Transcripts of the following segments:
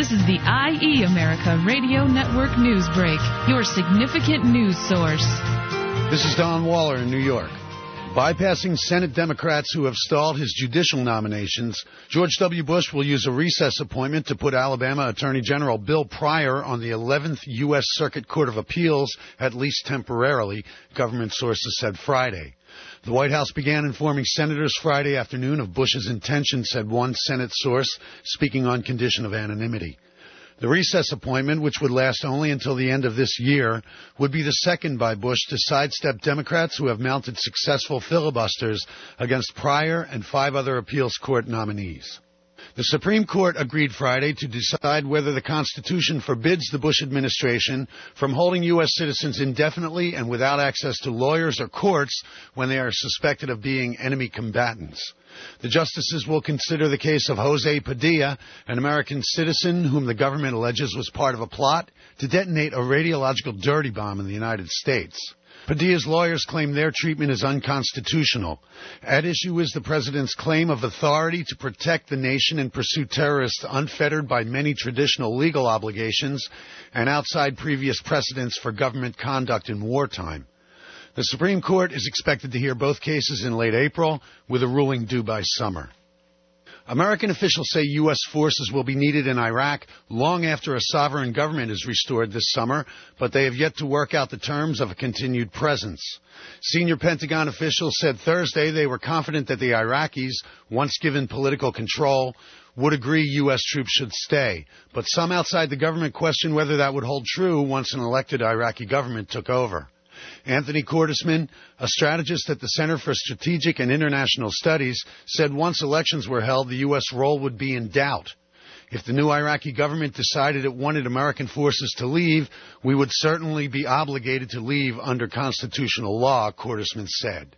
This is the IE America Radio Network News Break, your significant news source. This is Don Waller in New York. Bypassing Senate Democrats who have stalled his judicial nominations, George W. Bush will use a recess appointment to put Alabama Attorney General Bill Pryor on the 11th U.S. Circuit Court of Appeals, at least temporarily, government sources said Friday. The White House began informing senators Friday afternoon of Bush's intention, said one Senate source, speaking on condition of anonymity. The recess appointment, which would last only until the end of this year, would be the second by Bush to sidestep Democrats who have mounted successful filibusters against Pryor and 5 other appeals court nominees. The Supreme Court agreed Friday to decide whether the Constitution forbids the Bush administration from holding U.S. citizens indefinitely and without access to lawyers or courts when they are suspected of being enemy combatants. The justices will consider the case of Jose Padilla, an American citizen whom the government alleges was part of a plot to detonate a radiological dirty bomb in the United States. Padilla's lawyers claim their treatment is unconstitutional. At issue is the president's claim of authority to protect the nation and pursue terrorists unfettered by many traditional legal obligations and outside previous precedents for government conduct in wartime. The Supreme Court is expected to hear both cases in late April, with a ruling due by summer. American officials say U.S. forces will be needed in Iraq long after a sovereign government is restored this summer, but they have yet to work out the terms of a continued presence. Senior Pentagon officials said Thursday they were confident that the Iraqis, once given political control, would agree U.S. troops should stay, but some outside the government question whether that would hold true once an elected Iraqi government took over. Anthony Cordesman, a strategist at the Center for Strategic and International Studies, said once elections were held, the U.S. role would be in doubt. If the new Iraqi government decided it wanted American forces to leave, we would certainly be obligated to leave under constitutional law, Cordesman said.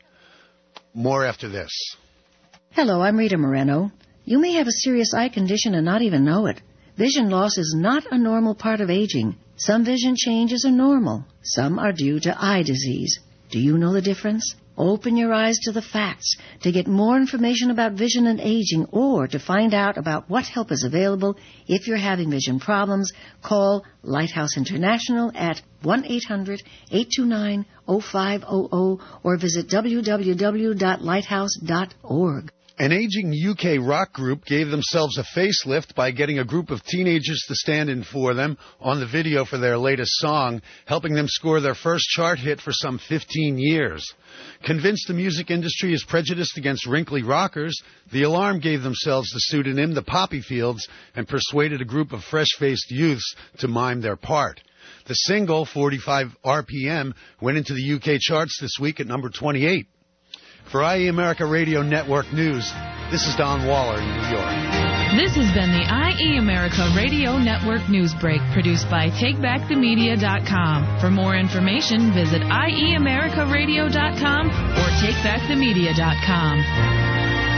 More after this. Hello, I'm Rita Moreno. You may have a serious eye condition and not even know it. Vision loss is not a normal part of aging. Some vision changes are normal. Some are due to eye disease. Do you know the difference? Open your eyes to the facts. To get more information about vision and aging or to find out about what help is available if you're having vision problems, call Lighthouse International at 1-800-829-0500 or visit www.lighthouse.org. An aging UK rock group gave themselves a facelift by getting a group of teenagers to stand in for them on the video for their latest song, helping them score their first chart hit for some 15 years. Convinced the music industry is prejudiced against wrinkly rockers, The Alarm gave themselves the pseudonym The Poppyfields and persuaded a group of fresh-faced youths to mime their part. The single, 45 RPM, went into the UK charts this week at number 28. For IE America Radio Network News, this is Don Waller in New York. This has been the IE America Radio Network News Break, produced by TakeBackTheMedia.com. For more information, visit IEAmericaRadio.com or TakeBackTheMedia.com.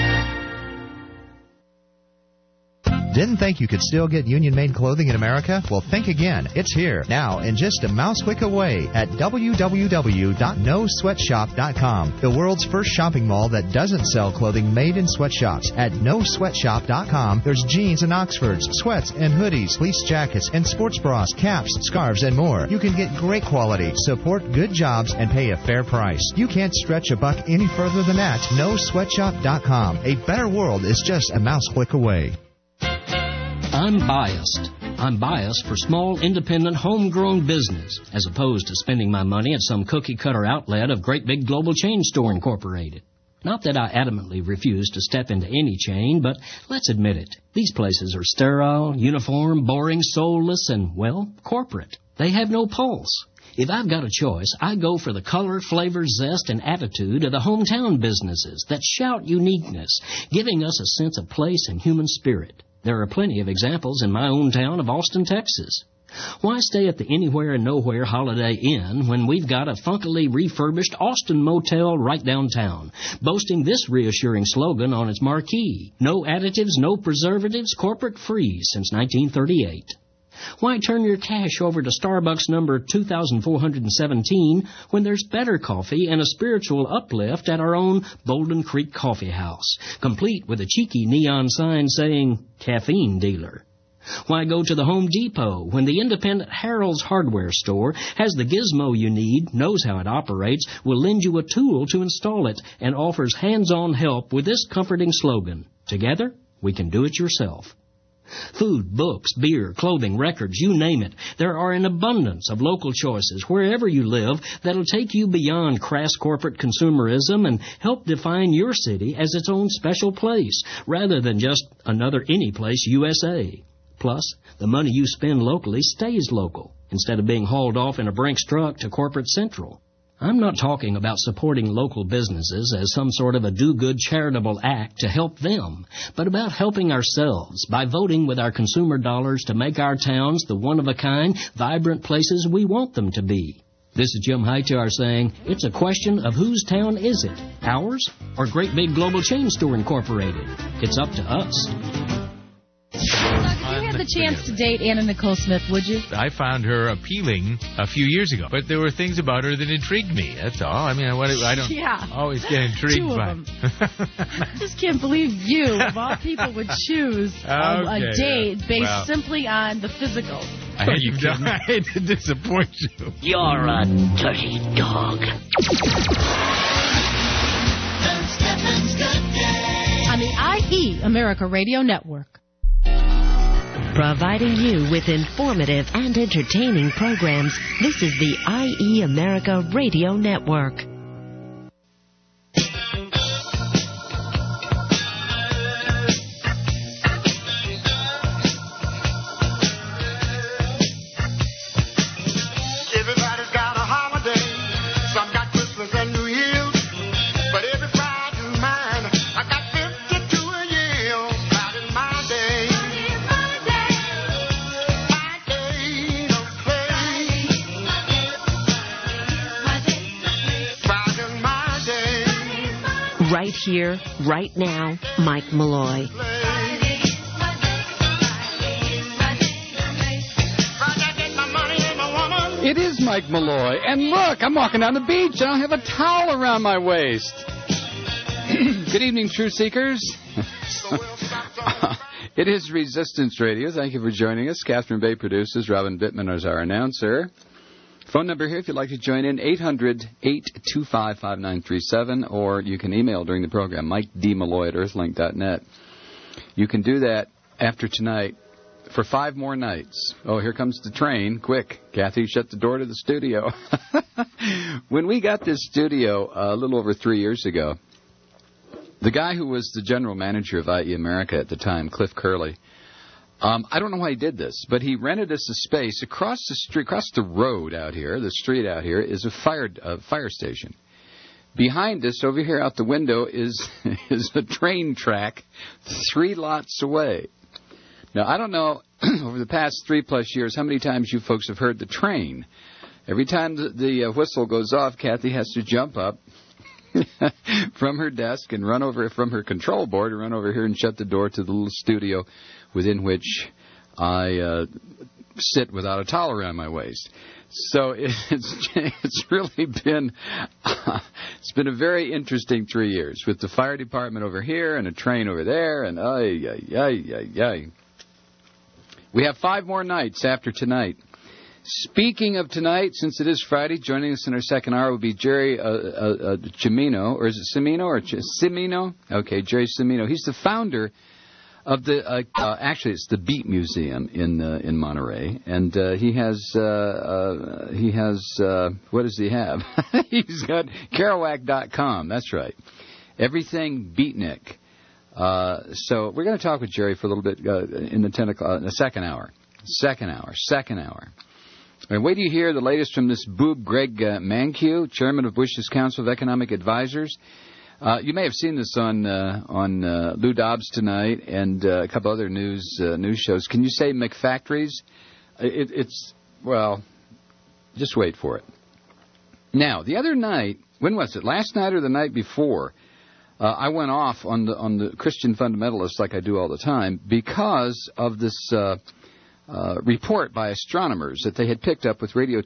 Didn't think you could still get union-made clothing in America? Well, think again. It's here, now, and just a mouse click away at www.NoSweatshop.com, the world's first shopping mall that doesn't sell clothing made in sweatshops. At NoSweatshop.com, there's jeans and Oxfords, sweats and hoodies, fleece jackets, and sports bras, caps, scarves, and more. You can get great quality, support good jobs, and pay a fair price. You can't stretch a buck any further than that. NoSweatshop.com. A better world is just a mouse click away. I'm biased. I'm biased for small, independent, homegrown business, as opposed to spending my money at some cookie-cutter outlet of Great Big Global Chain Store Incorporated. Not that I adamantly refuse to step into any chain, but let's admit it. These places are sterile, uniform, boring, soulless, and, well, corporate. They have no pulse. If I've got a choice, I go for the color, flavor, zest, and attitude of the hometown businesses that shout uniqueness, giving us a sense of place and human spirit. There are plenty of examples in my own town of Austin, Texas. Why stay at the Anywhere and Nowhere Holiday Inn when we've got a funkily refurbished Austin Motel right downtown, boasting this reassuring slogan on its marquee: no additives, no preservatives, corporate free since 1938. Why turn your cash over to Starbucks number 2417 when there's better coffee and a spiritual uplift at our own Bolden Creek Coffee House, complete with a cheeky neon sign saying caffeine dealer? Why go to the Home Depot when the independent Harold's Hardware store has the gizmo you need, knows how it operates, will lend you a tool to install it, and offers hands-on help with this comforting slogan, "Together, we can do it yourself." Food, books, beer, clothing, records, you name it. There are an abundance of local choices wherever you live that'll take you beyond crass corporate consumerism and help define your city as its own special place, rather than just another any place USA. Plus, the money you spend locally stays local, instead of being hauled off in a Brinks truck to corporate central. I'm not talking about supporting local businesses as some sort of a do-good charitable act to help them, but about helping ourselves by voting with our consumer dollars to make our towns the one-of-a-kind, vibrant places we want them to be. This is Jim Hightower saying, it's a question of whose town is it, ours or Great Big Global Chain Store Incorporated? It's up to us. If you had the chance to date Anna Nicole Smith, would you? I found her appealing a few years ago, but there were things about her that intrigued me. That's all. I mean, I don't always get intrigued Two by of them. I just can't believe you, of all people, would choose a date based simply on the physical. I hate to disappoint you. You're a dirty dog. On the IE America Radio Network. Providing you with informative and entertaining programs, this is the IE America Radio Network. Everybody's got a holiday. Some got Christmas and New Year's, but every Friday is mine. I got 52 a year. Friday's my day. Right here, right now, Mike Malloy. It is Mike Malloy. And look, I'm walking down the beach. I don't have a towel around my waist. Good evening, Truth Seekers. It is Resistance Radio. Thank you for joining us. Catherine Bay produces. Robin Bittman is our announcer. Phone number here if you'd like to join in, 800-825-5937, or you can email during the program, MikeDMalloy@earthlink.net. You can do that after tonight for 5 more nights. Oh, here comes the train. Quick, Kathy, shut the door to the studio. When we got this studio a little over 3 years ago, the guy who was the general manager of IE America at the time, Cliff Curley, I don't know why he did this, but he rented us a space across the street, across the road out here. The street out here is a fire station. Behind us, over here out the window, is a train track 3 lots away. Now, I don't know over the past 3+ years how many times you folks have heard the train. Every time the whistle goes off, Kathy has to jump up from her desk and run over from her control board and run over here and shut the door to the little studio within which I sit without a towel around my waist. So it's really been it's been a very interesting 3 years with the fire department over here and a train over there, and we have 5 more nights after tonight. Speaking of tonight, since it is Friday, joining us in our second hour will be Jerry Cimino, or is it Cimino or Cimino? Okay, Jerry Cimino. He's the founder of the actually it's the Beat Museum in Monterey, and he has what does he have? He's got Kerouac.com. That's right, everything Beatnik. So we're going to talk with Jerry for a little bit in the second hour. And wait till you hear the latest from this boob Greg Mankiw, chairman of Bush's Council of Economic Advisors. You may have seen this on Lou Dobbs tonight and a couple other news shows. Can you say McFactories? It's just wait for it. Now, the other night, when was it? Last night or the night before? I went off on the Christian fundamentalists like I do all the time because of this report by astronomers that they had picked up with radio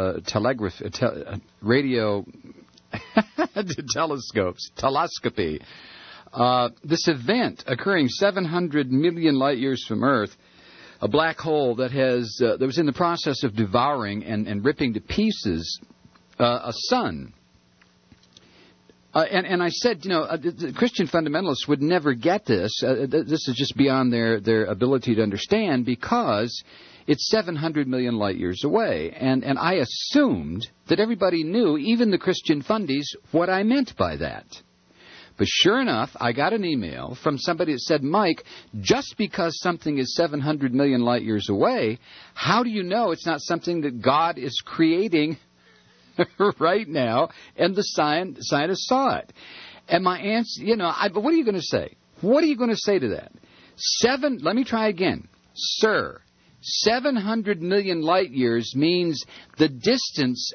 telescopy. This event occurring 700 million light years from Earth a black hole that was in the process of devouring and ripping to pieces a sun. And I said, the Christian fundamentalists would never get this. This is just beyond their ability to understand because it's 700 million light years away. And I assumed that everybody knew, even the Christian fundies, what I meant by that. But sure enough, I got an email from somebody that said, Mike, just because something is 700 million light years away, how do you know it's not something that God is creating right now, and the scientists saw it? And my answer, but what are you going to say? What are you going to say to that? Let me try again. Sir, 700 million light years means the distance,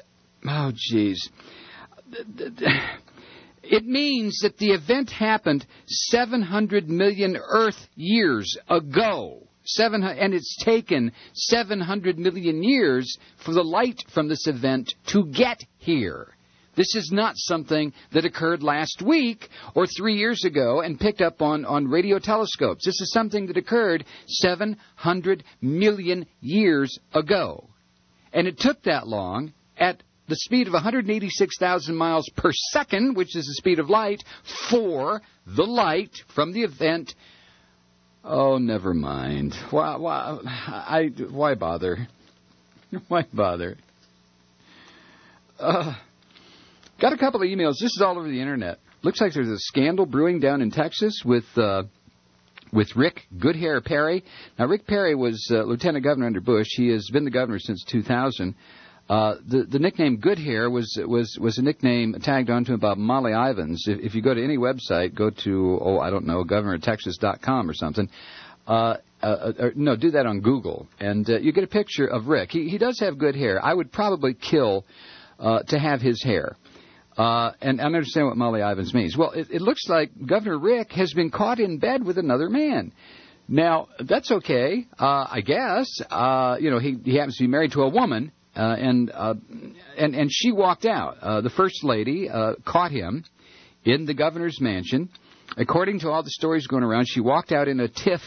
it means that the event happened 700 million Earth years ago. And it's taken 700 million years for the light from this event to get here. This is not something that occurred last week or 3 years ago and picked up on radio telescopes. This is something that occurred 700 million years ago. And it took that long at the speed of 186,000 miles per second, which is the speed of light, for the light from the event. Oh, never mind. Why bother? Why bother? Got a couple of emails. This is all over the internet. Looks like there's a scandal brewing down in Texas with Rick Goodhair Perry. Now, Rick Perry was lieutenant governor under Bush. He has been the governor since 2000. The nickname Goodhair was a nickname tagged onto him by Molly Ivins. If you go to any website, go to, governortexas.com or something. No, do that on Google, and you get a picture of Rick. He does have good hair. I would probably kill to have his hair. And I understand what Molly Ivins means. Well, it looks like Governor Rick has been caught in bed with another man. Now, that's okay, I guess. He happens to be married to a woman. And she walked out. The first lady caught him in the governor's mansion. According to all the stories going around, she walked out in a tiff.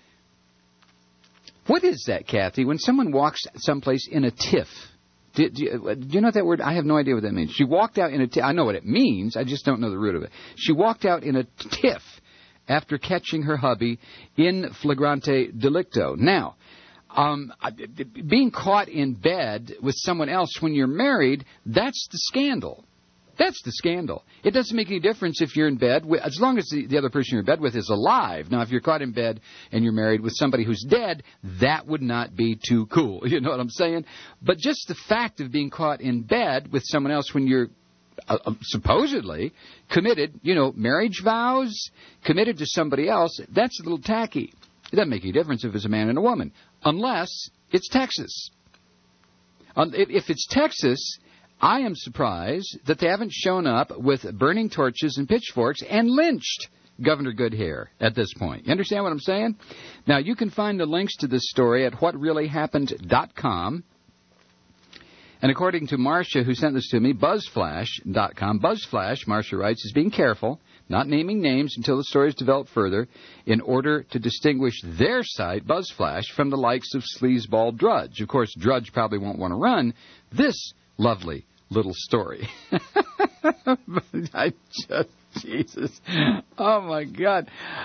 What is that, Kathy? When someone walks someplace in a tiff, do you know what that word? I have no idea what that means. She walked out in a tiff. I know what it means. I just don't know the root of it. She walked out in a tiff after catching her hubby in flagrante delicto. Now, being caught in bed with someone else when you're married, that's the scandal. That's the scandal. It doesn't make any difference if you're in bed, as long as the other person you're in bed with is alive. Now, if you're caught in bed and you're married with somebody who's dead, that would not be too cool. You know what I'm saying? But just the fact of being caught in bed with someone else when you're supposedly committed, marriage vows, committed to somebody else, that's a little tacky. It doesn't make any difference if it's a man and a woman, unless it's Texas. If it's Texas, I am surprised that they haven't shown up with burning torches and pitchforks and lynched Governor Goodhair at this point. You understand what I'm saying? Now, you can find the links to this story at whatreallyhappened.com. And according to Marcia, who sent this to me, BuzzFlash.com. BuzzFlash, Marcia writes, is being careful, not naming names until the story is developed further, in order to distinguish their site, BuzzFlash, from the likes of sleazeball Drudge. Of course, Drudge probably won't want to run this lovely little story. Jesus. Oh, my God.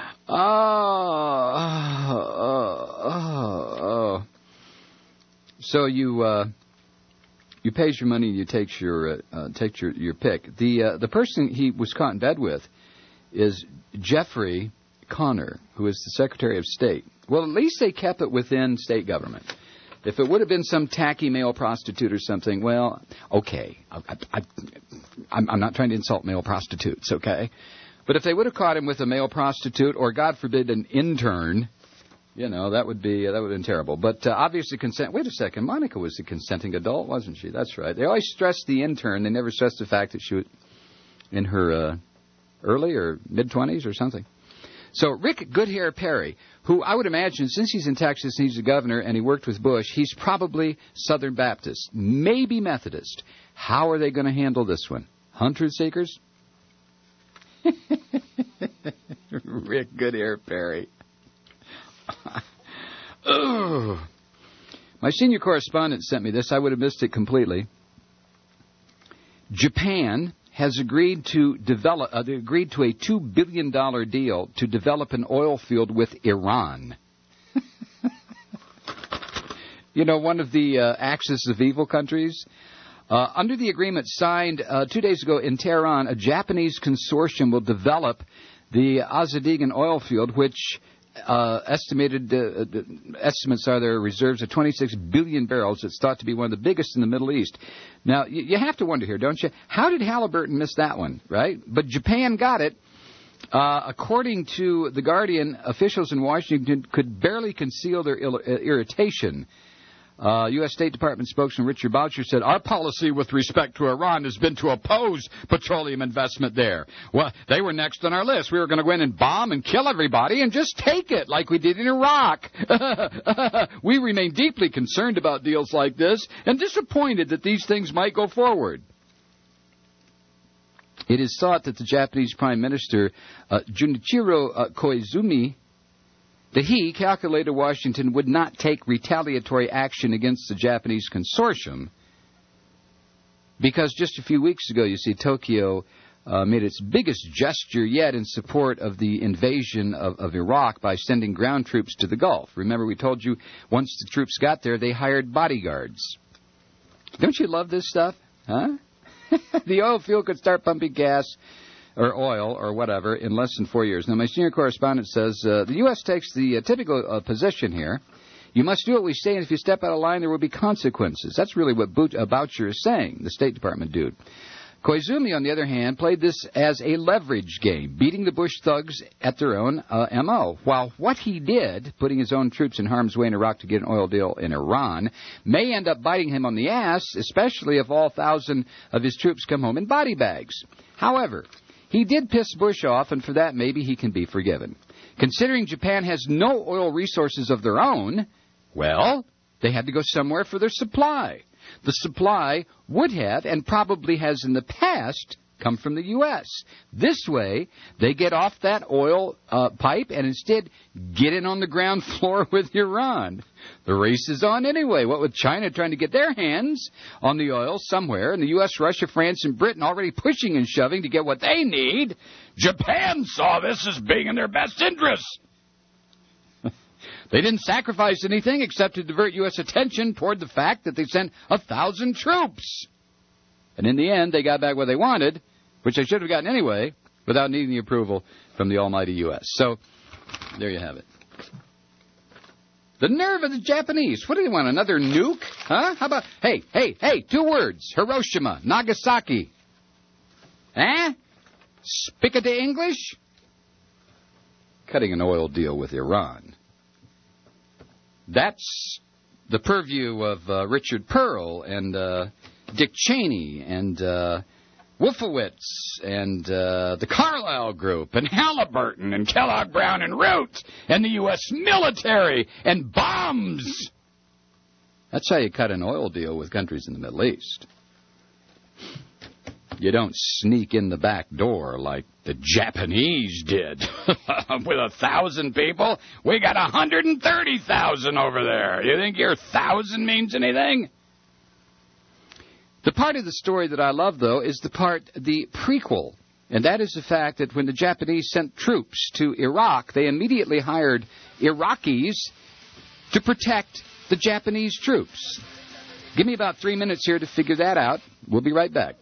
Oh. So you pays your money and you takes your pick. The person he was caught in bed with is Jeffrey Connor, who is the Secretary of State. Well, at least they kept it within state government. If it would have been some tacky male prostitute or something, well, okay. I'm not trying to insult male prostitutes, okay? But if they would have caught him with a male prostitute or, God forbid, an intern, that would have been terrible. But obviously consent. Wait a second. Monica was a consenting adult, wasn't she? That's right. They always stress the intern. They never stress the fact that she was in her early or mid-20s or something. So Rick Goodhair Perry, who I would imagine, since he's in Texas and he's the governor and he worked with Bush, he's probably Southern Baptist, maybe Methodist. How are they going to handle this one? Truth seekers? Rick Goodhair Perry. Ugh. My senior correspondent sent me this. I would have missed it completely. Japan has agreed to develop a $2 billion deal to develop an oil field with Iran. You know, one of the axis of evil countries. Under the agreement signed 2 days ago in Tehran, a Japanese consortium will develop the Azadegan oil field, which estimates are there are reserves of 26 billion barrels. It's thought to be one of the biggest in the Middle East. Now, you have to wonder here, don't you? How did Halliburton miss that one, right? But Japan got it. According to The Guardian, officials in Washington could barely conceal their irritation. U.S. State Department spokesman Richard Boucher said, our policy with respect to Iran has been to oppose petroleum investment there. Well, they were next on our list. We were going to go in and bomb and kill everybody and just take it like we did in Iraq. We remain deeply concerned about deals like this and disappointed that these things might go forward. It is thought that the Japanese Prime Minister, Junichiro Koizumi, that he calculated Washington would not take retaliatory action against the Japanese consortium because just a few weeks ago, you see, Tokyo made its biggest gesture yet in support of the invasion of Iraq by sending ground troops to the Gulf. Remember, we told you once the troops got there, they hired bodyguards. Don't you love this stuff? Huh? The oil field could start pumping gas or oil or whatever in less than 4 years. Now, my senior correspondent says the U.S. takes the typical position here. You must do what we say, and if you step out of line, there will be consequences. That's really what Boucher is saying, the State Department dude. Koizumi, on the other hand, played this as a leverage game, beating the Bush thugs at their own M.O. While what he did, putting his own troops in harm's way in Iraq to get an oil deal in Iran, may end up biting him on the ass, especially if all 1,000 of his troops come home in body bags. However, he did piss Bush off, and for that, maybe he can be forgiven. Considering Japan has no oil resources of their own, well, they had to go somewhere for their supply. The supply would have, and probably has in the past, come from the U.S. This way, they get off that oil pipe and instead get in on the ground floor with Iran. The race is on anyway. What with China trying to get their hands on the oil somewhere, and the U.S., Russia, France, and Britain already pushing and shoving to get what they need, Japan saw this as being in their best interests. They didn't sacrifice anything except to divert U.S. attention toward the fact that they sent 1,000 troops. And in the end, they got back what they wanted, which they should have gotten anyway, without needing the approval from the almighty U.S. So, there you have it. The nerve of the Japanese. What do they want, another nuke? Huh? How about, hey, 2 words. Hiroshima, Nagasaki. Eh? Speak it to English? Cutting an oil deal with Iran. That's the purview of Richard Pearl and Dick Cheney and Wolfowitz and the Carlyle Group and Halliburton and Kellogg Brown and Root and the U.S. military and bombs. That's how you cut an oil deal with countries in the Middle East. You don't sneak in the back door like the Japanese did. With 1,000 people, we got 130,000 over there. You think your 1,000 means anything? The part of the story that I love, though, is the prequel. And that is the fact that when the Japanese sent troops to Iraq, they immediately hired Iraqis to protect the Japanese troops. Give me about 3 minutes here to figure that out. We'll be right back.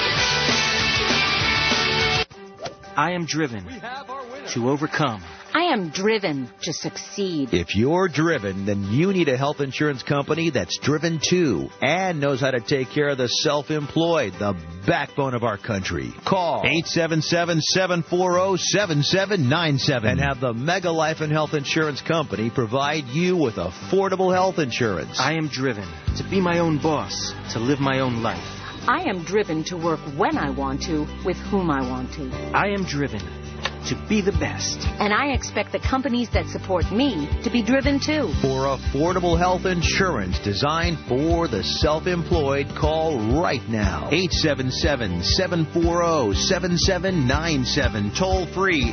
I am driven to overcome. I am driven to succeed. If you're driven, then you need a health insurance company that's driven too and knows how to take care of the self-employed, the backbone of our country. Call 877-740-7797 and have the Mega Life and Health Insurance Company provide you with affordable health insurance. I am driven to be my own boss, to live my own life. I am driven to work when I want to, with whom I want to. I am driven to be the best. And I expect the companies that support me to be driven too. For affordable health insurance designed for the self-employed, call right now. 877-740-7797. Toll free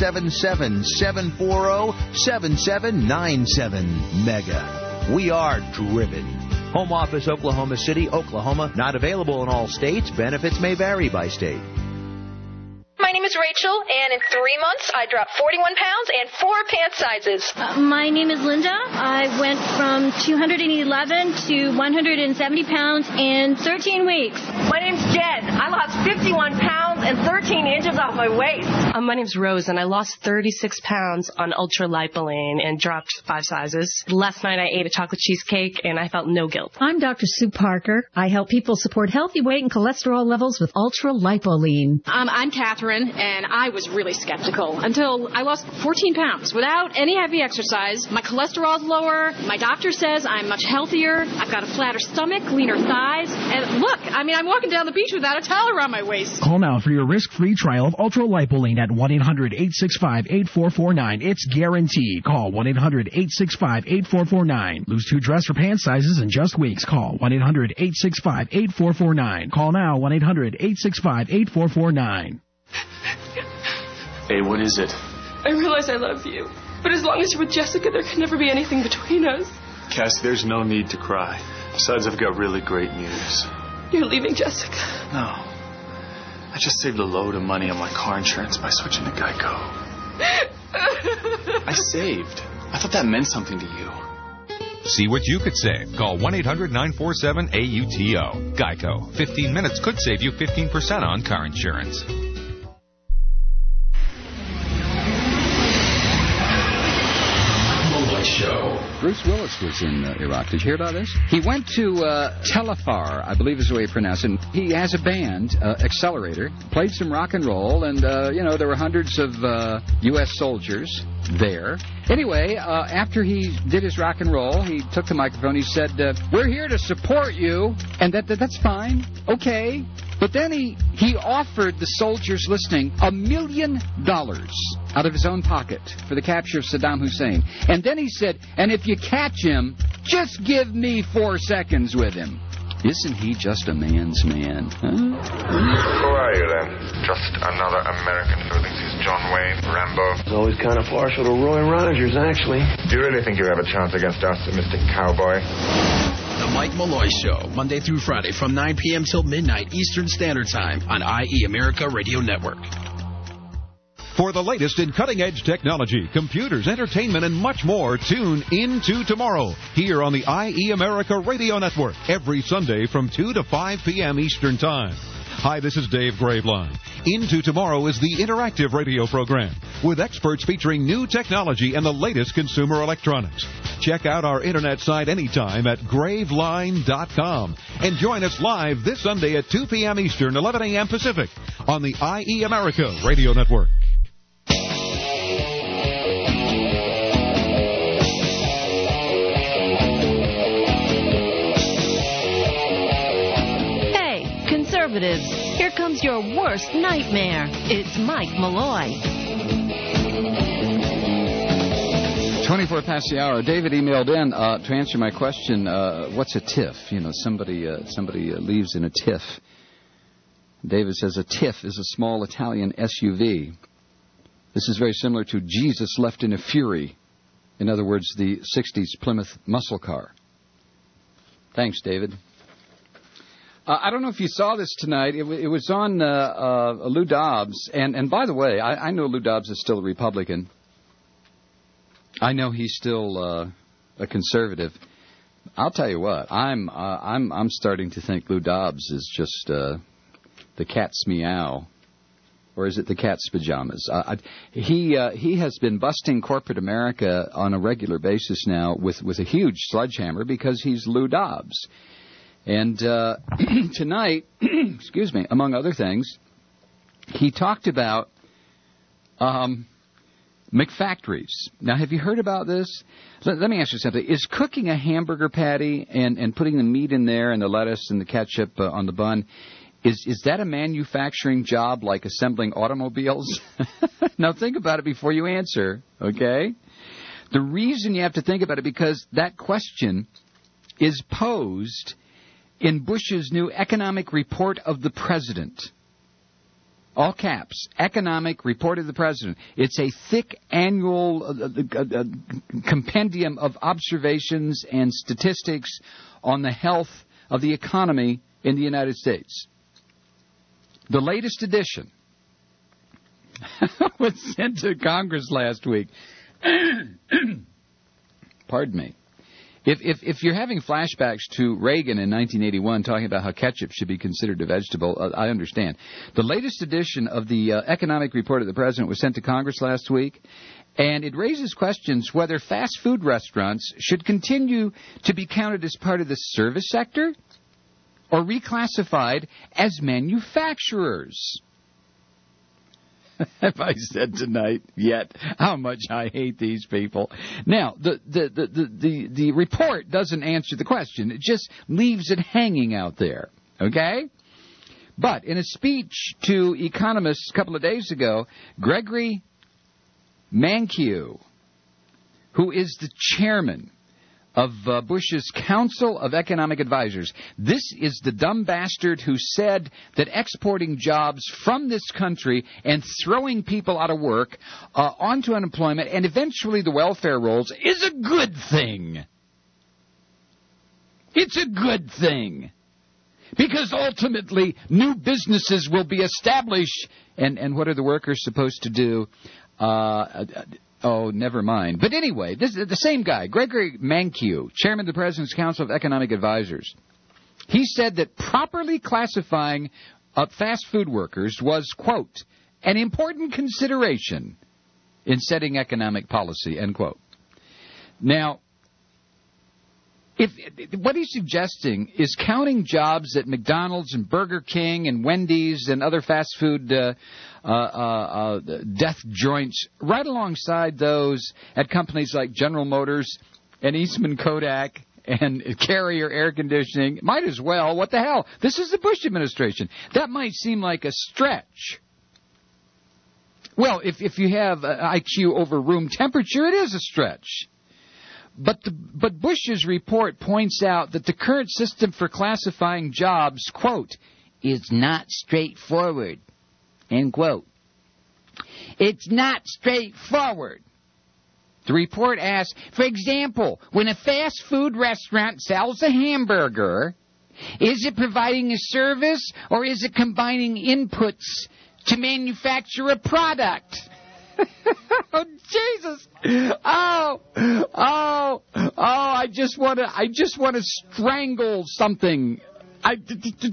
877-740-7797. Mega. We are driven. Home office, Oklahoma City, Oklahoma. Not available in all states. Benefits may vary by state. My name is Rachel, and in 3 months, I dropped 41 pounds and 4 pant sizes. My name is Linda. I went from 211 to 170 pounds in 13 weeks. My name's Jen. I lost 51 pounds and 13 inches off my waist. My name's Rose, and I lost 36 pounds on Ultra Lipoline and dropped 5 sizes. Last night, I ate a chocolate cheesecake, and I felt no guilt. I'm Dr. Sue Parker. I help people support healthy weight and cholesterol levels with Ultra Lipoline. I'm Catherine, and I was really skeptical until I lost 14 pounds without any heavy exercise. My cholesterol's lower. My doctor says I'm much healthier. I've got a flatter stomach, leaner thighs. And look, I'm walking down the beach without a towel around my waist. Call now for your risk-free trial of Ultra Lipoline at 1-800-865-8449. It's guaranteed. Call 1-800-865-8449. Lose 2 dress or pant sizes in just weeks. Call 1-800-865-8449. Call now 1-800-865-8449. Hey, what is it? I realize I love you, but as long as you're with Jessica, there can never be anything between us. Cassie, there's no need to cry. Besides, I've got really great news. You're leaving Jessica. No. I just saved a load of money on my car insurance by switching to Geico. I saved. I thought that meant something to you. See what you could save. Call 1-800-947-AUTO. Geico. 15 minutes could save you 15% on car insurance. Show. Bruce Willis was in Iraq. Did you hear about this? He went to Telefar, I believe is the way you pronounce it. He has a band, Accelerator, played some rock and roll, and, there were hundreds of U.S. soldiers there. Anyway, after he did his rock and roll, he took the microphone. He said, we're here to support you, and that's fine. Okay. But then he offered the soldiers listening $1 million out of his own pocket for the capture of Saddam Hussein. And then he said, and if you catch him, just give me 4 seconds with him. Isn't he just a man's man? Huh? Who are you, then? Just another American who thinks he's John Wayne, Rambo? He's always kind of partial to Roy Rogers, actually. Do you really think you have a chance against us, Mr. Cowboy? The Mike Malloy Show, Monday through Friday from 9 p.m. till midnight Eastern Standard Time on IE America Radio Network. For the latest in cutting-edge technology, computers, entertainment, and much more, tune into tomorrow here on the IE America Radio Network every Sunday from 2 to 5 p.m. Eastern Time. Hi, this is Dave Graveline. Into Tomorrow is the interactive radio program with experts featuring new technology and the latest consumer electronics. Check out our internet site anytime at graveline.com and join us live this Sunday at 2 p.m. Eastern, 11 a.m. Pacific on the IE America Radio Network. Conservatives, here comes your worst nightmare. It's Mike Malloy. 24 past the hour. David emailed in to answer my question, what's a TIFF? Somebody leaves in a TIFF. David says a TIFF is a small Italian SUV. This is very similar to Jesus left in a fury. In other words, the 60s Plymouth muscle car. Thanks, David. I don't know if you saw this tonight. It was on Lou Dobbs. And by the way, I know Lou Dobbs is still a Republican. I know he's still a conservative. I'll tell you what. I'm starting to think Lou Dobbs is just the cat's meow. Or is it the cat's pajamas? He has been busting corporate America on a regular basis now with a huge sledgehammer because he's Lou Dobbs. And tonight, excuse me, among other things, he talked about McFactories. Now, have you heard about this? Let me ask you something. Is cooking a hamburger patty and putting the meat in there and the lettuce and the ketchup on the bun, is that a manufacturing job like assembling automobiles? Now, think about it before you answer, okay? The reason you have to think about it because that question is posed in Bush's new economic report of the president. All caps, economic report of the president. It's a thick annual compendium of observations and statistics on the health of the economy in the United States. The latest edition was sent to Congress last week. Pardon me. If you're having flashbacks to Reagan in 1981 talking about how ketchup should be considered a vegetable, I understand. The latest edition of the economic report of the president was sent to Congress last week, and it raises questions whether fast food restaurants should continue to be counted as part of the service sector or reclassified as manufacturers. Have I said tonight yet how much I hate these people? Now, the report doesn't answer the question. It just leaves it hanging out there, okay? But in a speech to economists a couple of days ago, Gregory Mankiw, who is the chairman of Bush's Council of Economic Advisors. This is the dumb bastard who said that exporting jobs from this country and throwing people out of work onto unemployment and eventually the welfare rolls is a good thing. It's a good thing. Because ultimately new businesses will be established. And what are the workers supposed to do? Oh, never mind. But anyway, this is the same guy, Gregory Mankiw, chairman of the President's Council of Economic Advisors. He said that properly classifying fast food workers was, quote, an important consideration in setting economic policy, end quote. Now, what he's suggesting is counting jobs at McDonald's and Burger King and Wendy's and other fast food death joints right alongside those at companies like General Motors and Eastman Kodak and Carrier Air Conditioning. Might as well. What the hell? This is the Bush administration. That might seem like a stretch. Well, if you have IQ over room temperature, it is a stretch. But Bush's report points out that the current system for classifying jobs, quote, is not straightforward, end quote. It's not straightforward. The report asks, for example, when a fast food restaurant sells a hamburger, is it providing a service or is it combining inputs to manufacture a product? Oh, Jesus. I just want to strangle something. But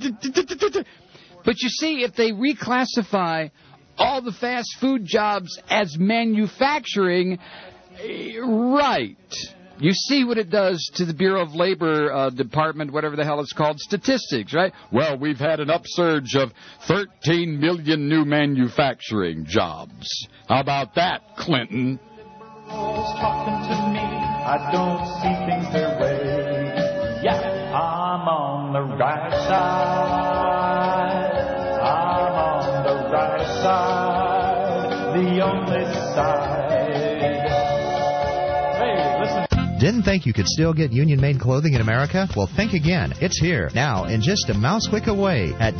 you see, if they reclassify all the fast food jobs as manufacturing, right, you see what it does to the Bureau of Labor Department, whatever the hell it's called, statistics, right? Well, we've had an upsurge of 13 million new manufacturing jobs. How about that, Clinton? Talking to me, I don't see things their way. Yeah, I'm on the right side. I'm on the right side. The only side. Didn't think you could still get union-made clothing in America? Well, think again. It's here, now, in just a mouse click away at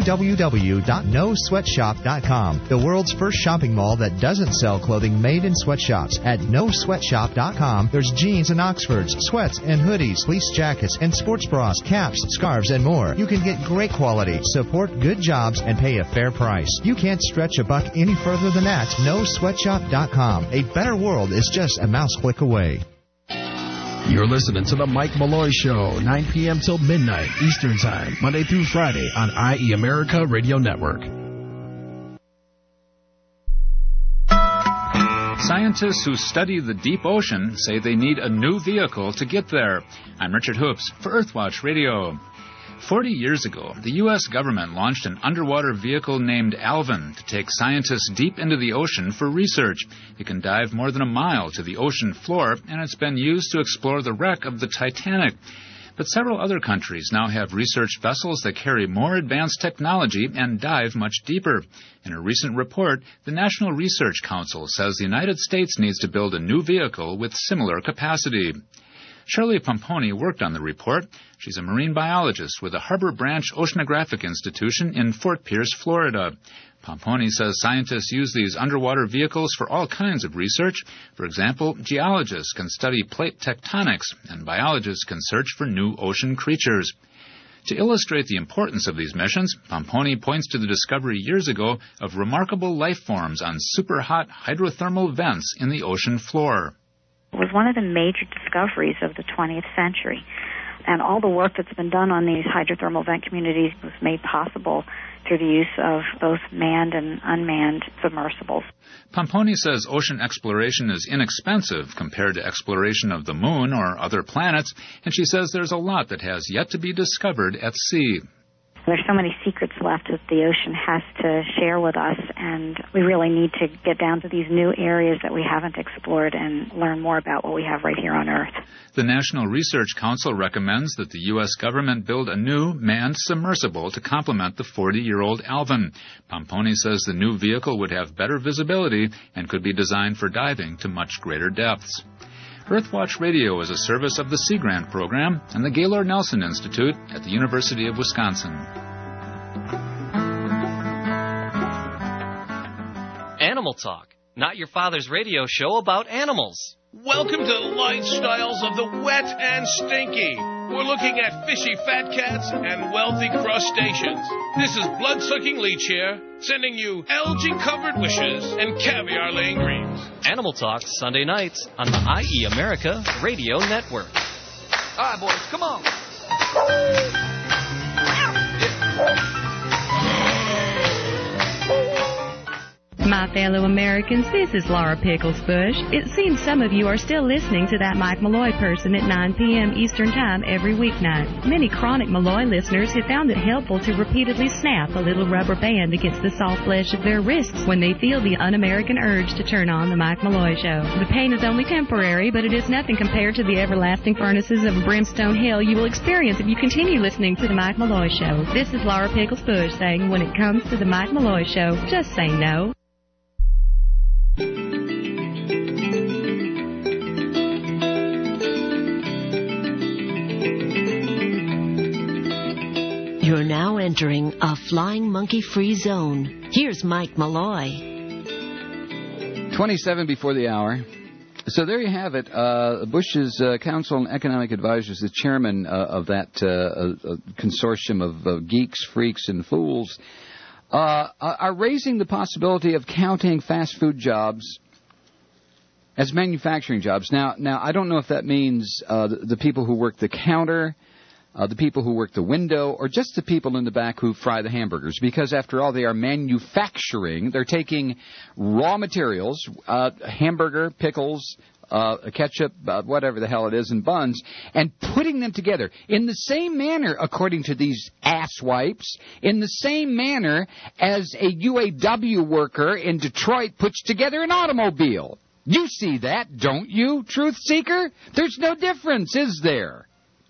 www.nosweatshop.com, the world's first shopping mall that doesn't sell clothing made in sweatshops. At nosweatshop.com, there's jeans and Oxfords, sweats and hoodies, fleece jackets, and sports bras, caps, scarves, and more. You can get great quality, support good jobs, and pay a fair price. You can't stretch a buck any further than that. Nosweatshop.com. A better world is just a mouse click away. You're listening to The Mike Malloy Show, 9 p.m. till midnight Eastern Time, Monday through Friday on IE America Radio Network. Scientists who study the deep ocean say they need a new vehicle to get there. I'm Richard Hoops for Earthwatch Radio. 40 years ago, the U.S. government launched an underwater vehicle named Alvin to take scientists deep into the ocean for research. It can dive more than a mile to the ocean floor, and it's been used to explore the wreck of the Titanic. But several other countries now have research vessels that carry more advanced technology and dive much deeper. In a recent report, the National Research Council says the United States needs to build a new vehicle with similar capacity. Shirley Pomponi worked on the report. She's a marine biologist with the Harbor Branch Oceanographic Institution in Fort Pierce, Florida. Pomponi says scientists use these underwater vehicles for all kinds of research. For example, geologists can study plate tectonics, and biologists can search for new ocean creatures. To illustrate the importance of these missions, Pomponi points to the discovery years ago of remarkable life forms on superhot hydrothermal vents in the ocean floor. It was one of the major discoveries of the 20th century. And all the work that's been done on these hydrothermal vent communities was made possible through the use of both manned and unmanned submersibles. Pomponi says ocean exploration is inexpensive compared to exploration of the moon or other planets, and she says there's a lot that has yet to be discovered at sea. There's so many secrets left that the ocean has to share with us, and we really need to get down to these new areas that we haven't explored and learn more about what we have right here on Earth. The National Research Council recommends that the U.S. government build a new manned submersible to complement the 40-year-old Alvin. Pomponi says the new vehicle would have better visibility and could be designed for diving to much greater depths. Earthwatch Radio is a service of the Sea Grant Program and the Gaylord Nelson Institute at the University of Wisconsin. Animal Talk, not your father's radio show about animals. Welcome to Lifestyles of the Wet and Stinky. We're looking at fishy fat cats and wealthy crustaceans. This is blood-sucking leech here, sending you algae-covered wishes and caviar-laying dreams. Animal Talk, Sunday nights on the IE America Radio Network. All right, boys, come on. My fellow Americans, this is Laura Pickles Bush. It seems some of you are still listening to that Mike Malloy person at 9 p.m. Eastern Time every weeknight. Many chronic Malloy listeners have found it helpful to repeatedly snap a little rubber band against the soft flesh of their wrists when they feel the un-American urge to turn on the Mike Malloy Show. The pain is only temporary, but it is nothing compared to the everlasting furnaces of brimstone hell you will experience if you continue listening to the Mike Malloy Show. This is Laura Pickles Bush saying, when it comes to the Mike Malloy Show, just say no. You're now entering a flying monkey-free zone. Here's Mike Malloy. 27 before the hour. So there you have it. Bush's Council on Economic Advisors, the chairman of that consortium of geeks, freaks, and fools, are raising the possibility of counting fast food jobs as manufacturing jobs. Now I don't know if that means the people who work the counter, the people who work the window, or just the people in the back who fry the hamburgers, because after all, they are manufacturing. They're taking raw materials, hamburger, pickles, ketchup, whatever the hell it is, and buns, and putting them together in the same manner, according to these asswipes, in the same manner as a UAW worker in Detroit puts together an automobile. You see that, don't you, truth seeker? There's no difference, is there?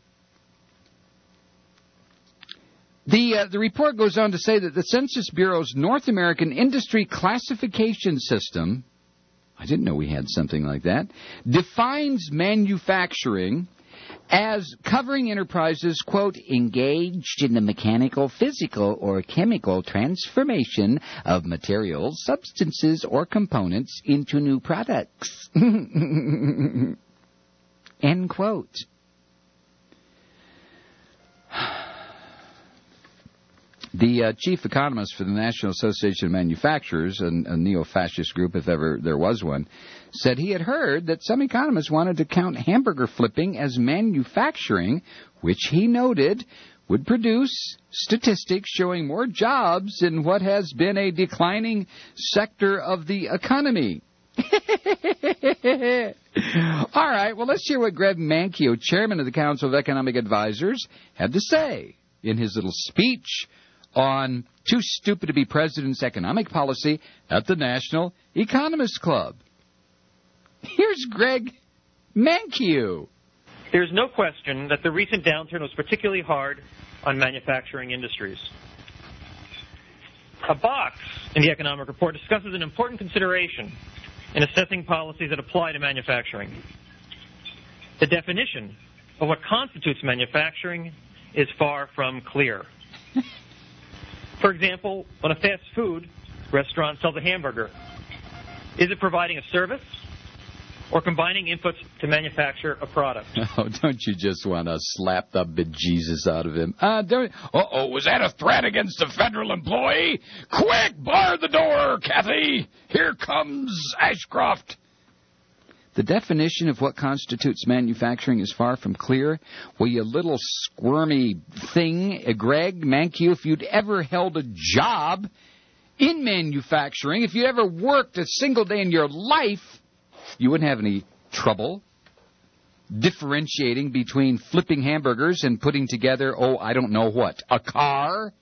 The report goes on to say that the Census Bureau's North American Industry Classification System, I didn't know we had something like that, defines manufacturing as covering enterprises, quote, engaged in the mechanical, physical, or chemical transformation of materials, substances, or components into new products. End quote. The chief economist for the National Association of Manufacturers, a neo-fascist group if ever there was one, said he had heard that some economists wanted to count hamburger flipping as manufacturing, which he noted would produce statistics showing more jobs in what has been a declining sector of the economy. All right, well, let's hear what Greg Mankiw, chairman of the Council of Economic Advisors, had to say in his little speech on Too Stupid to Be President's economic policy at the National Economists Club. Here's Greg Mankiw. There's no question that the recent downturn was particularly hard on manufacturing industries. A box in the economic report discusses an important consideration in assessing policies that apply to manufacturing. The definition of what constitutes manufacturing is far from clear. For example, when a fast food restaurant sells a hamburger, is it providing a service or combining inputs to manufacture a product? Oh, don't you just want to slap the bejesus out of him? Was that a threat against a federal employee? Quick, bar the door, Kathy. Here comes Ashcroft. The definition of what constitutes manufacturing is far from clear. Well, you little squirmy thing, Greg Mankiw, if you'd ever held a job in manufacturing, if you ever worked a single day in your life, you wouldn't have any trouble differentiating between flipping hamburgers and putting together, I don't know what, a car?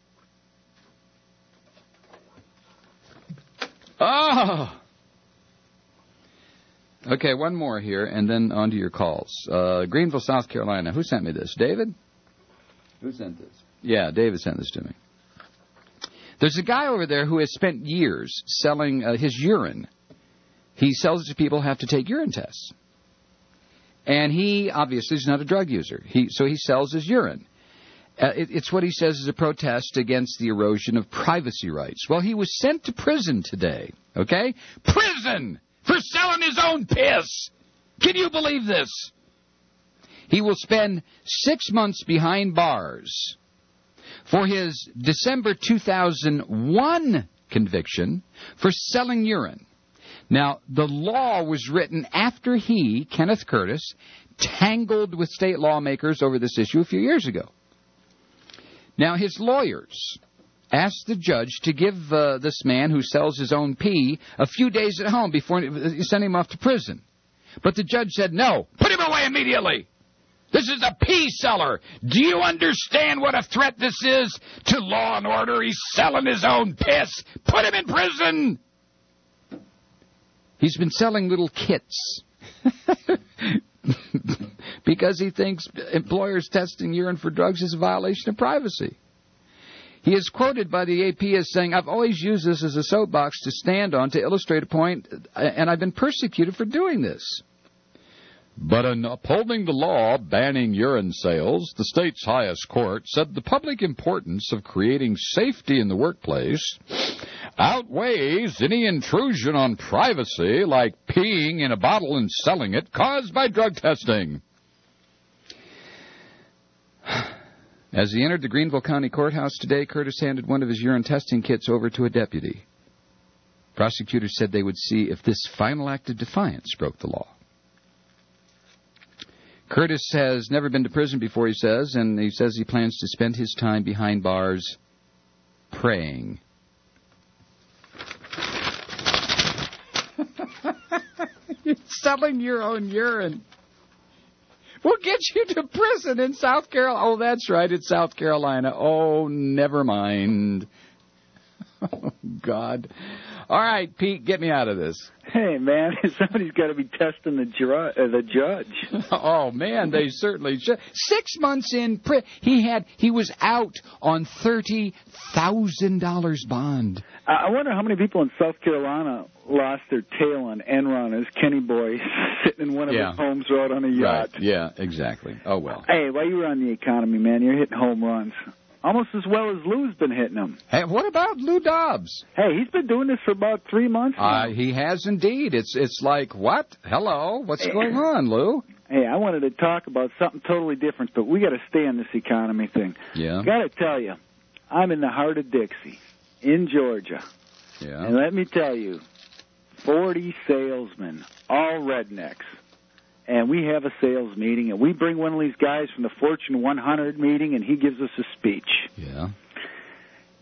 Oh! Okay, one more here, and then on to your calls. Greenville, South Carolina. Who sent me this? David? Who sent this? Yeah, David sent this to me. There's a guy over there who has spent years selling his urine. He sells it to people who have to take urine tests. And he obviously is not a drug user. So he sells his urine. It's what he says is a protest against the erosion of privacy rights. Well, he was sent to prison today, okay? Prison! For selling his own piss! Can you believe this? He will spend 6 months behind bars for his December 2001 conviction for selling urine. Now, the law was written after he, Kenneth Curtis, tangled with state lawmakers over this issue a few years ago. Now, his lawyers asked the judge to give this man who sells his own pee a few days at home before sending him off to prison. But the judge said, no, put him away immediately. This is a pee seller. Do you understand what a threat this is to law and order? He's selling his own piss. Put him in prison. He's been selling little kits because he thinks employers testing urine for drugs is a violation of privacy. He is quoted by the AP as saying, I've always used this as a soapbox to stand on to illustrate a point, and I've been persecuted for doing this. But in upholding the law banning urine sales, the state's highest court said the public importance of creating safety in the workplace outweighs any intrusion on privacy like peeing in a bottle and selling it caused by drug testing. As he entered the Greenville County Courthouse today, Curtis handed one of his urine testing kits over to a deputy. Prosecutors said they would see if this final act of defiance broke the law. Curtis has never been to prison before, he says, and he says he plans to spend his time behind bars praying. You're selling your own urine. We'll get you to prison in South Carolina. Oh, that's right, it's South Carolina. Oh, never mind. Oh, God. All right, Pete, get me out of this. Hey, man, somebody's got to be testing the judge. Oh, man, they certainly should. 6 months in prison. He was out on $30,000 bond. I wonder how many people in South Carolina lost their tail on Enron as Kenny Boy sitting in one of his homes out on a yacht. Right. Yeah, exactly. Oh, well. Hey, while you were on the economy, man, you're hitting home runs. Almost as well as Lou's been hitting them. Hey, what about Lou Dobbs? Hey, he's been doing this for about 3 months now. He has indeed. It's like, what? Hello? What's going on, Lou? Hey, I wanted to talk about something totally different, but we got to stay on this economy thing. Yeah. Got to tell you, I'm in the heart of Dixie, in Georgia. Yeah. And let me tell you, 40 salesmen, all rednecks. And we have a sales meeting, and we bring one of these guys from the Fortune 100 meeting, and he gives us a speech. Yeah. And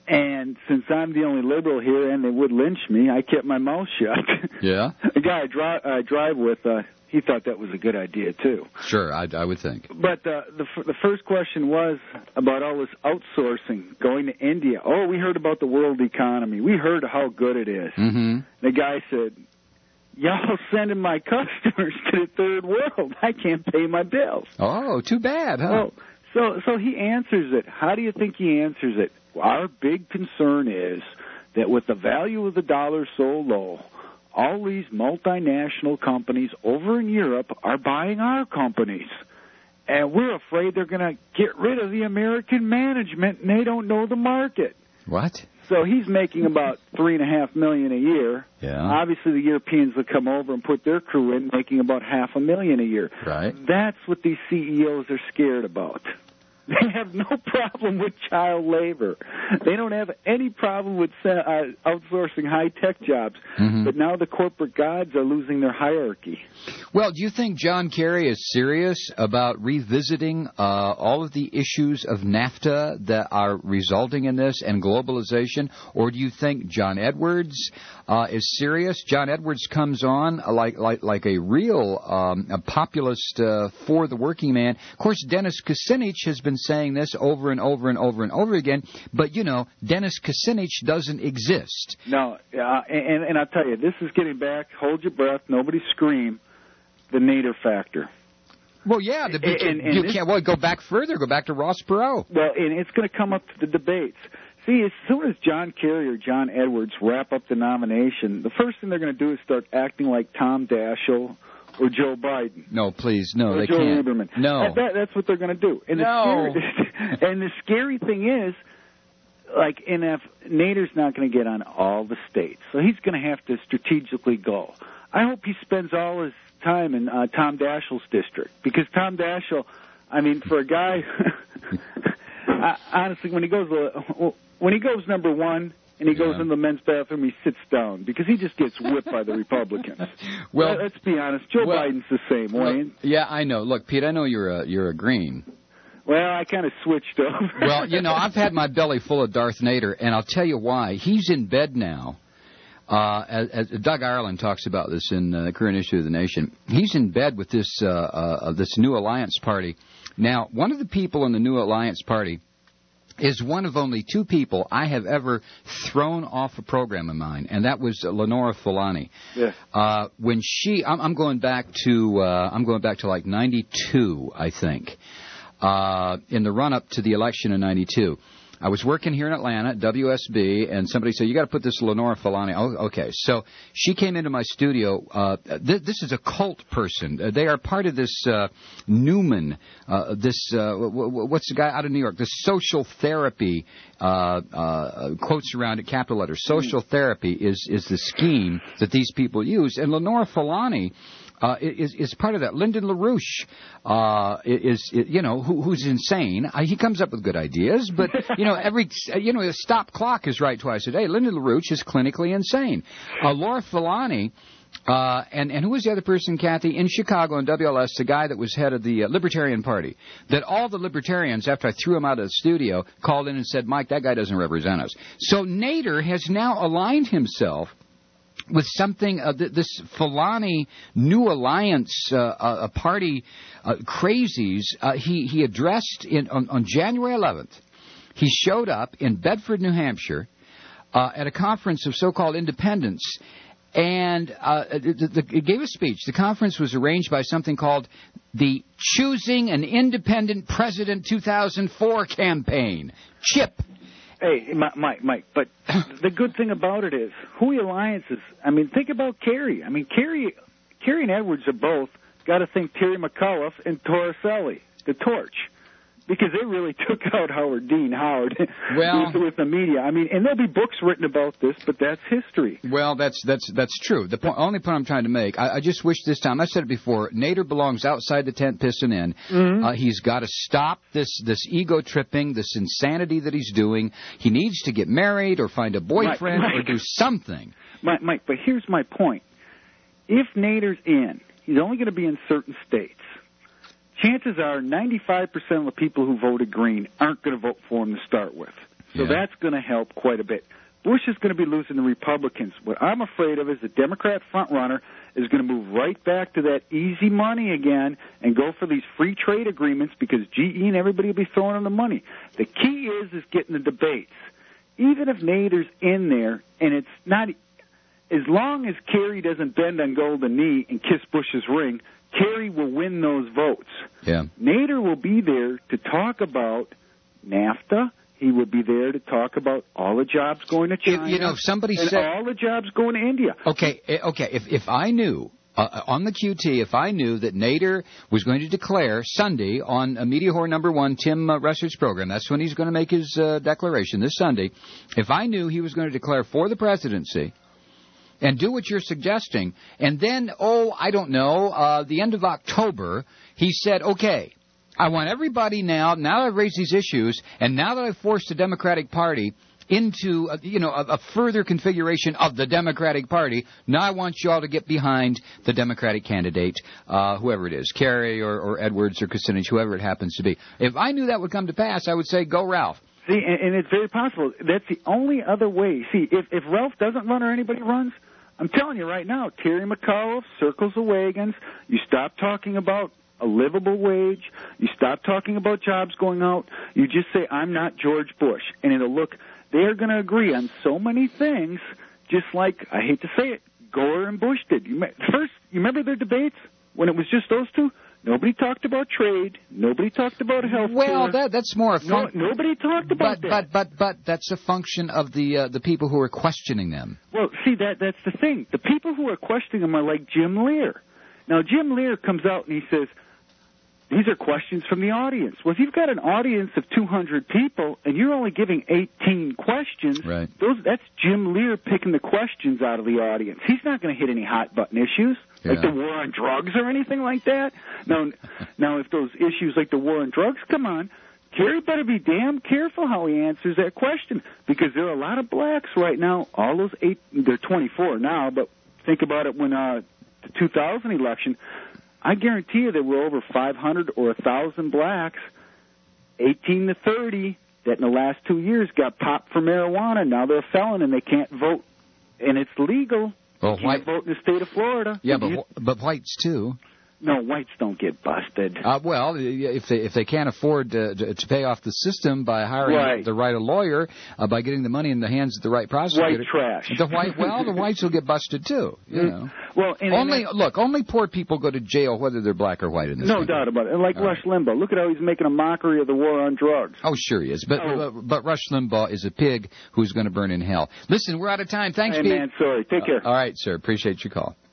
and since I'm the only liberal here and they would lynch me, I kept my mouth shut. Yeah? The guy I drive with, he thought that was a good idea, too. Sure, I would think. But the first question was about all this outsourcing, going to India. Oh, we heard about the world economy. We heard how good it is. Mm-hmm. The guy said, y'all sending my customers to the third world. I can't pay my bills. Oh, too bad, huh? So he answers it. How do you think he answers it? Our big concern is that with the value of the dollar so low, all these multinational companies over in Europe are buying our companies. And we're afraid they're going to get rid of the American management, and they don't know the market. What? So he's making about $3.5 million a year. Yeah. Obviously, the Europeans will come over and put their crew in, making about $500,000 a year. Right. That's what these CEOs are scared about. They have no problem with child labor. They don't have any problem with outsourcing high-tech jobs. Mm-hmm. But now the corporate gods are losing their hierarchy. Well, do you think John Kerry is serious about revisiting all of the issues of NAFTA that are resulting in this and globalization? Or do you think John Edwards is serious? John Edwards comes on like a real a populist for the working man. Of course, Dennis Kucinich has been saying this over and over and over and over again, but, you know, Dennis Kucinich doesn't exist. No, and I'll tell you, this is getting back, hold your breath, nobody scream, the Nader factor. Well, yeah, go back further, go back to Ross Perot. Well, and it's going to come up to the debates. See, as soon as John Kerry or John Edwards wrap up the nomination, the first thing they're going to do is start acting like Tom Daschle or Joe Biden. No, please, no, or they Joe can't. Lieberman. No. That's what they're going to do. And the scary thing is, like, Nader's not going to get on all the states, so he's going to have to strategically go. I hope he spends all his time in Tom Daschle's district, because Tom Daschle, I mean, for a guy, honestly, when he goes number one, and he goes in the men's bathroom, he sits down because he just gets whipped by the Republicans. Well, let's be honest. Joe Biden's the same way. Yeah, I know. Look, Pete, I know you're a green. Well, I kind of switched over. Well, you know, I've had my belly full of Darth Nader, and I'll tell you why. He's in bed now. As Doug Ireland talks about this in the current issue of The Nation. He's in bed with this New Alliance Party. Now, one of the people in the New Alliance Party is one of only two people I have ever thrown off a program of mine, and that was Lenora Fulani. Yeah. When I'm going back to like 92, I think, in the run up to the election in 92. I was working here in Atlanta at WSB, and somebody said, you got to put this Lenora Fulani. Oh, okay. So she came into my studio. This is a cult person. They are part of this Newman, what's the guy out of New York? This social therapy, quotes around it, capital letters. Social therapy is the scheme that these people use. And Lenora Fulani is part of that. Lyndon LaRouche who's insane. He comes up with good ideas, but a stop clock is right twice a day. Lyndon LaRouche is clinically insane. Laura Fulani. And who was the other person, Kathy? In Chicago in WLS, the guy that was head of the Libertarian Party. That all the Libertarians, after I threw him out of the studio, called in and said, Mike, that guy doesn't represent us. So Nader has now aligned himself with something, this Fulani New Alliance party crazies. He addressed on January 11th. He showed up in Bedford, New Hampshire, at a conference of so-called independents, and it gave a speech. The conference was arranged by something called the Choosing an Independent President 2004 campaign, CHIP. Hey, Mike, but the good thing about it is, who alliances, I mean, think about Kerry. I mean, Kerry and Edwards are both got to think Terry McAuliffe and Torricelli, the Torch, because they really took out Howard Dean with the media. I mean, and there'll be books written about this, but that's history. Well, that's true. The only point I'm trying to make, I just wish this time, I said it before, Nader belongs outside the tent pissing in. Mm-hmm. He's got to stop this ego tripping, this insanity that he's doing. He needs to get married or find a boyfriend or do something. Mike, but here's my point. If Nader's in, he's only going to be in certain states. Chances are 95% of the people who voted Green aren't going to vote for him to start with. So that's going to help quite a bit. Bush is going to be losing the Republicans. What I'm afraid of is the Democrat frontrunner is going to move right back to that easy money again and go for these free trade agreements because GE and everybody will be throwing them the money. The key is getting the debates. Even if Nader's in there, and it's not, as long as Kerry doesn't bend on golden knee and kiss Bush's ring, Kerry will win those votes. Yeah. Nader will be there to talk about NAFTA. He will be there to talk about all the jobs going to China. If somebody and said all the jobs going to India. Okay. If I knew on the QT, if I knew that Nader was going to declare Sunday on Media Whore number 1, Tim Russert's program, that's when he's going to make his declaration this Sunday. If I knew he was going to declare for the presidency and do what you're suggesting, and then, I don't know, the end of October, he said, okay, I want everybody now that I've raised these issues, and now that I've forced the Democratic Party into, a further configuration of the Democratic Party, now I want you all to get behind the Democratic candidate, whoever it is, Kerry or Edwards or Kucinich, whoever it happens to be. If I knew that would come to pass, I would say, go Ralph. See, and it's very possible. That's the only other way. See, if Ralph doesn't run or anybody runs, I'm telling you right now, Terry McAuliffe circles the wagons. You stop talking about a livable wage. You stop talking about jobs going out. You just say, I'm not George Bush. And it'll look, they're going to agree on so many things, just like, I hate to say it, Gore and Bush did. You remember their debates when it was just those two? Nobody talked about trade. Nobody talked about health care. Well, that's more a function. Nobody talked about that. But that's a function of the people who are questioning them. Well, see, that's the thing. The people who are questioning them are like Jim Lear. Now, Jim Lear comes out and he says, these are questions from the audience. Well, if you've got an audience of 200 people and you're only giving 18 questions, right. That's Jim Lear picking the questions out of the audience. He's not going to hit any hot-button issues, like the war on drugs or anything like that. Now, if those issues like the war on drugs come on, Kerry better be damn careful how he answers that question, because there are a lot of blacks right now. All those they're 24 now, but think about it when the 2000 election, I guarantee you there were over 500 or 1,000 blacks, 18 to 30, that in the last 2 years got popped for marijuana. Now they're a felon and they can't vote, and it's legal. Well, you can't vote in the state of Florida. Yeah, but whites too. No, whites don't get busted. Well, if they can't afford to pay off the system by hiring the right lawyer, by getting the money in the hands of the right prosecutor, white trash. The whites will get busted too. You know. Well, only poor people go to jail whether they're black or white in this country. No doubt about it. And like Rush Limbaugh, look at how he's making a mockery of the war on drugs. Oh, sure he is. But Rush Limbaugh is a pig who's going to burn in hell. Listen, we're out of time. Thanks, Pete. Man, sorry. Take care. All right, sir. Appreciate your call.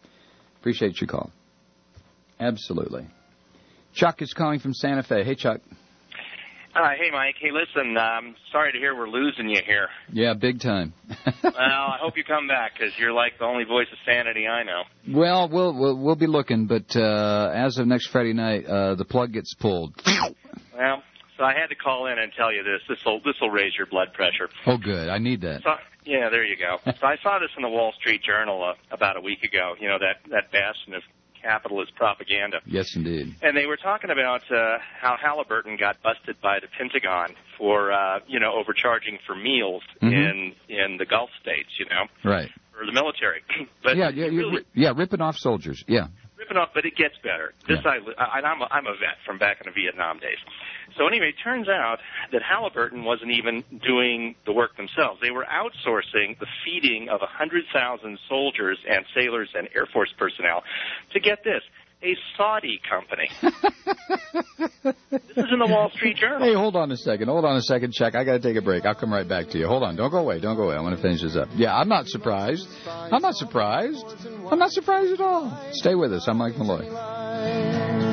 Absolutely. Chuck is calling from Santa Fe. Hey, Chuck. Hey, Mike. Hey, listen, sorry to hear we're losing you here. Yeah, big time. Well, I hope you come back, because you're like the only voice of sanity I know. Well, we'll be looking, but as of next Friday night, the plug gets pulled. Well, so I had to call in and tell you this. This will raise your blood pressure. Oh, good. I need that. So, yeah, there you go. So I saw this in the Wall Street Journal about a week ago, that bastion of capitalist propaganda. Yes, indeed. And they were talking about how Halliburton got busted by the Pentagon for, overcharging for meals in the Gulf states, Right. For the military. But ripping off soldiers. Yeah. Ripping off, but it gets better. I'm a vet from back in the Vietnam days. So anyway, it turns out that Halliburton wasn't even doing the work themselves. They were outsourcing the feeding of 100,000 soldiers and sailors and Air Force personnel to, get this, a Saudi company. This is in the Wall Street Journal. Hey, hold on a second, Chuck. I got to take a break. I'll come right back to you. Hold on. Don't go away. I want to finish this up. Yeah, I'm not surprised. I'm not surprised at all. Stay with us. I'm Mike Malloy.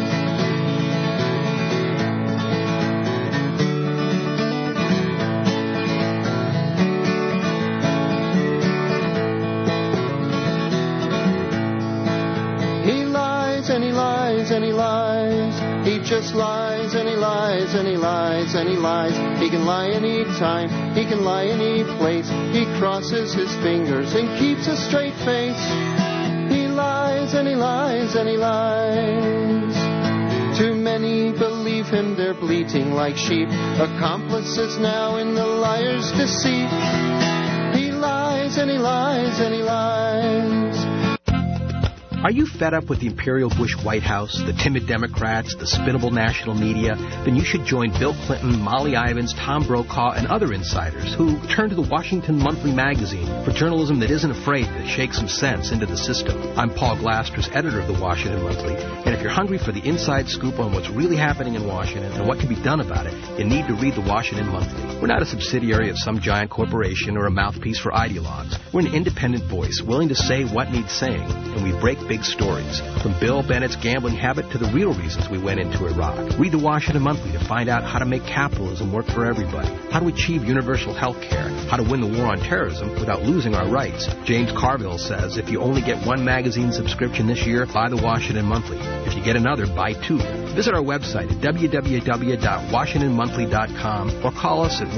And he lies, and he lies. He just lies, and he lies, and he lies, and he lies. He can lie any time, he can lie any place. He crosses his fingers and keeps a straight face. He lies, and he lies, and he lies. Too many believe leave him there bleating like sheep. Accomplices now in the liar's deceit. He lies and he lies and he lies. Are you fed up with the Imperial Bush White House, the timid Democrats, the spinnable national media? Then you should join Bill Clinton, Molly Ivins, Tom Brokaw, and other insiders who turn to the Washington Monthly magazine for journalism that isn't afraid to shake some sense into the system. I'm Paul Glasters, editor of the Washington Monthly, and if you're hungry for the inside scoop on what's really happening in Washington and what can be done about it, you need to read the Washington Monthly. We're not a subsidiary of some giant corporation or a mouthpiece for ideologues. We're an independent voice, willing to say what needs saying, and we break big stories, from Bill Bennett's gambling habit to the real reasons we went into Iraq. Read the Washington Monthly to find out how to make capitalism work for everybody, how to achieve universal health care, how to win the war on terrorism without losing our rights. James Carville says if you only get one magazine subscription this year, buy the Washington Monthly. If you get another, buy two. Visit our website at www.washingtonmonthly.com or call us at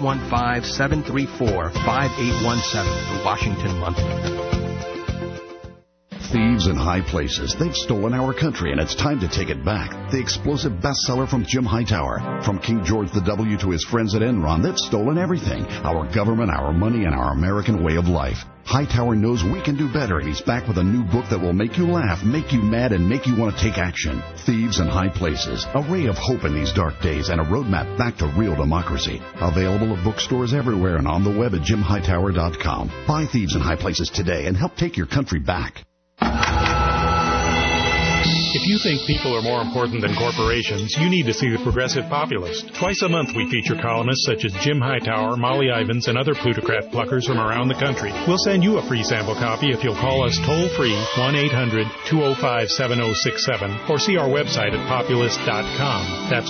1-815-734-5817, the Washington Monthly. Thieves in high places. They've stolen our country, and it's time to take it back. The explosive bestseller from Jim Hightower. From King George W. to his friends at Enron, they've stolen everything. Our government, our money, and our American way of life. Hightower knows we can do better, and he's back with a new book that will make you laugh, make you mad, and make you want to take action. Thieves in High Places. A ray of hope in these dark days and a roadmap back to real democracy. Available at bookstores everywhere and on the web at jimhightower.com. Buy Thieves in High Places today and help take your country back. If you think people are more important than corporations, you need to see The Progressive Populist. Twice a month we feature columnists such as Jim Hightower, Molly Ivins, and other plutocrat pluckers from around the country. We'll send you a free sample copy if you'll call us toll-free 1-800-205-7067 or see our website at populist.com. That's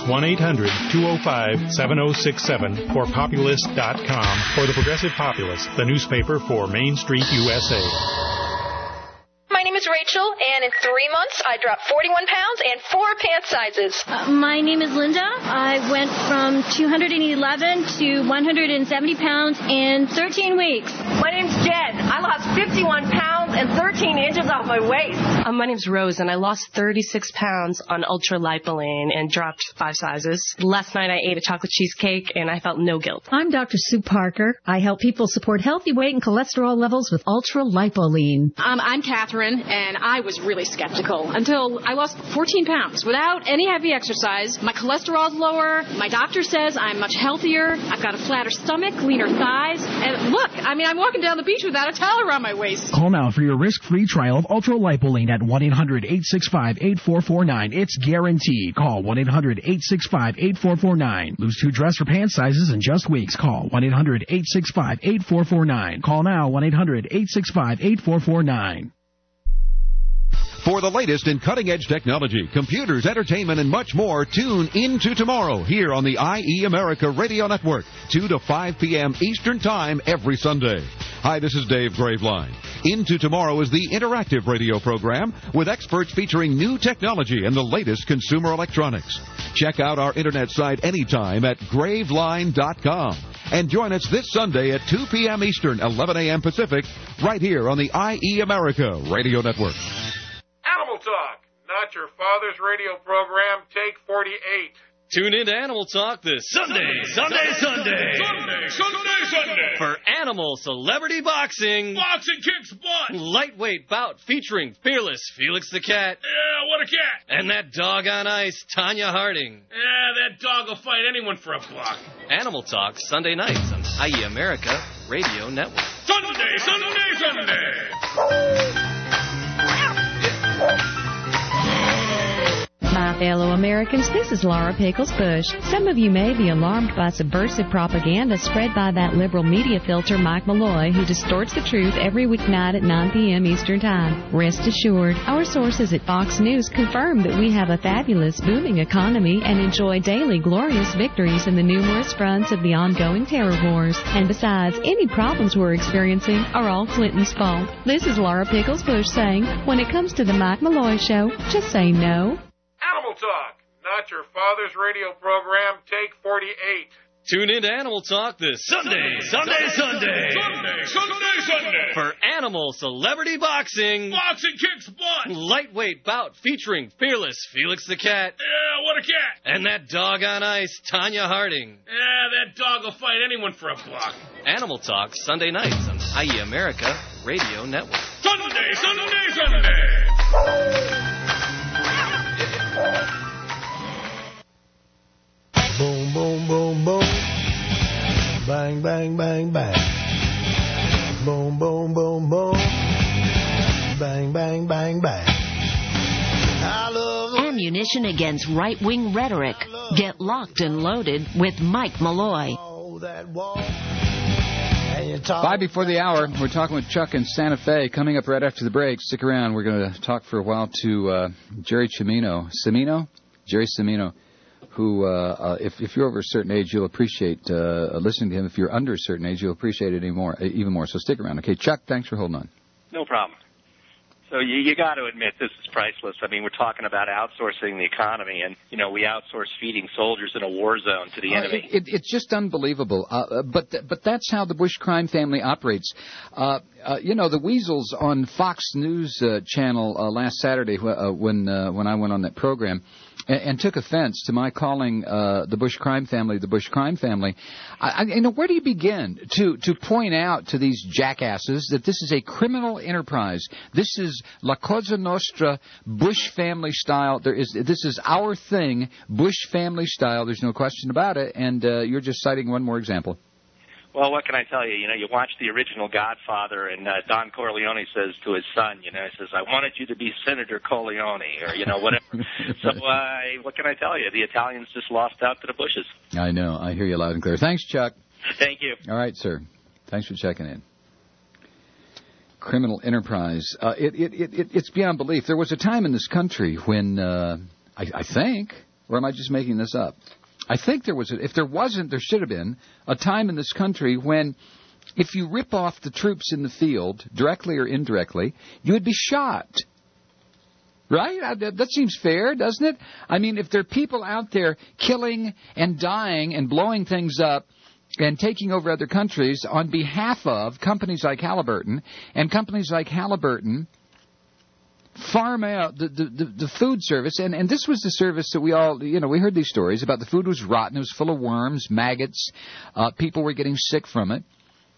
1-800-205-7067 or populist.com for The Progressive Populist, the newspaper for Main Street, USA. My name is Rachel, and in 3 months, I dropped 41 pounds and 4 pant sizes. My name is Linda. I went from 211 to 170 pounds in 13 weeks. My name's Jen. I lost 51 pounds and 13 inches off my waist. My name's Rose, and I lost 36 pounds on ultra-lipoline and dropped 5 sizes. Last night, I ate a chocolate cheesecake, and I felt no guilt. I'm Dr. Sue Parker. I help people support healthy weight and cholesterol levels with ultra-lipoline. I'm Catherine, and I was really skeptical until I lost 14 pounds without any heavy exercise. My cholesterol's lower. My doctor says I'm much healthier. I've got a flatter stomach, leaner thighs. And look, I'm walking down the beach without a towel around my waist. Call now for your risk-free trial of ultra-lipoline at 1-800-865-8449. It's guaranteed. Call 1-800-865-8449. Lose 2 dress or pant sizes in just weeks. Call 1-800-865-8449. Call now 1-800-865-8449. For the latest in cutting-edge technology, computers, entertainment, and much more, tune into tomorrow here on the IE America Radio Network, 2 to 5 p.m. Eastern Time every Sunday. Hi, this is Dave Graveline. Into Tomorrow is the interactive radio program with experts featuring new technology and the latest consumer electronics. Check out our internet site anytime at graveline.com. And join us this Sunday at 2 p.m. Eastern, 11 a.m. Pacific, right here on the IE America Radio Network. Animal Talk, not your father's radio program, take 48. Tune in to Animal Talk this Sunday for Animal Celebrity Boxing. Boxing kicks butt. Lightweight bout featuring Fearless Felix the Cat. Yeah, what a cat. And that dog on ice, Tanya Harding. Yeah, that dog will fight anyone for a buck. Animal Talk, Sunday nights on IE America Radio Network. Sunday. My fellow Americans, this is Laura Pickles Bush. Some of you may be alarmed by subversive propaganda spread by that liberal media filter Mike Malloy, who distorts the truth every weeknight at 9 p.m. Eastern Time. Rest assured, our sources at Fox News confirm that we have a fabulous, booming economy and enjoy daily glorious victories in the numerous fronts of the ongoing terror wars. And besides, any problems we're experiencing are all Clinton's fault. This is Laura Pickles Bush saying, when it comes to the Mike Malloy Show, just say no. Animal Talk, not your father's radio program, take 48. Tune in to Animal Talk this Sunday for Animal Celebrity Boxing. Boxing kicks butt. Lightweight bout featuring Fearless Felix the Cat. Yeah, what Dakota Cat. And that dog on ice, Tanya Harding. Yeah, that dog will fight anyone for a buck. Animal Talk, Sunday nights on IE America Radio Network. Sunday, Sunday, Sunday. Boom, boom, boom, boom. Bang, bang, bang, bang. Boom, boom, boom, boom. Bang, bang, bang, bang. Ammunition against right-wing rhetoric. Get locked and loaded with Mike Malloy. 5 before the hour. We're talking with Chuck in Santa Fe. Coming up right after the break. Stick around. We're going to talk for a while to Jerry Cimino. Jerry Cimino, who, if you're over a certain age, you'll appreciate listening to him. If you're under a certain age, you'll appreciate it even more. So stick around. Okay, Chuck, thanks for holding on. No problem. So you got to admit this is priceless. I mean, we're talking about outsourcing the economy, and, you know, we outsource feeding soldiers in a war zone to the enemy. It's just unbelievable. But that's how the Bush crime family operates. You know, the weasels on Fox News channel last Saturday when I went on that program and took offense to my calling the Bush crime family the Bush crime family. You know, where do you begin to point out to these jackasses that this is a criminal enterprise? This is La Cosa Nostra, Bush family style. This is our thing, Bush family style. There's no question about it. And you're just citing one more example. Well, what can I tell you? You know, you watch the original Godfather, and Don Corleone says to his son, you know, he says, I wanted you to be Senator Corleone, or, you know, whatever. So what can I tell you? The Italians just lost out to the Bushes. I know. I hear you loud and clear. Thanks, Chuck. Thank you. All right, sir. Thanks for checking in. Criminal enterprise. It's beyond belief. There was a time in this country when, I think, or am I just making this up? I think there was, if there wasn't, there should have been, a time in this country when if you rip off the troops in the field, directly or indirectly, you would be shot. Right? That seems fair, doesn't it? I mean, if there are people out there killing and dying and blowing things up and taking over other countries on behalf of companies like Halliburton, and companies like Halliburton farm out the food service, and this was the service that we all, you know, we heard these stories about. The food was rotten, it was full of worms, maggots, people were getting sick from it.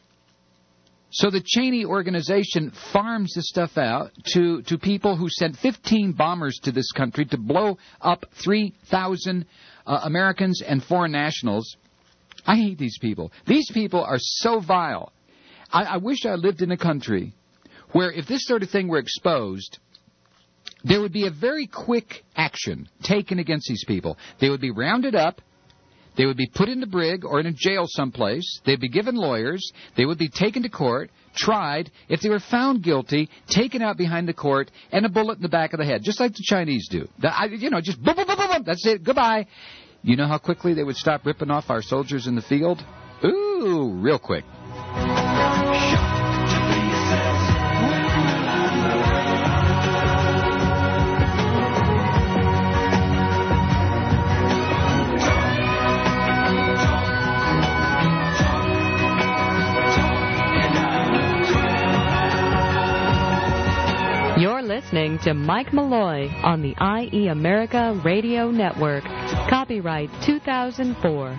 So the Cheney organization farms this stuff out to people who sent 15 bombers to this country to blow up 3,000 Americans and foreign nationals. I hate these people. These people are so vile. I wish I lived in a country where if this sort of thing were exposed, there would be a very quick action taken against these people. They would be rounded up. They would be put into brig or in a jail someplace. They'd be given lawyers. They would be taken to court, tried. If they were found guilty, taken out behind the court, and a bullet in the back of the head, just like the Chinese do. You know, just boom, boom, boom, boom, boom. That's it. Goodbye. You know how quickly they would stop ripping off our soldiers in the field? Ooh, real quick. You're listening to Mike Malloy on the IE America Radio Network. Copyright 2004.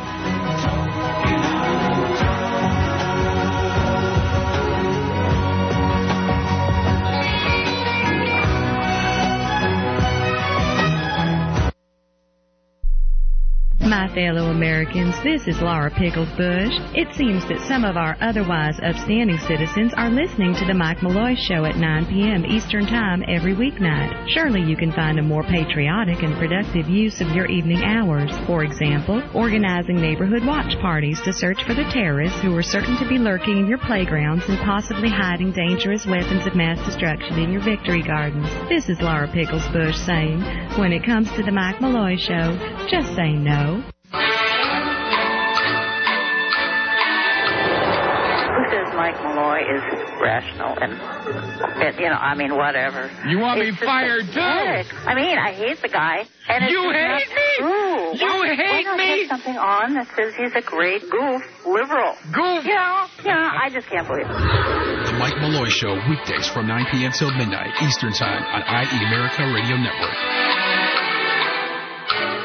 My fellow Americans, this is Laura Pickles Bush. It seems that some of our otherwise upstanding citizens are listening to the Mike Malloy Show at 9 p.m. Eastern Time every weeknight. Surely you can find a more patriotic and productive use of your evening hours. For example, organizing neighborhood watch parties to search for the terrorists who are certain to be lurking in your playgrounds and possibly hiding dangerous weapons of mass destruction in your victory gardens. This is Laura Pickles Bush saying, when it comes to the Mike Malloy Show, just say no. Who says Mike Malloy is rational and you know, I mean, whatever. You want me fired, too? I mean, I hate the guy. And it's You hate me? True. You hate Why not me? put something on that says he's a great goof, liberal. Goof? You know, I just can't believe it. The Mike Malloy Show, weekdays from 9 p.m. till midnight Eastern Time on IE America Radio Network.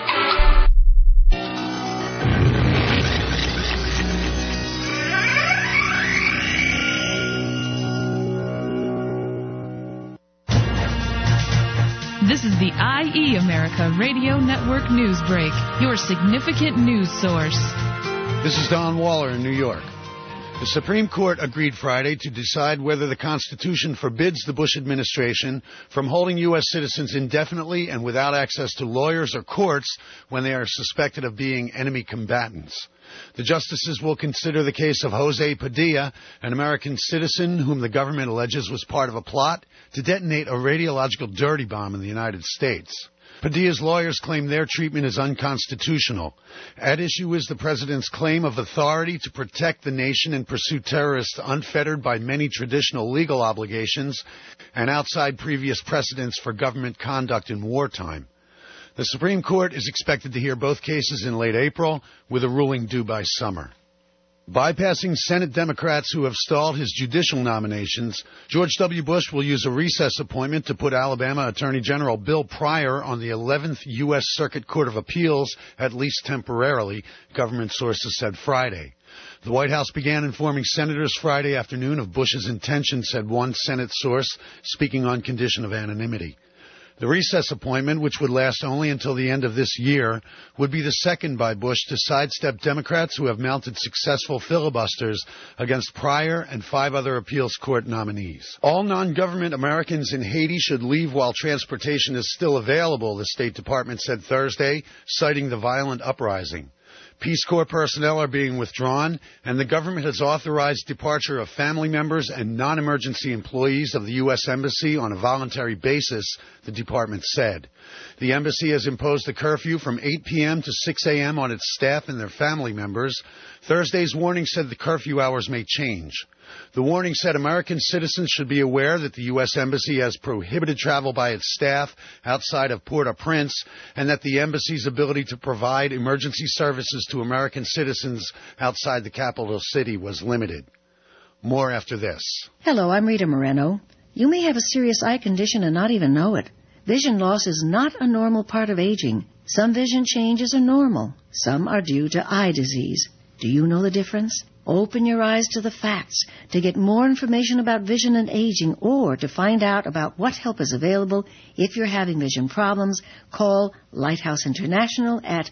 This is the IE America Radio Network News Break, your significant news source. This is Don Waller in New York. The Supreme Court agreed Friday to decide whether the Constitution forbids the Bush administration from holding U.S. citizens indefinitely and without access to lawyers or courts when they are suspected of being enemy combatants. The justices will consider the case of Jose Padilla, an American citizen whom the government alleges was part of a plot to detonate a radiological dirty bomb in the United States. Padilla's lawyers claim their treatment is unconstitutional. At issue is the president's claim of authority to protect the nation and pursue terrorists unfettered by many traditional legal obligations and outside previous precedents for government conduct in wartime. The Supreme Court is expected to hear both cases in late April, with a ruling due by summer. Bypassing Senate Democrats who have stalled his judicial nominations, George W. Bush will use a recess appointment to put Alabama Attorney General Bill Pryor on the 11th U.S. Circuit Court of Appeals, at least temporarily, government sources said Friday. The White House began informing senators Friday afternoon of Bush's intention, said one Senate source, speaking on condition of anonymity. The recess appointment, which would last only until the end of this year, would be the second by Bush to sidestep Democrats who have mounted successful filibusters against Pryor and 5 other appeals court nominees. All non-government Americans in Haiti should leave while transportation is still available, the State Department said Thursday, citing the violent uprising. Peace Corps personnel are being withdrawn, and the government has authorized departure of family members and non-emergency employees of the U.S. Embassy on a voluntary basis, the department said. The embassy has imposed a curfew from 8 p.m. to 6 a.m. on its staff and their family members. Thursday's warning said the curfew hours may change. The warning said American citizens should be aware that the U.S. Embassy has prohibited travel by its staff outside of Port-au-Prince and that the embassy's ability to provide emergency services to American citizens outside the capital city was limited. More after this. Hello, I'm Rita Moreno. You may have a serious eye condition and not even know it. Vision loss is not a normal part of aging. Some vision changes are normal. Some are due to eye disease. Do you know the difference? Open your eyes to the facts. To get more information about vision and aging or to find out about what help is available if you're having vision problems, call Lighthouse International at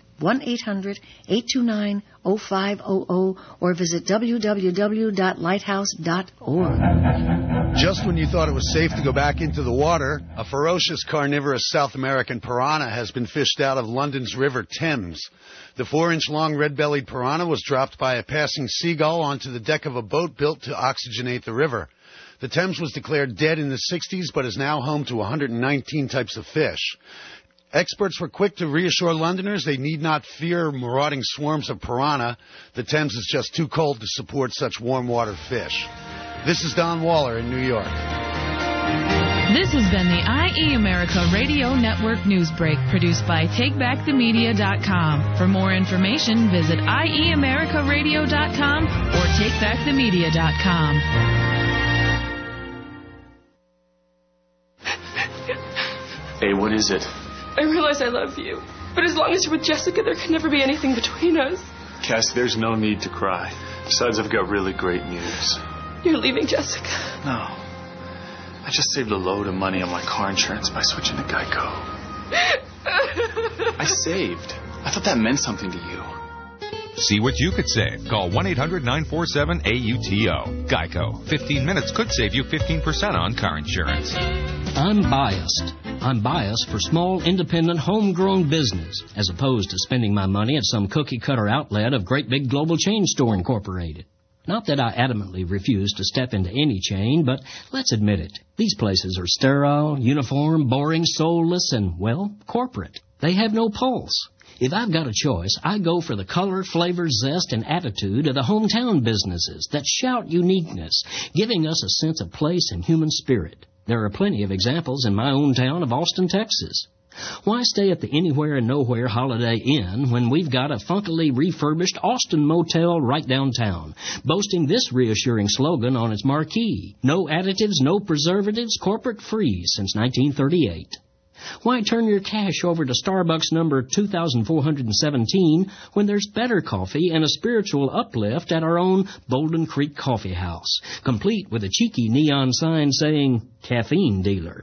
1-800-829-0500 or visit www.lighthouse.org. Just when you thought it was safe to go back into the water, a ferocious carnivorous South American piranha has been fished out of London's River Thames. The 4-inch-long red-bellied piranha was dropped by a passing seagull onto the deck of a boat built to oxygenate the river. The Thames was declared dead in the 60s, but is now home to 119 types of fish. Experts were quick to reassure Londoners they need not fear marauding swarms of piranha. The Thames is just too cold to support such warm-water fish. This is Don Waller in New York. This has been the IE America Radio Network News Break, produced by TakeBackTheMedia.com. For more information, visit IEAmericaRadio.com or TakeBackTheMedia.com. Hey, what is it? I realize I love you, but as long as you're with Jessica, there can never be anything between us. Cass, there's no need to cry. Besides, I've got really great news. You're leaving Jessica. No. I just saved a load of money on my car insurance by switching to Geico. I saved. I thought that meant something to you. See what you could save. Call 1-800-947-AUTO. Geico. 15 minutes could save you 15% on car insurance. I'm biased. I'm biased for small, independent, homegrown business, as opposed to spending my money at some cookie-cutter outlet of Great Big Global Chain Store Incorporated. Not that I adamantly refuse to step into any chain, but let's admit it. These places are sterile, uniform, boring, soulless, and, well, corporate. They have no pulse. If I've got a choice, I go for the color, flavor, zest, and attitude of the hometown businesses that shout uniqueness, giving us a sense of place and human spirit. There are plenty of examples in my own town of Austin, Texas. Why stay at the Anywhere and Nowhere Holiday Inn when we've got a funkily refurbished Austin motel right downtown, boasting this reassuring slogan on its marquee: no additives, no preservatives, corporate free since 1938. Why turn your cash over to Starbucks number 2417 when there's better coffee and a spiritual uplift at our own Bolden Creek Coffee House, complete with a cheeky neon sign saying caffeine dealer?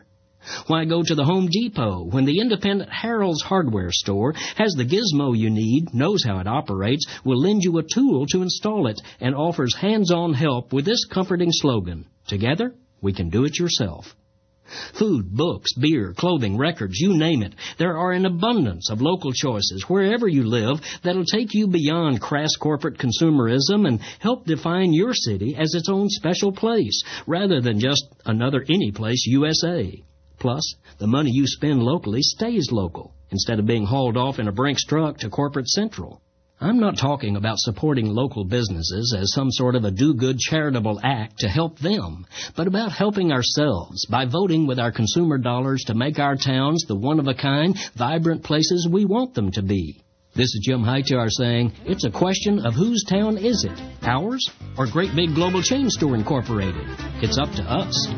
Why go to the Home Depot when the independent Harold's Hardware store has the gizmo you need, knows how it operates, will lend you a tool to install it, and offers hands-on help with this comforting slogan, "Together, we can do it yourself." Food, books, beer, clothing, records, you name it. There are an abundance of local choices wherever you live that'll take you beyond crass corporate consumerism and help define your city as its own special place, rather than just another any place USA. Plus, the money you spend locally stays local, instead of being hauled off in a Brinks truck to Corporate Central. I'm not talking about supporting local businesses as some sort of a do-good charitable act to help them, but about helping ourselves by voting with our consumer dollars to make our towns the one-of-a-kind, vibrant places we want them to be. This is Jim Hightower saying, it's a question of whose town is it, ours or Great Big Global Chain Store Incorporated? It's up to us.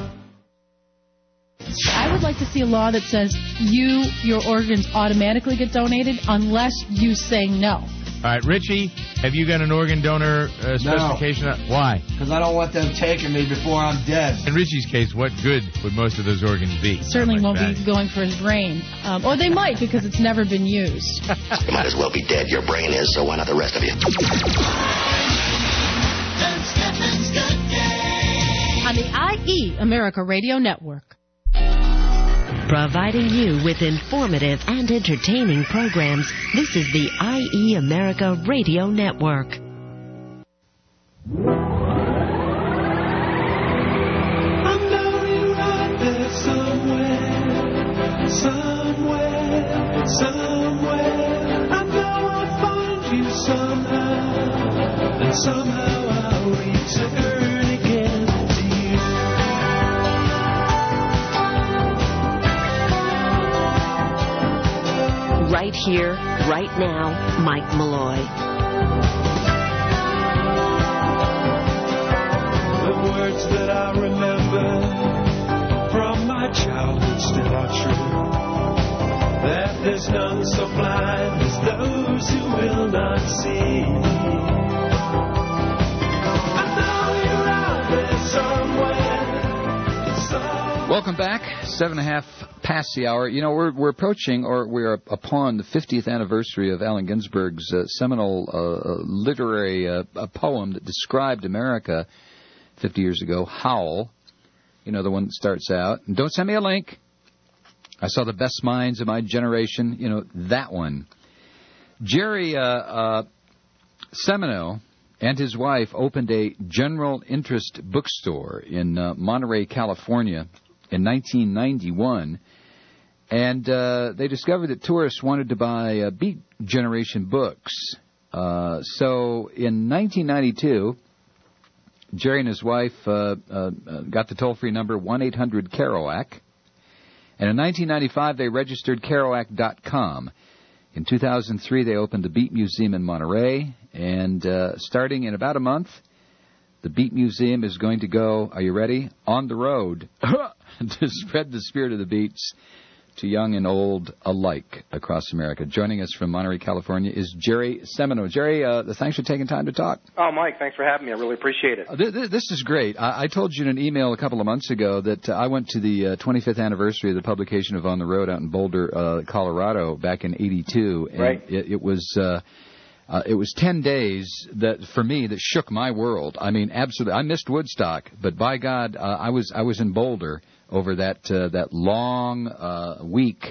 I would like to see a law that says your organs automatically get donated unless you say no. All right, Richie, have you got an organ donor specification? No. Why? Because I don't want them taking me before I'm dead. In Richie's case, what good would most of those organs be? Certainly won't be going for his brain. Or they might because it's never been used. You might as well be dead. Your brain is, so why not the rest of you? On the IE America Radio Network. Providing you with informative and entertaining programs, this is the IE America Radio Network. I know you're out there somewhere. I know I'll find you somehow, and somehow I'll return again to you. Right here, right now, Mike Malloy. The words that I remember from my childhood still are true. That there's none so blind as those who will not see. I know you're out there somewhere. Welcome back. 7:30 past the hour. You know, we're approaching, or we're upon the 50th anniversary of Allen Ginsberg's seminal literary poem that described America 50 years ago, Howl. You know, the one that starts out, and don't send me a link. I saw the best minds of my generation. You know, that one. Jerry Semino and his wife opened a general interest bookstore in Monterey, California in 1991. And they discovered that tourists wanted to buy Beat Generation books. So in 1992, Jerry and his wife got the toll-free number 1-800-KEROAC. And in 1995, they registered Kerouac.com. In 2003, they opened the Beat Museum in Monterey. And starting in about a month, the Beat Museum is going to go, are you ready, on the road to spread the spirit of the Beats to young and old alike across America. Joining us from Monterey, California, is Jerry Semino. Jerry, thanks for taking time to talk. Oh, Mike, thanks for having me. I really appreciate it. This is great. I told you in an email a couple of months ago that I went to the 25th anniversary of the publication of On the Road out in Boulder, Colorado, back in '82. And right. It was 10 days that, for me, that shook my world. I mean, absolutely. I missed Woodstock, but by God, I was in Boulder over that long week.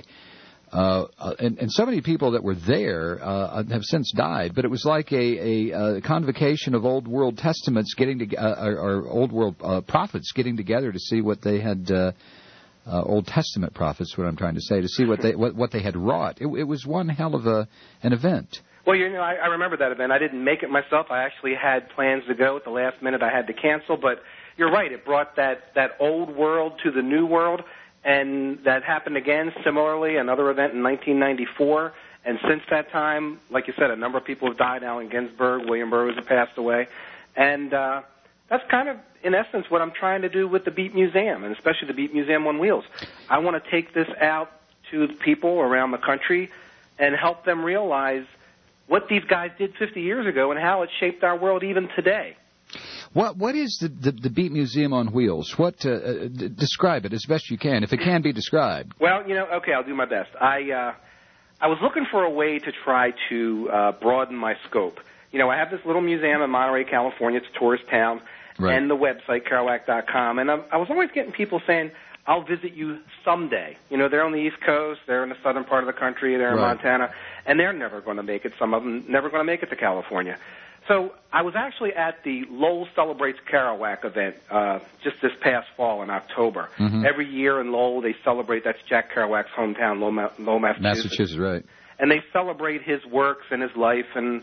And so many people that were there have since died. But it was like a convocation of Old World Testaments or Old World prophets getting together to see what they had. Old Testament prophets, what I'm trying to say, to see what they had wrought. It was one hell of an event. Well, I remember that event. I didn't make it myself. I actually had plans to go. At the last minute, I had to cancel. But you're right. It brought that old world to the new world. And that happened again, similarly, another event in 1994. And since that time, like you said, a number of people have died. Allen Ginsberg, William Burroughs have passed away. And that's kind of, in essence, what I'm trying to do with the Beat Museum, and especially the Beat Museum on Wheels. I want to take this out to people around the country and help them realize what these guys did 50 years ago and how it shaped our world even today. What is the Beat Museum on Wheels? What describe it as best you can, if it can be described. Well, okay, I'll do my best. I was looking for a way to try to broaden my scope. I have this little museum in Monterey, California. It's a tourist town, and the website, Kerouac.com. And I was always getting people saying, I'll visit you someday. They're on the East Coast, they're in the southern part of the country, they're in Montana, and they're never going to make it. Some of them never going to make it to California. So I was actually at the Lowell Celebrates Kerouac event just this past fall in October. Mm-hmm. Every year in Lowell, they celebrate, that's Jack Kerouac's hometown, Lowell, Massachusetts. Right. And they celebrate his works and his life and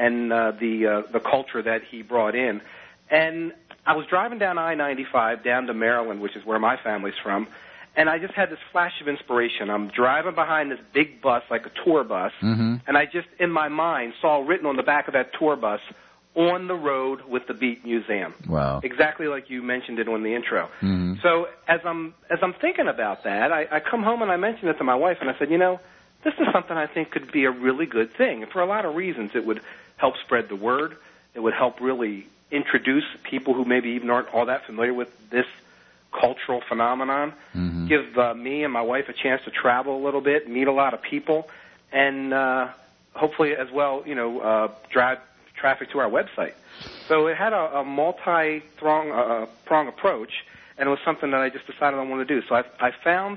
the culture that he brought in. And I was driving down I-95 down to Maryland, which is where my family's from, and I just had this flash of inspiration. I'm driving behind this big bus, like a tour bus, and I just, in my mind, saw written on the back of that tour bus, "On the road with the Beat Museum." Wow. Exactly like you mentioned it on the intro. Mm-hmm. So as I'm thinking about that, I come home and I mentioned it to my wife, and I said, this is something I think could be a really good thing. And for a lot of reasons, it would help spread the word. It would help really introduce people who maybe even aren't all that familiar with this cultural phenomenon, give me and my wife a chance to travel a little bit, meet a lot of people, and hopefully as well, drive traffic to our website. So it had a multi-prong approach, and it was something that I just decided I wanted to do. So I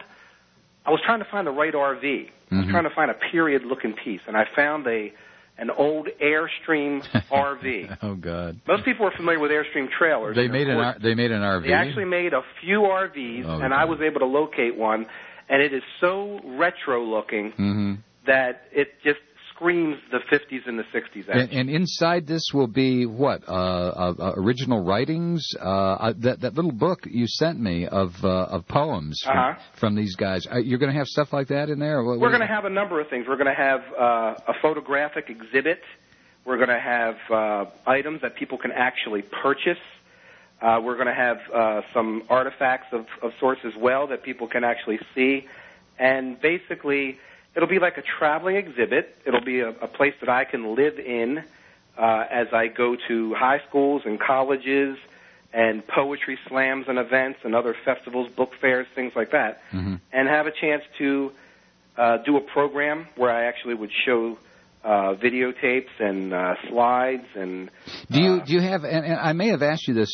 was trying to find the right RV. I was trying to find a period-looking piece, and I found an old Airstream RV. Oh, God. Most people are familiar with Airstream trailers. They made an RV? They actually made a few RVs, and I was able to locate one, and it is so retro-looking that it just screams the 50s and the 60s. And inside this will be what? Original writings? That little book you sent me of poems from these guys. You're going to have stuff like that in there? We're going to have a number of things. We're going to have a photographic exhibit. We're going to have items that people can actually purchase. We're going to have some artifacts of sorts as well that people can actually see. And basically, it'll be like a traveling exhibit. It'll be a place that I can live in as I go to high schools and colleges and poetry slams and events and other festivals, book fairs, things like that, and have a chance to do a program where I actually would show videotapes and slides and. Do you have? And I may have asked you this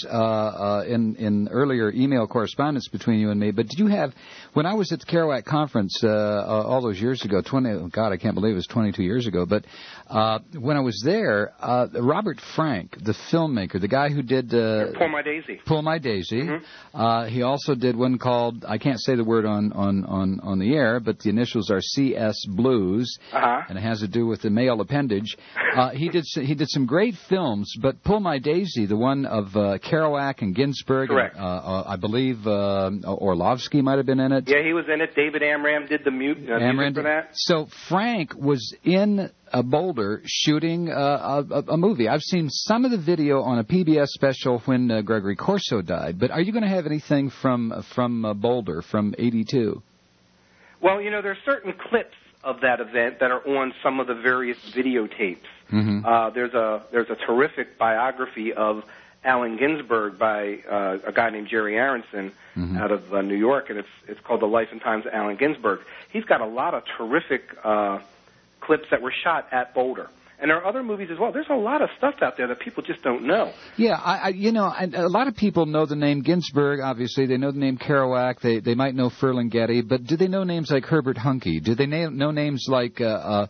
in earlier email correspondence between you and me. But did you have, when I was at the Kerouac conference all those years ago, I can't believe it was 22 years ago. But when I was there, Robert Frank, the filmmaker, the guy who did Pull My Daisy. Pull My Daisy. He also did one called, I can't say the word on the air, but the initials are CS Blues, and it has to do with the male appendage. He did some great films, but Pull My Daisy, the one of Kerouac and Ginsberg, I believe Orlovsky might have been in it. Yeah, he was in it. David Amram did the music for that. So Frank was in Boulder shooting a movie. I've seen some of the video on a PBS special when Gregory Corso died, but are you going to have anything from Boulder, from '82? Well, there's certain clips of that event that are on some of the various videotapes. There's a terrific biography of Allen Ginsberg by a guy named Jerry Aronson out of New York, and it's called The Life and Times of Allen Ginsberg. He's got a lot of terrific clips that were shot at Boulder. And there are other movies as well. There's a lot of stuff out there that people just don't know. Yeah, a lot of people know the name Ginsberg, obviously. They know the name Kerouac. They might know Ferlinghetti. But do they know names like Herbert Huncke? Do they know names like, what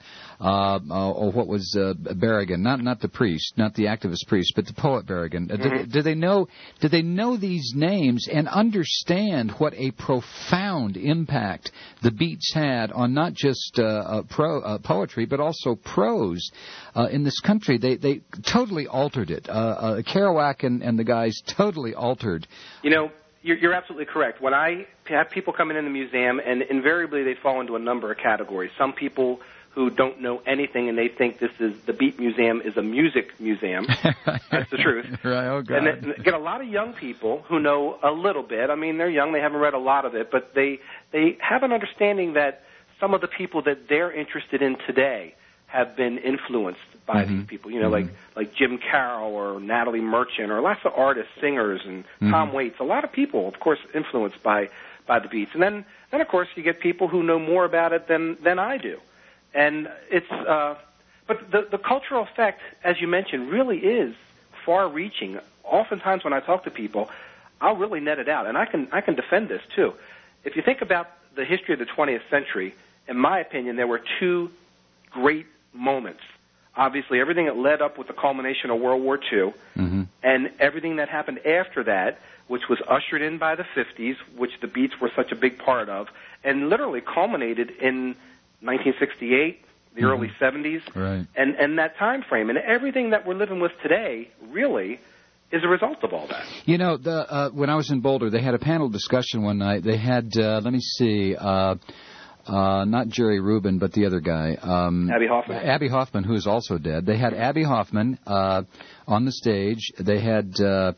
was Berrigan? Not the priest, not the activist priest, but the poet Berrigan. Do they know these names and understand what a profound impact the Beats had on not just poetry, but also prose? In this country, they totally altered it. Kerouac and the guys totally altered. You're absolutely correct. When I have people come in the museum, and invariably they fall into a number of categories. Some people who don't know anything and they think the Beat Museum is a music museum. That's the truth. Right, oh God. And then get a lot of young people who know a little bit. I mean, they're young, they haven't read a lot of it, but they have an understanding that some of the people that they're interested in today have been influenced by these people. You know, like Jim Carroll or Natalie Merchant or lots of artists, singers, and Tom Waits. A lot of people, of course, influenced by the Beats. And then of course you get people who know more about it than I do. And it's but the cultural effect, as you mentioned, really is far-reaching. Oftentimes when I talk to people, I'll really net it out, and I can defend this too. If you think about the history of the 20th century, in my opinion, there were two great moments. Obviously, everything that led up with the culmination of World War II, and everything that happened after that, which was ushered in by the 50s, which the Beats were such a big part of, and literally culminated in 1968, the early 70s, and that time frame. And everything that we're living with today, really, is a result of all that. You know, when I was in Boulder, they had a panel discussion one night. They had, let me see, not Jerry Rubin, but the other guy. Abby Hoffman. Abby Hoffman, who is also dead. They had Abby Hoffman on the stage. They had...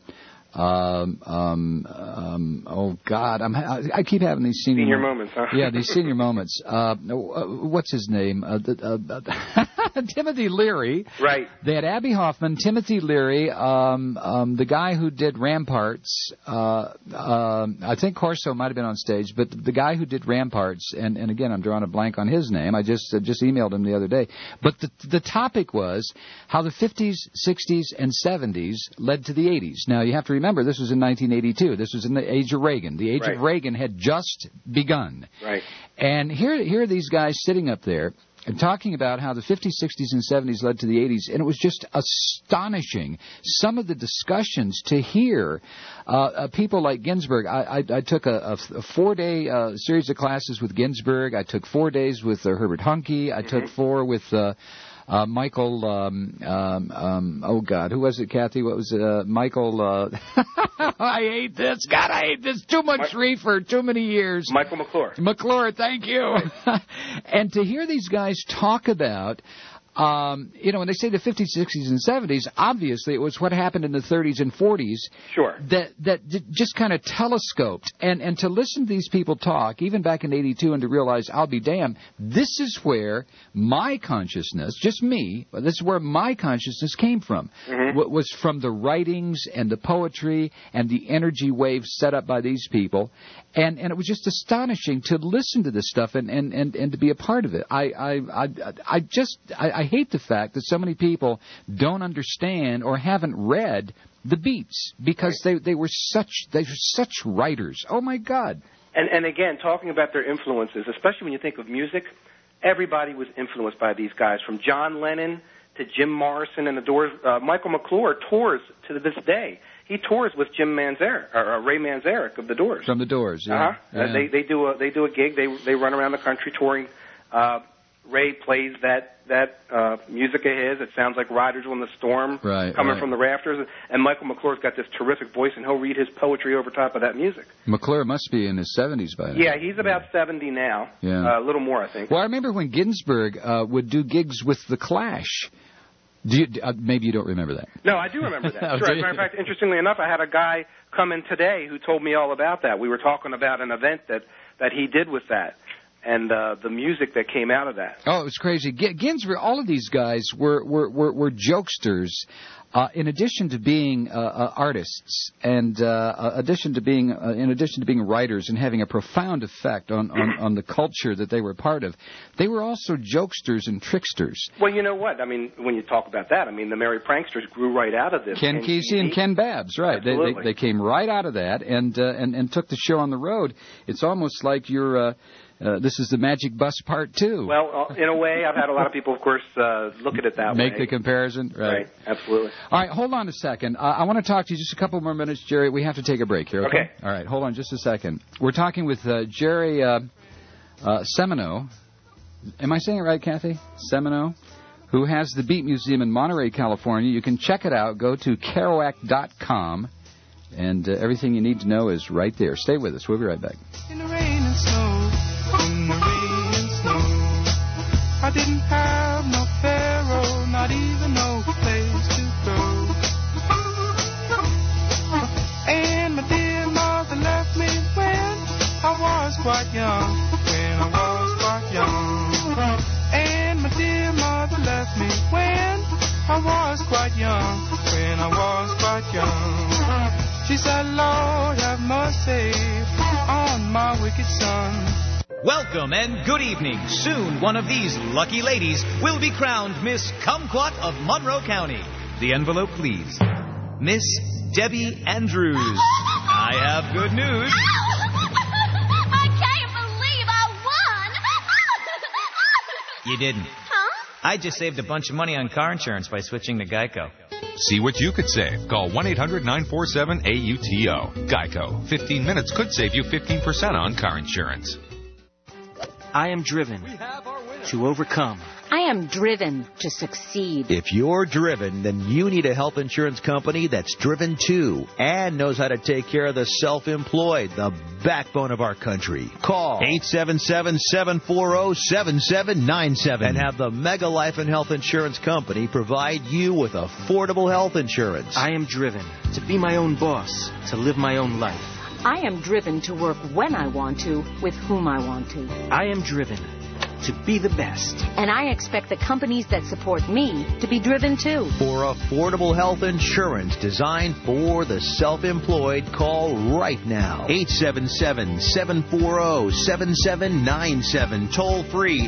oh God, I keep having these senior moments, huh? Yeah, these senior moments. What's his name? Timothy Leary. Right. They had Abby Hoffman, Timothy Leary, the guy who did Ramparts. I think Corso might have been on stage, but the guy who did Ramparts, and again, I'm drawing a blank on his name. I just emailed him the other day. But the topic was how the 50s, 60s, and 70s led to the 80s. Now, you have to remember, this was in 1982. This was in the age of Reagan. The age of Reagan had just begun. Right. And here are these guys sitting up there and talking about how the 50s, 60s, and 70s led to the 80s, and it was just astonishing. Some of the discussions to hear people like Ginsberg. I took a 4-day series of classes with Ginsberg. I took 4 days with Herbert Huncke. I took 4 with... Michael, oh God, who was it, Kathy? What was it? Michael, I hate this. God, I hate this. Too much reefer, too many years. Michael McClure. McClure, thank you. And to hear these guys talk about, you know, when they say the 50s, 60s, and 70s, obviously it was what happened in the 30s and 40s. Sure. That just kind of telescoped. And to listen to these people talk, even back in 82, and to realize, I'll be damned, this is where my consciousness, just me, this is where my consciousness came from. Was from the writings and the poetry and the energy waves set up by these people. And it was just astonishing to listen to this stuff and to be a part of it. I hate the fact that so many people don't understand or haven't read the Beats because they were such writers. Oh my God! And again, talking about their influences, especially when you think of music, everybody was influenced by these guys, from John Lennon to Jim Morrison and the Doors. Michael McClure tours to this day. He tours with Jim Manzarek, or Ray Manzarek of the Doors. From the Doors, yeah. They do a gig. They run around the country touring. Ray plays that music of his. It sounds like Riders on the Storm coming from the rafters. And Michael McClure's got this terrific voice, and he'll read his poetry over top of that music. McClure must be in his 70s by now. Yeah, he's about 70 now. Yeah. A little more, I think. Well, I remember when Ginsberg would do gigs with The Clash. Maybe you don't remember that. No, I do remember that. Sure. As a matter of fact, interestingly enough, I had a guy come in today who told me all about that. We were talking about an event that he did with that, and the music that came out of that. Oh, it was crazy. Ginsberg, all of these guys were jokesters. In addition to being artists, and in addition to being writers and having a profound effect on the culture that they were part of, they were also jokesters and tricksters. Well, you know what? I mean, when you talk about that, I mean, the Merry Pranksters grew right out of this. Ken Kesey and Ken Babbs, right? Absolutely. They came right out of that and took the show on the road. It's almost like you're. This is the Magic Bus Part 2. Well, in a way, I've had a lot of people, of course, look at it that way. Make the comparison? Right, absolutely. All right, hold on a second. I want to talk to you just a couple more minutes, Jerry. We have to take a break here, okay? All right, hold on just a second. We're talking with Jerry Semino. Am I saying it right, Kathy? Semino, who has the Beat Museum in Monterey, California. You can check it out. Go to Kerouac.com, and everything you need to know is right there. Stay with us. We'll be right back. In the rain and snow, in the rain and snow, I didn't have no pharaoh, not even no place to go. And my dear mother left me when I was quite young, And my dear mother I was quite young, when I was quite young. She said, Lord, have mercy on my wicked son. Welcome and good evening. Soon one of these lucky ladies will be crowned Miss Kumquat of Monroe County. The envelope, please. Miss Debbie Andrews. I have good news. I can't believe I won. You didn't. Huh? I just saved a bunch of money on car insurance by switching to Geico. See what you could save. Call 1-800-947-AUTO. Geico. 15 minutes could save you 15% on car insurance. I am driven to overcome. I am driven to succeed. If you're driven, then you need a health insurance company that's driven too and knows how to take care of the self-employed, the backbone of our country. Call 877-740-7797 and have the Mega Life and Health Insurance Company provide you with affordable health insurance. I am driven to be my own boss, to live my own life. I am driven to work when I want to, with whom I want to. I am driven to be the best. And I expect the companies that support me to be driven too. For affordable health insurance designed for the self-employed, call right now. 877-740-7797. Toll free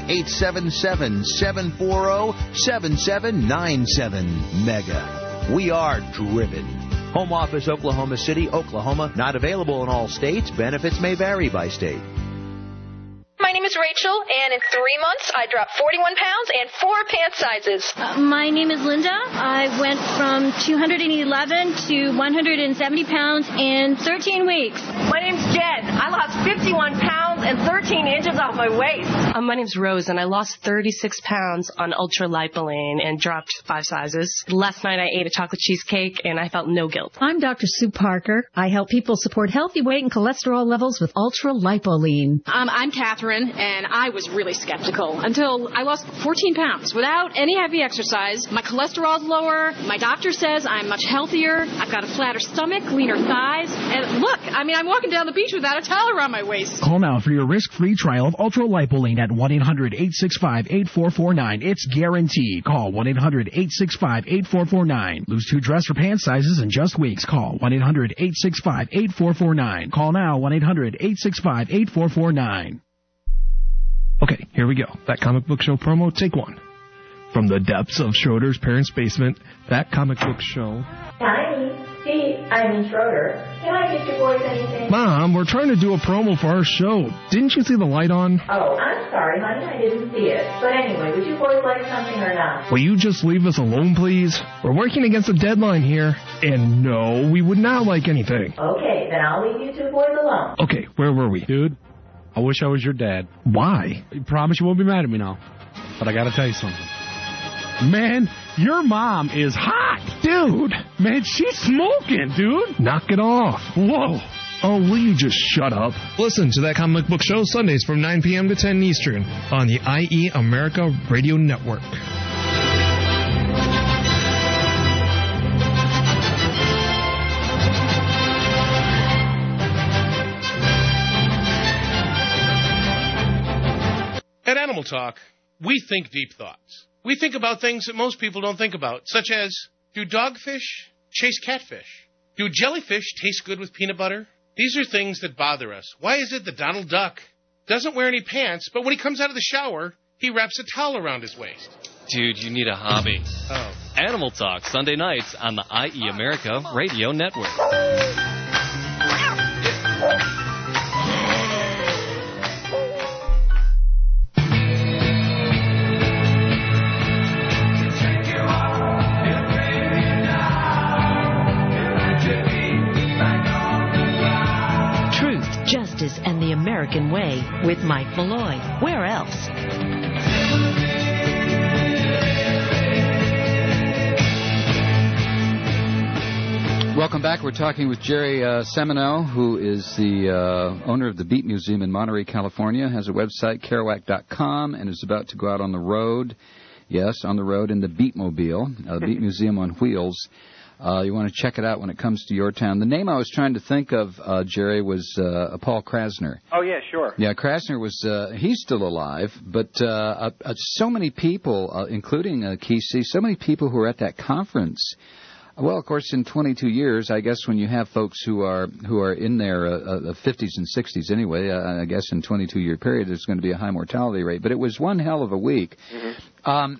877-740-7797. Mega. We are driven. Home office, Oklahoma City, Oklahoma. Not available in all states. Benefits may vary by state. My name is Rachel, and in 3 months, I dropped 41 pounds and 4 pant sizes. My name is Linda. I went from 211 to 170 pounds in 13 weeks. My name's Jen. I lost 51 pounds and 13 inches off my waist. My name's Rose, and I lost 36 pounds on ultra-lipoline and dropped 5 sizes. Last night, I ate a chocolate cheesecake, and I felt no guilt. I'm Dr. Sue Parker. I help people support healthy weight and cholesterol levels with ultra-lipoline. I'm Catherine, and I was really skeptical until I lost 14 pounds without any heavy exercise. My cholesterol's lower. My doctor says I'm much healthier. I've got a flatter stomach, leaner thighs. And look, I'm walking down the beach without a towel around my waist. Call now for your risk-free trial of ultra-lipoline at 1-800-865-8449. It's guaranteed. Call 1-800-865-8449. Lose 2 dress or pant sizes in just weeks. Call 1-800-865-8449. Call now 1-800-865-8449. Okay, here we go. That comic book show promo, take 1. From the depths of Schroeder's parents' basement, that comic book show. Hi, Steve. I'm Schroeder. Can I get your boys anything? Mom, we're trying to do a promo for our show. Didn't you see the light on? Oh, I'm sorry, honey. I didn't see it. But anyway, would you boys like something or not? Will you just leave us alone, please? We're working against a deadline here. And no, we would not like anything. Okay, then I'll leave you 2 boys alone. Okay, where were we? Dude, I wish I was your dad. Why? I promise you won't be mad at me now. But I gotta tell you something. Man, your mom is hot. Dude. Man, she's smoking, dude. Knock it off. Whoa. Oh, will you just shut up? Listen to that comic book show Sundays from 9 p.m. to 10 Eastern on the IE America Radio Network. At Animal Talk, we think deep thoughts. We think about things that most people don't think about, such as, do dogfish chase catfish? Do jellyfish taste good with peanut butter? These are things that bother us. Why is it that Donald Duck doesn't wear any pants, but when he comes out of the shower, he wraps a towel around his waist? Dude, you need a hobby. Oh. Animal Talk, Sunday nights on the IE America Radio Network. Justice and the American Way with Mike Malloy. Where else? Welcome back. We're talking with Jerry Semino, who is the owner of the Beat Museum in Monterey, California, has a website, Kerouac.com, and is about to go out on the road. Yes, on the road in the Beatmobile, Beat Museum on wheels. You want to check it out when it comes to your town. The name I was trying to think of, Jerry, was Paul Krasner. Oh, yeah, sure. Yeah, Krasner was, he's still alive, but so many people, including Kesey, so many people who were at that conference. Well, of course, in 22 years, I guess when you have folks who are in their 50s and 60s anyway, I guess in 22-year period, there's going to be a high mortality rate. But it was one hell of a week. Mm-hmm.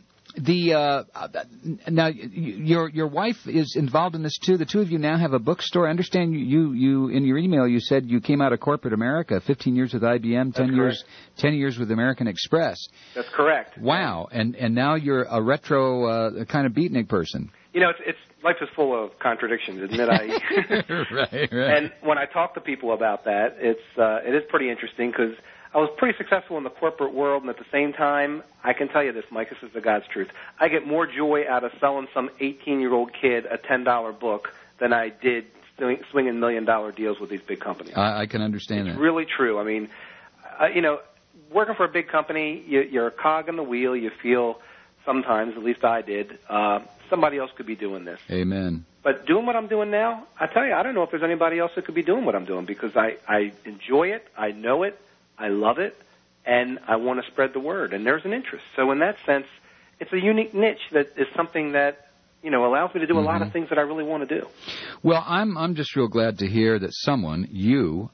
Now your wife is involved in this too. The two of you now have a bookstore. I understand you in your email you said you came out of corporate America, 15 years with IBM, 10 years with American Express. That's correct. Wow, and now you're a retro kind of beatnik person. You know, it's life is full of contradictions, isn't it? Right. And when I talk to people about that, it is pretty interesting because I was pretty successful in the corporate world, and at the same time, I can tell you this, Mike, this is the God's truth. I get more joy out of selling some 18-year-old kid a $10 book than I did swinging $1 million deals with these big companies. I can understand that. It's really true. I mean, working for a big company, you're a cog in the wheel. You feel sometimes, at least I did, somebody else could be doing this. Amen. But doing what I'm doing now, I tell you, I don't know if there's anybody else that could be doing what I'm doing because I enjoy it, I know it, I love it, and I want to spread the word, and there's an interest. So in that sense, it's a unique niche that is something that, allows me to do a lot of things that I really want to do. Well, I'm just real glad to hear that someone, you,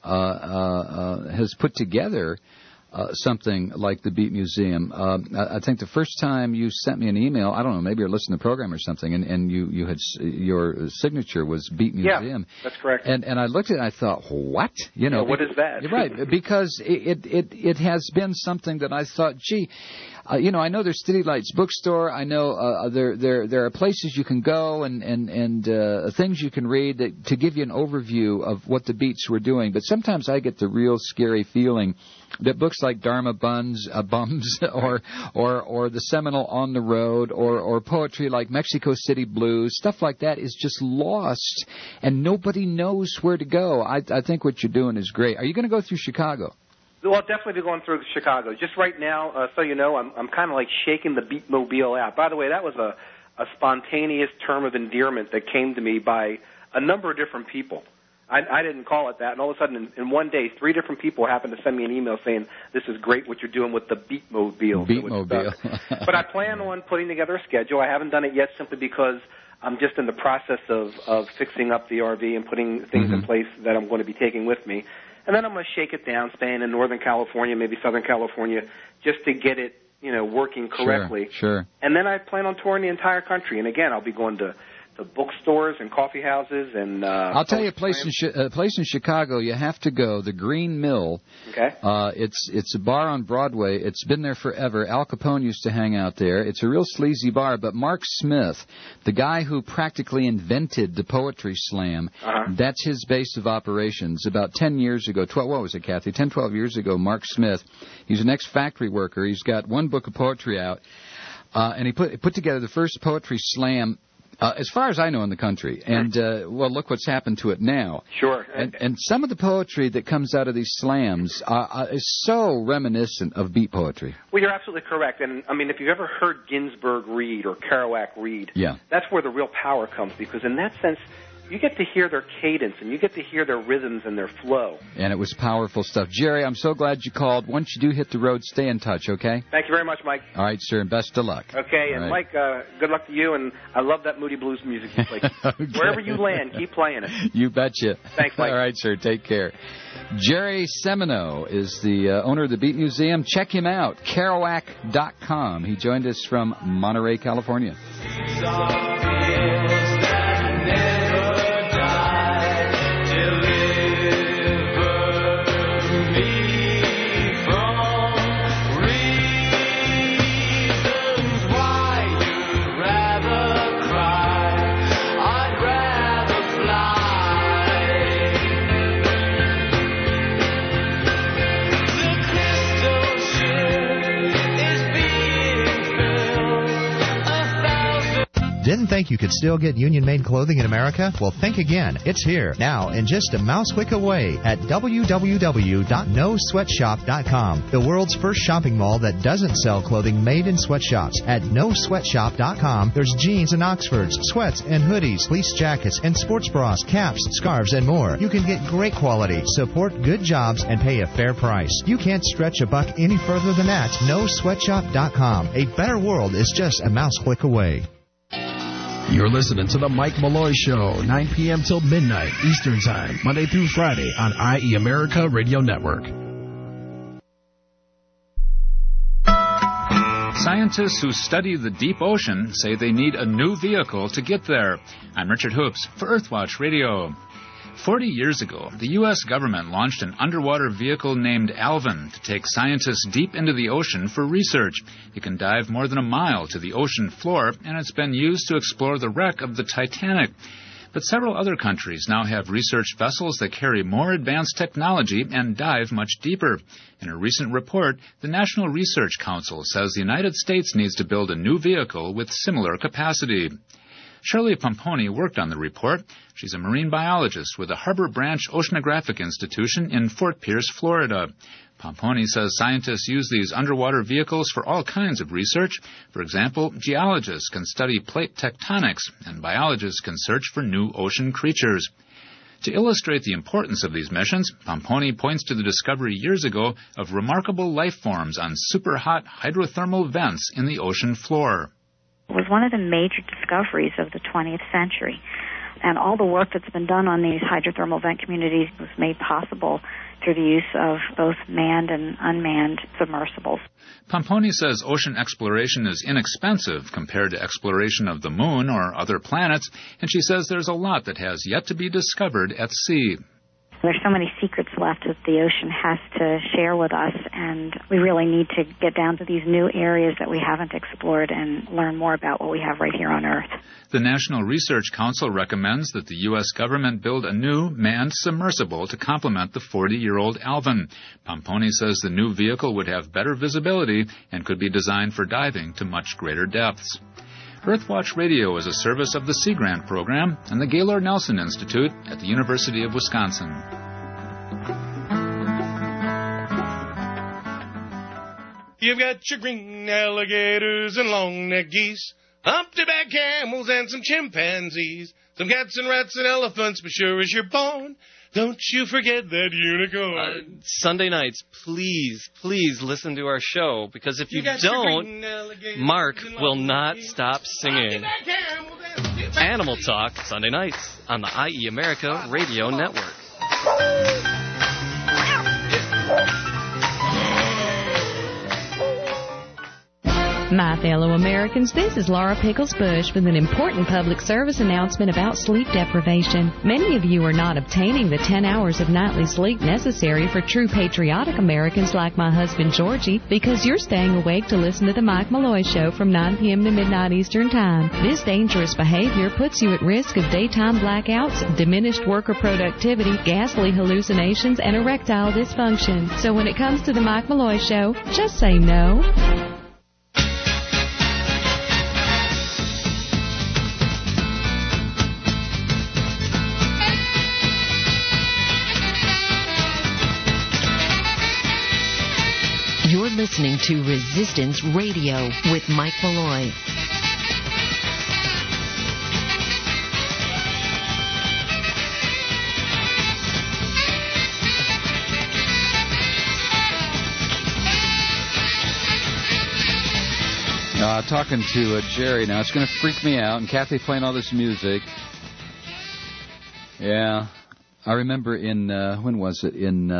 has put together something like the Beat Museum. I think the first time you sent me an email, I don't know, maybe you're listening to the program or something, and you had your signature was Beat Museum. Yeah, that's correct. And I looked at it and I thought, what? What is that? Right, because it has been something that I thought, gee, I know there's City Lights bookstore. I know there are places you can go and things you can read to give you an overview of what the Beats were doing. But sometimes I get the real scary feeling that books like Dharma Bums or the Seminole On the Road or poetry like Mexico City Blues, stuff like that is just lost and nobody knows where to go. I think what you're doing is great. Are you going to go through Chicago? Well, I'll definitely be going through Chicago. Just right now, so you know, I'm kind of like shaking the Beatmobile out. By the way, that was a spontaneous term of endearment that came to me by a number of different people. I didn't call it that, and all of a sudden, in one day, 3 different people happened to send me an email saying, this is great what you're doing with the Beatmobile. Beatmobile. But I plan on putting together a schedule. I haven't done it yet simply because I'm just in the process of fixing up the RV and putting things in place that I'm going to be taking with me. And then I'm going to shake it down, staying in Northern California, maybe Southern California, just to get it, working correctly. Sure. And then I plan on touring the entire country. And again, I'll be going to bookstores and coffee houses and I'll tell you a place in Chicago you have to go, the Green Mill. Okay. It's a bar on Broadway. It's been there forever. Al Capone used to hang out there. It's a real sleazy bar, but Mark Smith, the guy who practically invented the poetry slam, that's his base of operations. About 10 years ago, 12 years ago, Mark Smith, he's an ex-factory worker. He's got one book of poetry out, and he put together the first poetry slam as far as I know in the country. And, look what's happened to it now. Sure. And some of the poetry that comes out of these slams is so reminiscent of beat poetry. Well, you're absolutely correct. And, I mean, if you've ever heard Ginsberg read or Kerouac read, that's where the real power comes, because in that sense, you get to hear their cadence, and you get to hear their rhythms and their flow. And it was powerful stuff. Jerry, I'm so glad you called. Once you do hit the road, stay in touch, okay? Thank you very much, Mike. All right, sir, and best of luck. Okay, and Mike, good luck to you, and I love that Moody Blues music you play. Okay. Wherever you land, keep playing it. You betcha. Thanks, Mike. All right, sir, take care. Jerry Semino is the owner of the Beat Museum. Check him out, Kerouac.com. He joined us from Monterey, California. Didn't think you could still get union-made clothing in America? Well, think again. It's here, now, in just a mouse click away at www.nosweatshop.com, the world's first shopping mall that doesn't sell clothing made in sweatshops. At nosweatshop.com, there's jeans and Oxfords, sweats and hoodies, fleece jackets, and sports bras, caps, scarves, and more. You can get great quality, support good jobs, and pay a fair price. You can't stretch a buck any further than that. NoSweatshop.com. A better world is just a mouse click away. You're listening to the Mike Malloy Show, 9 p.m. till midnight Eastern Time, Monday through Friday on IE America Radio Network. Scientists who study the deep ocean say they need a new vehicle to get there. I'm Richard Hoops for Earthwatch Radio. 40 years ago, the U.S. government launched an underwater vehicle named Alvin to take scientists deep into the ocean for research. It can dive more than a mile to the ocean floor, and it's been used to explore the wreck of the Titanic. But several other countries now have research vessels that carry more advanced technology and dive much deeper. In a recent report, the National Research Council says the United States needs to build a new vehicle with similar capacity. Shirley Pomponi worked on the report. She's a marine biologist with the Harbor Branch Oceanographic Institution in Fort Pierce, Florida. Pomponi says scientists use these underwater vehicles for all kinds of research. For example, geologists can study plate tectonics, and biologists can search for new ocean creatures. To illustrate the importance of these missions, Pomponi points to the discovery years ago of remarkable life forms on superhot hydrothermal vents in the ocean floor. It was one of the major discoveries of the 20th century. And all the work that's been done on these hydrothermal vent communities was made possible through the use of both manned and unmanned submersibles. Pomponi says ocean exploration is inexpensive compared to exploration of the moon or other planets, and she says there's a lot that has yet to be discovered at sea. There's so many secrets left that the ocean has to share with us, and we really need to get down to these new areas that we haven't explored and learn more about what we have right here on Earth. The National Research Council recommends that the U.S. government build a new manned submersible to complement the 40-year-old Alvin. Pomponi says the new vehicle would have better visibility and could be designed for diving to much greater depths. Earthwatch Radio is a service of the Sea Grant Program and the Gaylord Nelson Institute at the University of Wisconsin. You've got your green alligators and long-necked geese, humpty-back camels and some chimpanzees, some cats and rats and elephants, but sure as you're born, don't you forget that unicorn. Sunday nights, please listen to our show, because if you don't, Mark will not stop singing. Animal Talk, Sunday nights on the IE America Radio Network. My fellow Americans, this is Laura Pickles Bush with an important public service announcement about sleep deprivation. Many of you are not obtaining the 10 hours of nightly sleep necessary for true patriotic Americans like my husband Georgie because you're staying awake to listen to the Mike Malloy Show from 9 p.m. to midnight Eastern Time. This dangerous behavior puts you at risk of daytime blackouts, diminished worker productivity, ghastly hallucinations, and erectile dysfunction. So when it comes to the Mike Malloy Show, just say no. You're listening to Resistance Radio with Mike Malloy. Talking to Jerry now. It's going to freak me out. And Kathy playing all this music. Yeah. I remember in, when was it? In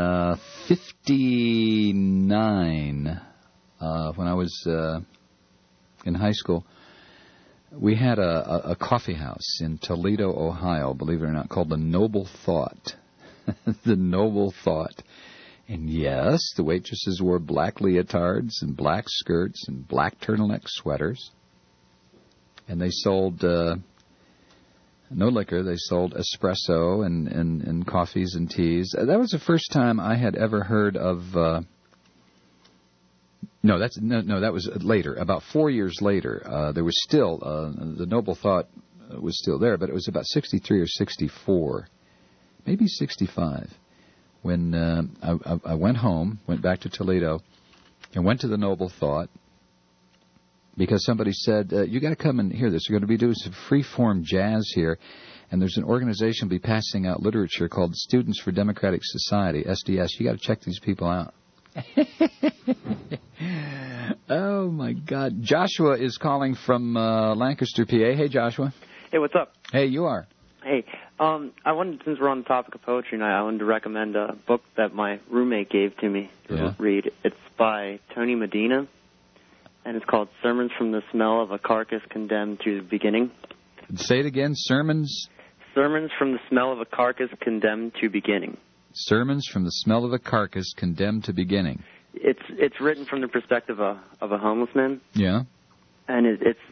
59, when I was in high school, we had a coffee house in Toledo, Ohio, believe it or not, called the Noble Thought. The Noble Thought. And yes, the waitresses wore black leotards and black skirts and black turtleneck sweaters. And they sold no liquor. They sold espresso and coffees and teas. That was the first time I had ever heard of No, that was later. About 4 years later, there was still the noble thought was still there, but it was about 63 or 64, maybe 65, when I went home, went back to Toledo, and went to the Noble Thought, because somebody said, you got to come and hear this. We're going to be doing some free-form jazz here, and there's an organization will be passing out literature called Students for Democratic Society, SDS. You got to check these people out. Oh, my God. Joshua is calling from Lancaster, PA. Hey, Joshua. Hey, what's up? Hey, you are. Hey, I wanted, since we're on the topic of poetry now, I wanted to recommend a book that my roommate gave to me to read. It's by Tony Medina, and it's called Sermons from the Smell of a Carcass Condemned to Beginning. Say it again. Sermons from the Smell of a Carcass Condemned to Beginning. Sermons from the Smell of a Carcass Condemned to Beginning. It's written from the perspective of a homeless man. Yeah. And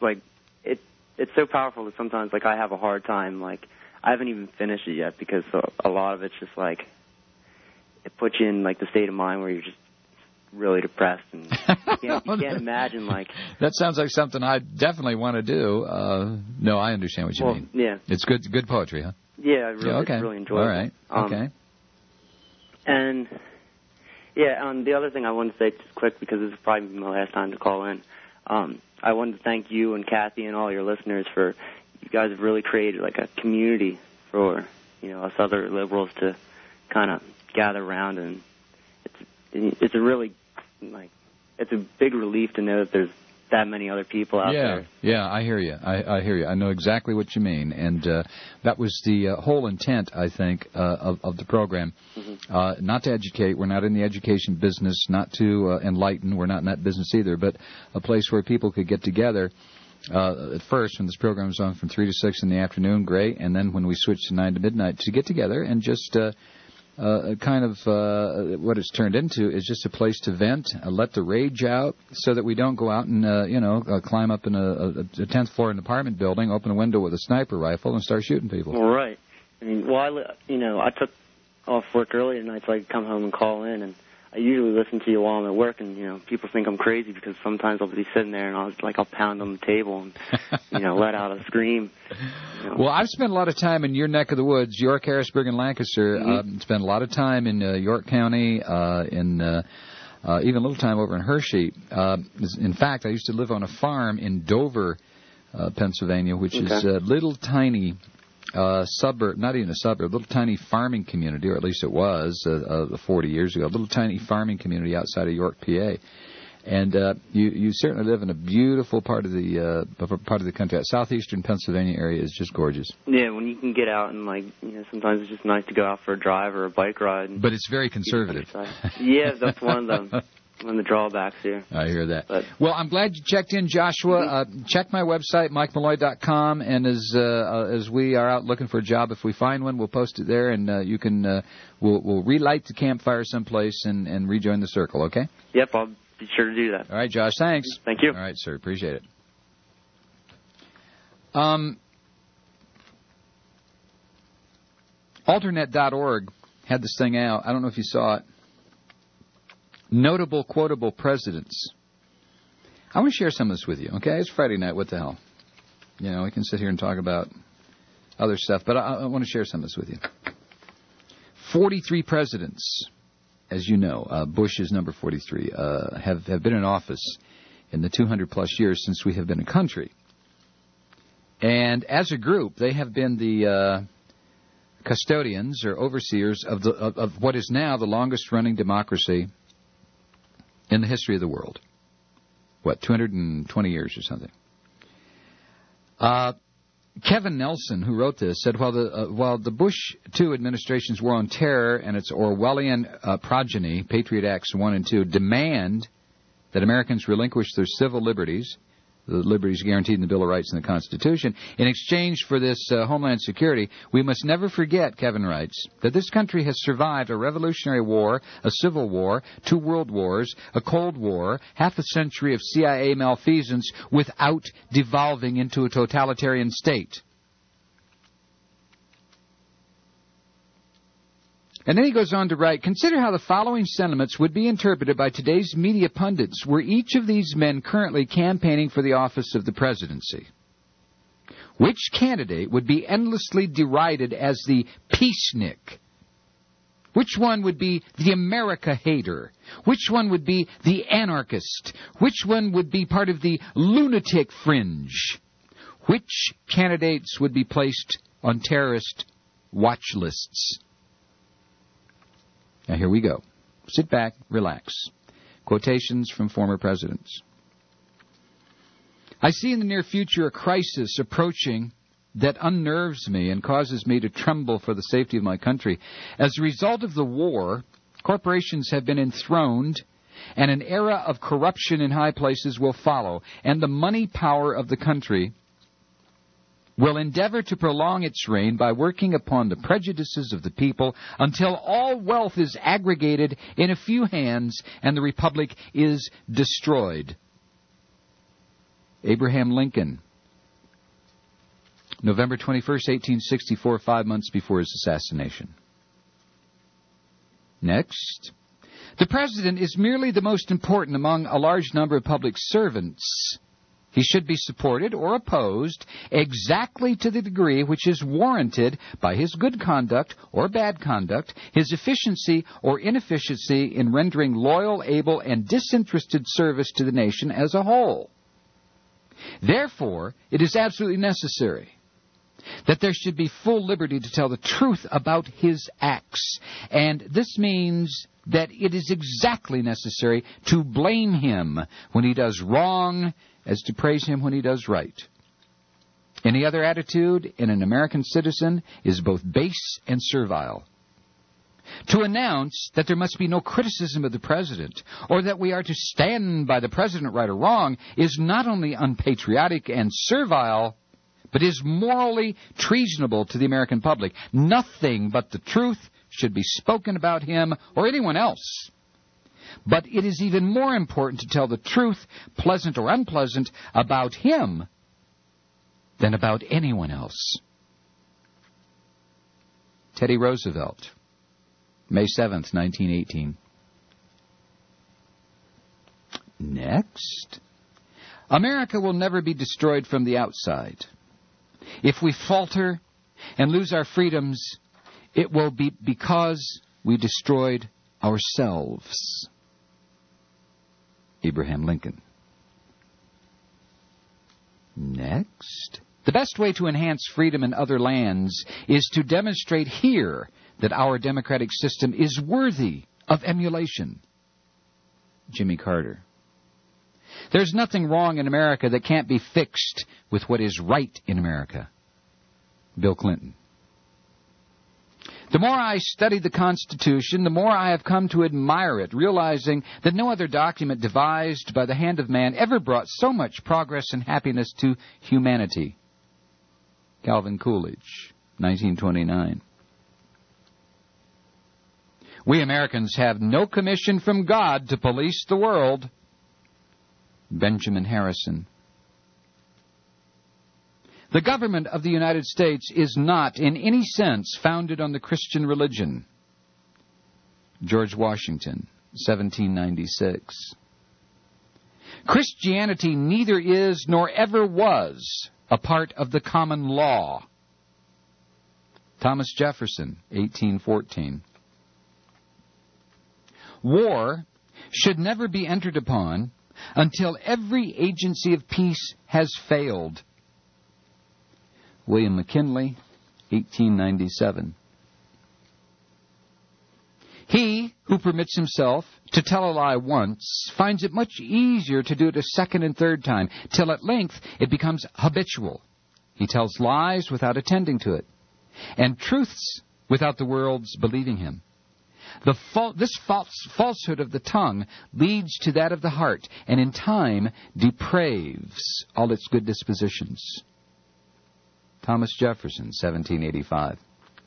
it's so powerful that sometimes, like, I have a hard time, like, I haven't even finished it yet because a lot of it's just, like, it puts you in, like, the state of mind where you're just really depressed and you can't imagine, like... That sounds like something I definitely want to do. No, I understand what you mean. Yeah. It's good poetry, huh? Yeah, it's really enjoyable. All right, okay. And, yeah, the other thing I wanted to say just quick, because this is probably my last time to call in, I wanted to thank you and Kathy and all your listeners for... You guys have really created, like, a community for, us other liberals to kind of gather around, and it's a really, like, it's a big relief to know that there's that many other people out there. Yeah, I hear you. I hear you. I know exactly what you mean, and that was the whole intent, I think, of the program. Mm-hmm. Not to educate. We're not in the education business. Not to enlighten. We're not in that business either, but a place where people could get together. At first, when this program was on from 3 to 6 in the afternoon, great. And then when we switched to 9 to midnight, to get together and just kind of what it's turned into is just a place to vent, let the rage out, so that we don't go out and, climb up in a 10th floor in an apartment building, open a window with a sniper rifle, and start shooting people. Well, right. I mean, I took off work early tonight so I could come home and call in, and I usually listen to you while I'm at work, and, people think I'm crazy because sometimes I'll be sitting there and I'll pound on the table and, let out a scream. Well, I've spent a lot of time in your neck of the woods, York, Harrisburg, and Lancaster. Mm-hmm. Spent a lot of time in York County, even a little time over in Hershey. In fact, I used to live on a farm in Dover, Pennsylvania, which is a little tiny... suburb, not even a suburb, a little tiny farming community, or at least it was 40 years ago, a little tiny farming community outside of York, PA. And you certainly live in a beautiful part of the country. That southeastern Pennsylvania area is just gorgeous. Yeah, when you can get out and, sometimes it's just nice to go out for a drive or a bike ride. But it's very conservative. Yeah, that's one of the drawbacks here. I hear that. Well, I'm glad you checked in, Joshua. Check my website, MikeMalloy.com, and as we are out looking for a job, if we find one, we'll post it there, and you can we'll relight the campfire someplace and rejoin the circle. Okay? Yep, I'll be sure to do that. All right, Josh. Thanks. Thank you. All right, sir. Appreciate it. Alternet.org had this thing out. I don't know if you saw it. Notable quotable presidents. I want to share some of this with you, okay? It's Friday night. What the hell? We can sit here and talk about other stuff, but I want to share some of this with you. 43 presidents, as you know, Bush is number 43, have been in office in the 200-plus years since we have been a country. And as a group, they have been the custodians or overseers of what is now the longest-running democracy in the history of the world. 220 years or something. Kevin Nelson, who wrote this, said, while the Bush II administration's war on terror and its Orwellian progeny, Patriot Acts 1 and 2, demand that Americans relinquish their civil liberties, the liberties guaranteed in the Bill of Rights and the Constitution, in exchange for this homeland security, we must never forget, Kevin writes, that this country has survived a Revolutionary War, a Civil War, 2 World Wars, a Cold War, half a century of CIA malfeasance without devolving into a totalitarian state. And then he goes on to write, consider how the following sentiments would be interpreted by today's media pundits were each of these men currently campaigning for the office of the presidency. Which candidate would be endlessly derided as the peacenik? Which one would be the America hater? Which one would be the anarchist? Which one would be part of the lunatic fringe? Which candidates would be placed on terrorist watch lists? Now here we go. Sit back, relax. Quotations from former presidents. I see in the near future a crisis approaching that unnerves me and causes me to tremble for the safety of my country. As a result of the war, corporations have been enthroned, and an era of corruption in high places will follow, and the money power of the country will endeavor to prolong its reign by working upon the prejudices of the people until all wealth is aggregated in a few hands and the republic is destroyed. Abraham Lincoln, November 21st, 1864, 5 months before his assassination. Next, the president is merely the most important among a large number of public servants. He should be supported or opposed exactly to the degree which is warranted by his good conduct or bad conduct, his efficiency or inefficiency in rendering loyal, able, and disinterested service to the nation as a whole. Therefore, it is absolutely necessary that there should be full liberty to tell the truth about his acts. And this means that it is exactly necessary to blame him when he does wrong as to praise him when he does right. Any other attitude in an American citizen is both base and servile. To announce that there must be no criticism of the president or that we are to stand by the president right or wrong is not only unpatriotic and servile, but is morally treasonable to the American public. Nothing but the truth should be spoken about him or anyone else. But it is even more important to tell the truth, pleasant or unpleasant, about him than about anyone else. Teddy Roosevelt, May 7th, 1918. Next, America will never be destroyed from the outside. If we falter and lose our freedoms, it will be because we destroyed ourselves. Abraham Lincoln. Next, the best way to enhance freedom in other lands is to demonstrate here that our democratic system is worthy of emulation. Jimmy Carter. There's nothing wrong in America that can't be fixed with what is right in America. Bill Clinton. The more I study the Constitution, the more I have come to admire it, realizing that no other document devised by the hand of man ever brought so much progress and happiness to humanity. Calvin Coolidge, 1929. We Americans have no commission from God to police the world. Benjamin Harrison. The government of the United States is not, in any sense, founded on the Christian religion. George Washington, 1796. Christianity neither is nor ever was a part of the common law. Thomas Jefferson, 1814. War should never be entered upon until every agency of peace has failed. William McKinley, 1897. He who permits himself to tell a lie once finds it much easier to do it a second and third time, till at length it becomes habitual. He tells lies without attending to it, and truths without the world's believing him. This falsehood of the tongue leads to that of the heart, and in time depraves all its good dispositions. Thomas Jefferson, 1785.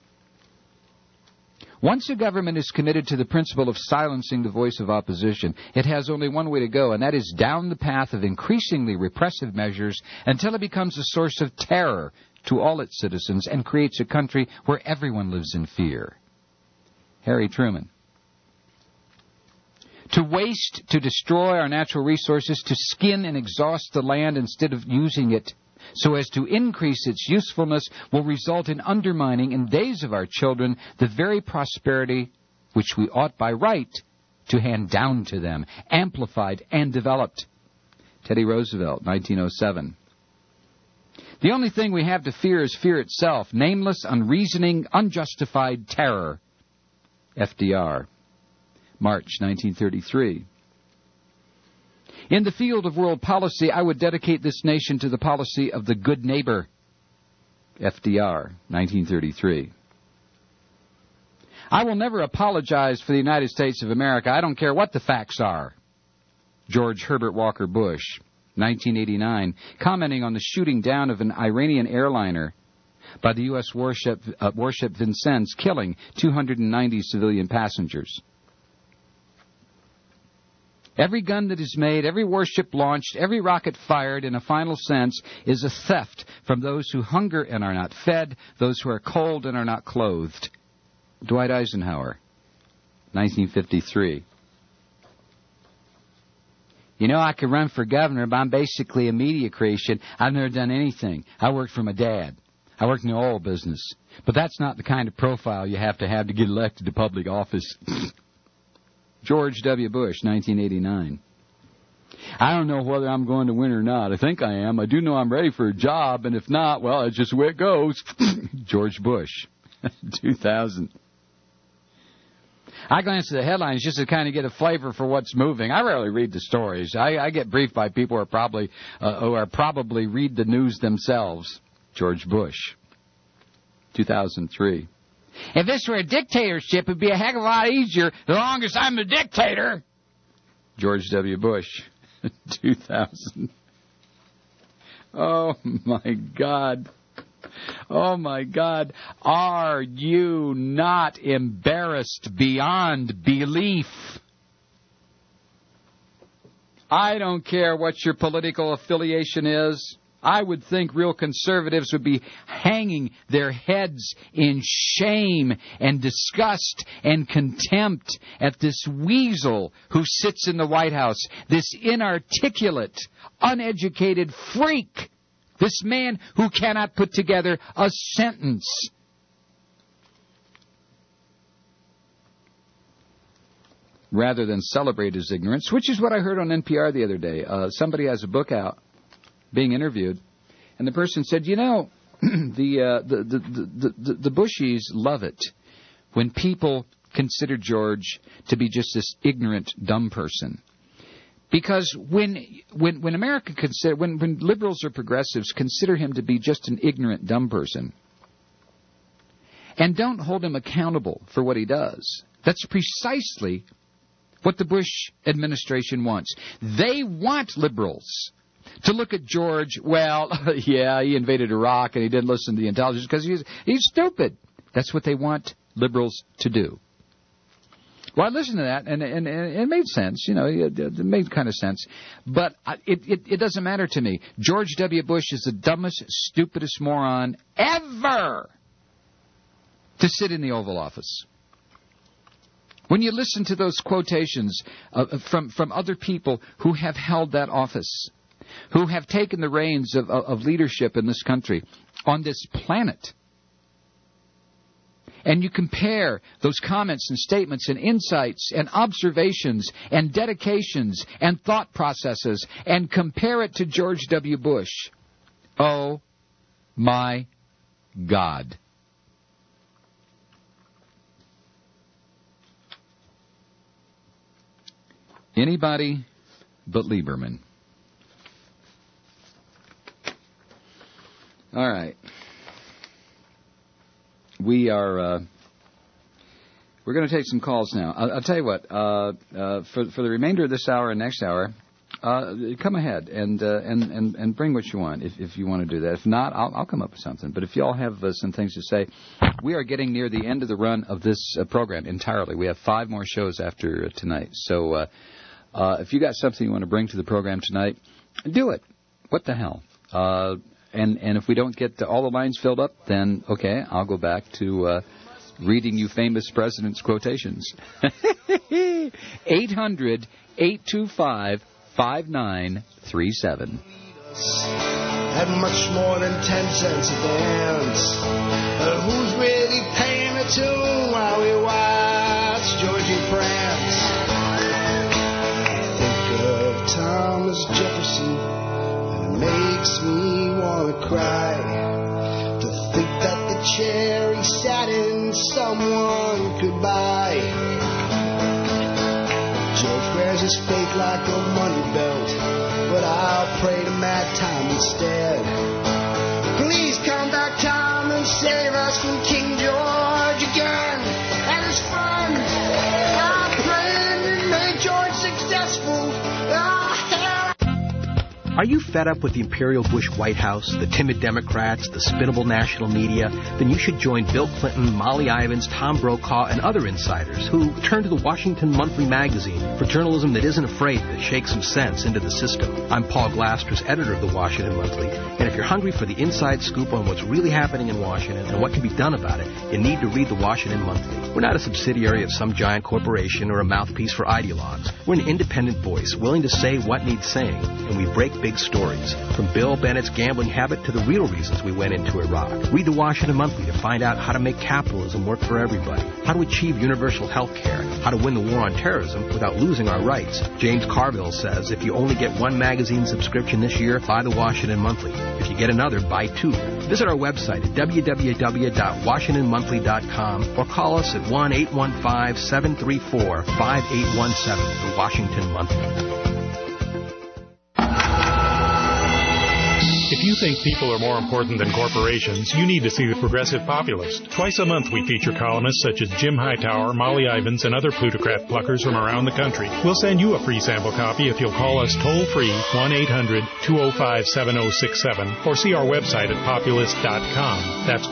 Once a government is committed to the principle of silencing the voice of opposition, it has only one way to go, and that is down the path of increasingly repressive measures until it becomes a source of terror to all its citizens and creates a country where everyone lives in fear. Harry Truman. To waste, to destroy our natural resources, to skin and exhaust the land instead of using it so as to increase its usefulness will result in undermining in days of our children the very prosperity which we ought by right to hand down to them, amplified and developed. Teddy Roosevelt, 1907. The only thing we have to fear is fear itself, nameless, unreasoning, unjustified terror. FDR, March 1933. In the field of world policy, I would dedicate this nation to the policy of the good neighbor. FDR, 1933. I will never apologize for the United States of America. I don't care what the facts are. George Herbert Walker Bush, 1989, commenting on the shooting down of an Iranian airliner by the U.S. warship Vincennes, killing 290 civilian passengers. Every gun that is made, every warship launched, every rocket fired, in a final sense, is a theft from those who hunger and are not fed, those who are cold and are not clothed. Dwight Eisenhower, 1953. You know, I could run for governor, but I'm basically a media creation. I've never done anything. I worked for my dad. I worked in the oil business. But that's not the kind of profile you have to get elected to public office. George W. Bush, 1989. I don't know whether I'm going to win or not. I think I am. I do know I'm ready for a job, and if not, well, it's just the way it goes. George Bush, 2000. I glance at the headlines just to kind of get a flavor for what's moving. I rarely read the stories. I get briefed by people who are probably read the news themselves. George Bush, 2003. If this were a dictatorship, it'd be a heck of a lot easier as long as I'm the dictator. George W. Bush, 2000. Oh, my God. Oh, my God. Are you not embarrassed beyond belief? I don't care what your political affiliation is. I would think real conservatives would be hanging their heads in shame and disgust and contempt at this weasel who sits in the White House, this inarticulate, uneducated freak, this man who cannot put together a sentence. Rather than celebrate his ignorance, which is what I heard on NPR the other day. Somebody has a book out, being interviewed, and the person said, you know, the Bushies love it when people consider George to be just this ignorant, dumb person. Because when America when liberals or progressives consider him to be just an ignorant, dumb person and don't hold him accountable for what he does, that's precisely what the Bush administration wants. They want liberals to look at George, well, yeah, he invaded Iraq and he didn't listen to the intelligence because he's stupid. That's what they want liberals to do. Well, I listened to that, and it made sense. You know, it made kind of sense. But it doesn't matter to me. George W. Bush is the dumbest, stupidest moron ever to sit in the Oval Office. When you listen to those quotations from other people who have held that office, who have taken the reins of leadership in this country, on this planet, and you compare those comments and statements and insights and observations and dedications and thought processes and compare it to George W. Bush, oh my God. Anybody but Lieberman. All right. We're going to take some calls now. I'll tell you what. For the remainder of this hour and next hour, come ahead and bring what you want if you want to do that. If not, I'll come up with something. But if you all have some things to say, we are getting near the end of the run of this program entirely. We have 5 more shows after tonight. So if you got something you want to bring to the program tonight, do it. What the hell? And if we don't get all the lines filled up, then, okay, I'll go back to reading you famous presidents' quotations. 800-825-5937. At much more than 10 cents a dance. But who's really paying a tune while we watch Georgie prance? I think of Thomas Jefferson, and it makes me want to cry. To think that the chair he sat in someone could buy. George wears his faith like a money belt, but I'll pray to Mad Tom instead. Please come back, Tom, and save us from King George again and his friends. I'm praying to make George successful. Are you fed up with the Imperial Bush White House, the timid Democrats, the spinnable national media? Then you should join Bill Clinton, Molly Ivins, Tom Brokaw, and other insiders who turn to the Washington Monthly magazine for journalism that isn't afraid to shake some sense into the system. I'm Paul Glasters, editor of the Washington Monthly, and if you're hungry for the inside scoop on what's really happening in Washington and what can be done about it, you need to read the Washington Monthly. We're not a subsidiary of some giant corporation or a mouthpiece for ideologues. We're an independent voice willing to say what needs saying, and we break big stories, from Bill Bennett's gambling habit to the real reasons we went into Iraq. Read the Washington Monthly to find out how to make capitalism work for everybody, how to achieve universal health care, how to win the war on terrorism without losing our rights. James Carville says if you only get one magazine subscription this year, buy the Washington Monthly. If you get another, buy two. Visit our website at www.washingtonmonthly.com or call us at 1-815-734-5817, the Washington Monthly. If you think people are more important than corporations, you need to see The Progressive Populist. Twice a month we feature columnists such as Jim Hightower, Molly Ivins, and other plutocrat pluckers from around the country. We'll send you a free sample copy if you'll call us toll-free 1-800-205-7067 or see our website at populist.com. That's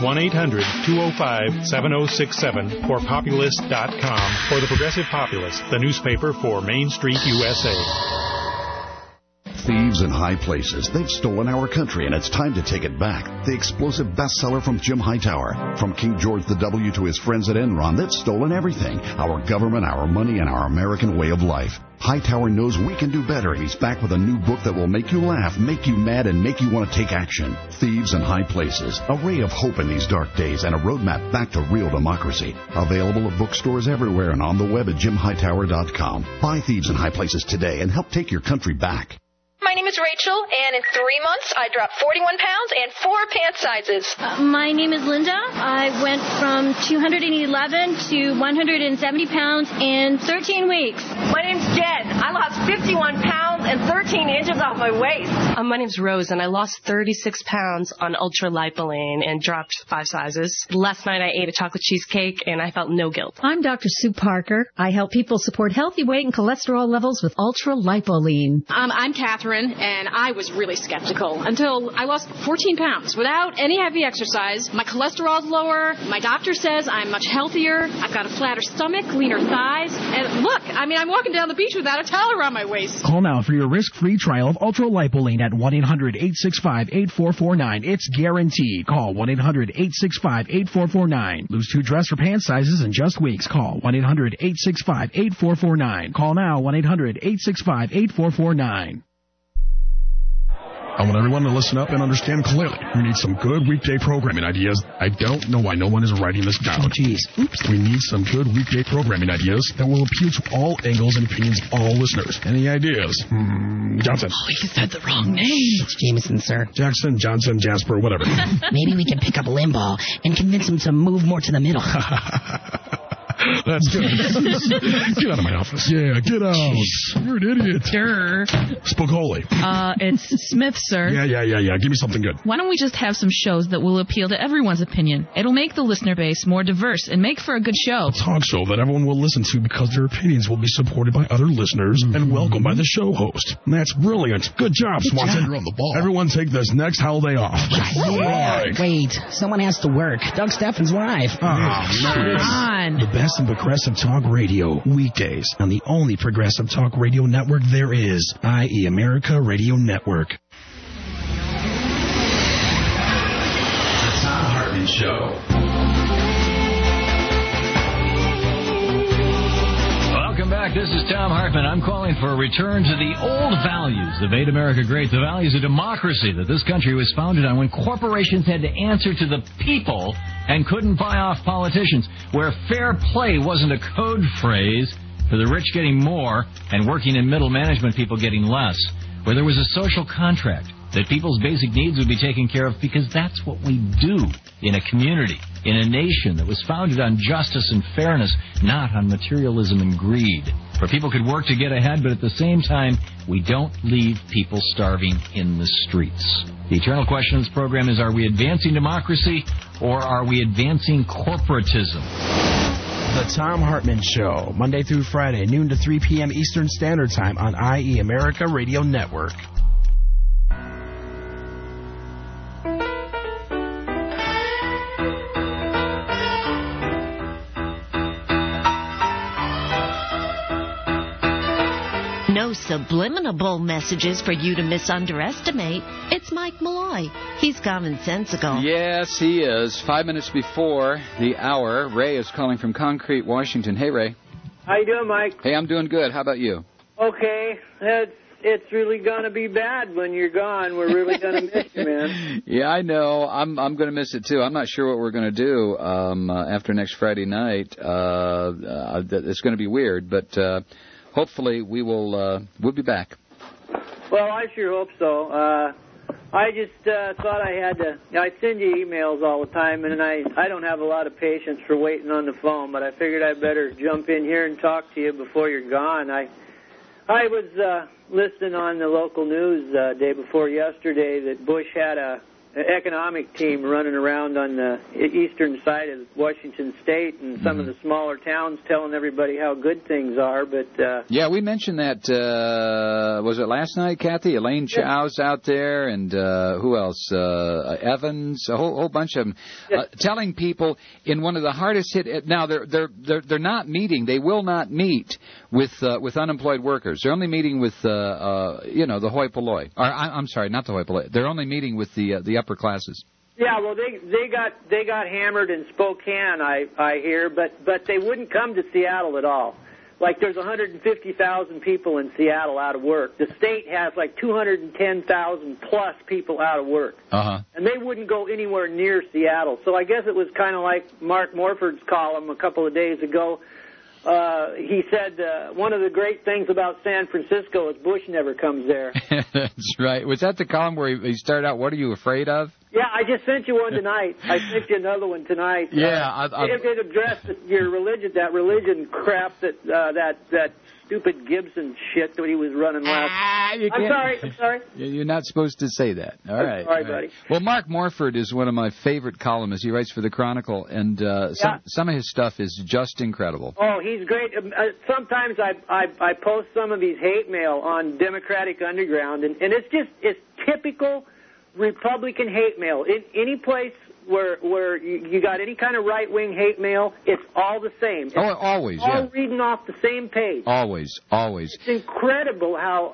1-800-205-7067 or populist.com for The Progressive Populist, the newspaper for Main Street, USA. Thieves in High Places. They've stolen our country, and it's time to take it back. The explosive bestseller from Jim Hightower. From King George the W to his friends at Enron, they've stolen everything. Our government, our money, and our American way of life. Hightower knows we can do better, and he's back with a new book that will make you laugh, make you mad, and make you want to take action. Thieves in High Places. A ray of hope in these dark days and a roadmap back to real democracy. Available at bookstores everywhere and on the web at jimhightower.com. Buy Thieves in High Places today and help take your country back. My name is Rachel, and in 3 months, I dropped 41 pounds and 4 pant sizes. My name is Linda. I went from 211 to 170 pounds in 13 weeks. My name's Jen. I lost 51 pounds and 13 inches off my waist. My name's Rose, and I lost 36 pounds on ultra-lipoline and dropped 5 sizes. Last night, I ate a chocolate cheesecake, and I felt no guilt. I'm Dr. Sue Parker. I help people support healthy weight and cholesterol levels with ultra-lipoline. I'm Catherine, and I was really skeptical until I lost 14 pounds without any heavy exercise. My cholesterol's lower. My doctor says I'm much healthier. I've got a flatter stomach, leaner thighs. And look, I'm walking down the beach without a towel around my waist. Call now for your risk-free trial of ultra-lipoline at 1-800-865-8449. It's guaranteed. Call 1-800-865-8449. Lose 2 dress or pant sizes in just weeks. Call 1-800-865-8449. Call now 1-800-865-8449. I want everyone to listen up and understand clearly. We need some good weekday programming ideas. I don't know why no one is writing this down. Oh, geez. Oops. We need some good weekday programming ideas that will appeal to all angles and opinions of all listeners. Any ideas? Johnson. Oh, you said the wrong name. It's Jameson, sir. Jackson, Johnson, Jasper, whatever. Maybe we can pick up Limbaugh and convince him to move more to the middle. That's good. Get out of my office. Yeah, get out. You're an idiot. Sure. Spicoli. It's Smith, sir. Yeah. Give me something good. Why don't we just have some shows that will appeal to everyone's opinion? It'll make the listener base more diverse and make for a good show. A talk show that everyone will listen to because their opinions will be supported by other listeners and welcomed by the show host. And that's brilliant. Good job, Swanson. You're on the ball. Everyone take this next holiday off. Yeah. Wait, someone has to work. Doug Steffens' wife. Come on. The best in Progressive Talk Radio, weekdays on the only Progressive Talk Radio network there is, i.e. America Radio Network. The Thom Hartmann Show. back. This is Tom Hartman. I'm calling for a return to the old values that made America great, the values of democracy that this country was founded on, when corporations had to answer to the people and couldn't buy off politicians, where fair play wasn't a code phrase for the rich getting more and working in middle management people getting less, where there was a social contract that people's basic needs would be taken care of because that's what we do in a community, in a nation that was founded on justice and fairness, not on materialism and greed. Where people could work to get ahead, but at the same time, we don't leave people starving in the streets. The eternal question of this program is, are we advancing democracy or are we advancing corporatism? The Tom Hartman Show, Monday through Friday, noon to 3 p.m. Eastern Standard Time on IE America Radio Network. No subliminal messages for you to misunderestimate. It's Mike Malloy. He's commonsensical. Yes, he is. 5 minutes before the hour, Ray is calling from Concrete, Washington. Hey, Ray. How you doing, Mike? Hey, I'm doing good. How about you? Okay. It's really going to be bad when you're gone. We're really going to miss you, man. Yeah, I know. I'm going to miss it, too. I'm not sure what we're going to do after next Friday night. It's going to be weird, but... hopefully we'll be back. Well, I sure hope so. I just thought I had to. I send you emails all the time, and I don't have a lot of patience for waiting on the phone. But I figured I'd better jump in here and talk to you before you're gone. I was listening on the local news day before yesterday that Bush had an economic team running around on the eastern side of Washington State and some of the smaller towns telling everybody how good things are. But yeah, we mentioned that, was it last night, Kathy? Elaine Chow's out there, and who else? Evans, a whole bunch of them, telling people in one of the hardest hit. Now they're not meeting. They will not meet with unemployed workers. They're only meeting with the hoi polloi. Or I'm sorry, not the hoi polloi. They're only meeting with the upper classes. Yeah, well, they got hammered in Spokane, I hear, but they wouldn't come to Seattle at all. Like, there's 150,000 people in Seattle out of work. The state has like 210,000 plus people out of work. Uh-huh. And they wouldn't go anywhere near Seattle. So I guess it was kind of like Mark Morford's column a couple of days ago. He said one of the great things about San Francisco is Bush never comes there. That's right. Was that the column where he started out, what are you afraid of? Yeah, I just sent you one tonight. I sent you another one tonight. Yeah. It addressed your religion, that religion crap, that stupid Gibson shit that he was running last. I'm sorry. You're not supposed to say that. All right. Sorry, buddy. Well, Mark Morford is one of my favorite columnists. He writes for the Chronicle, and some of his stuff is just incredible. Oh, he's great. Sometimes I post some of his hate mail on Democratic Underground, and it's typical Republican hate mail. In any place where you got any kind of right-wing hate mail, it's all the same. It's always, all reading off the same page. Always. It's incredible how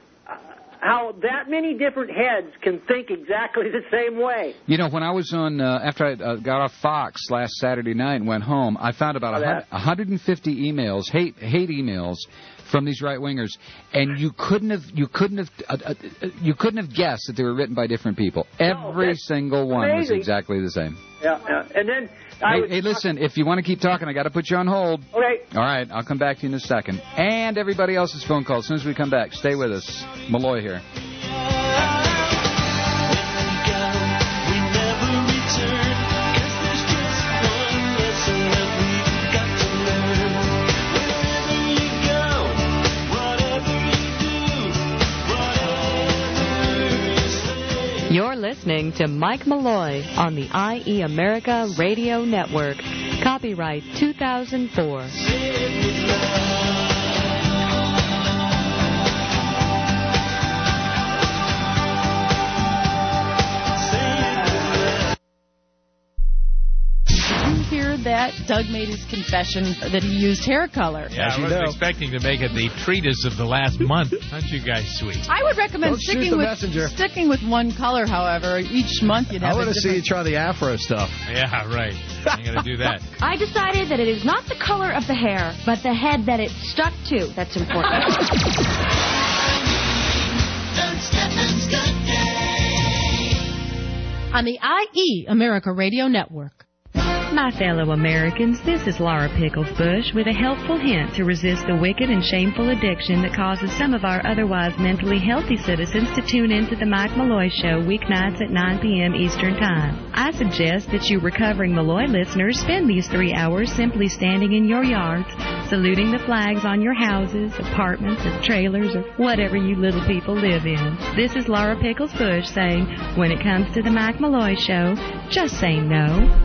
that many different heads can think exactly the same way. You know, when I was on, after I got off Fox last Saturday night and went home, I found about 150 emails, hate emails, from these right-wingers, and you couldn't have guessed that they were written by different people. Every single one was exactly the same. Yeah. And then hey, listen, if you want to keep talking, I got to put you on hold. Okay. All right, I'll come back to you in a second. And everybody else's phone call as soon as we come back. Stay with us. Malloy here. You're listening to Mike Malloy on the IE America Radio Network. Copyright 2004. Did you hear that Doug made his confession that he used hair color. Yeah, I was expecting to make it the treatise of the last month. Aren't you guys sweet? I would recommend sticking with one color, however. Each month you'd have I want to see you try the afro stuff. Yeah, right. I'm going to do that. I decided that it is not the color of the hair, but the head that it's stuck to that's important. On the IE America Radio Network. My fellow Americans, this is Laura Pickles Bush with a helpful hint to resist the wicked and shameful addiction that causes some of our otherwise mentally healthy citizens to tune into the Mike Malloy Show weeknights at 9 p.m. Eastern Time. I suggest that you recovering Malloy listeners spend these 3 hours simply standing in your yards, saluting the flags on your houses, apartments, or trailers, or whatever you little people live in. This is Laura Pickles Bush saying, when it comes to the Mike Malloy Show, just say no.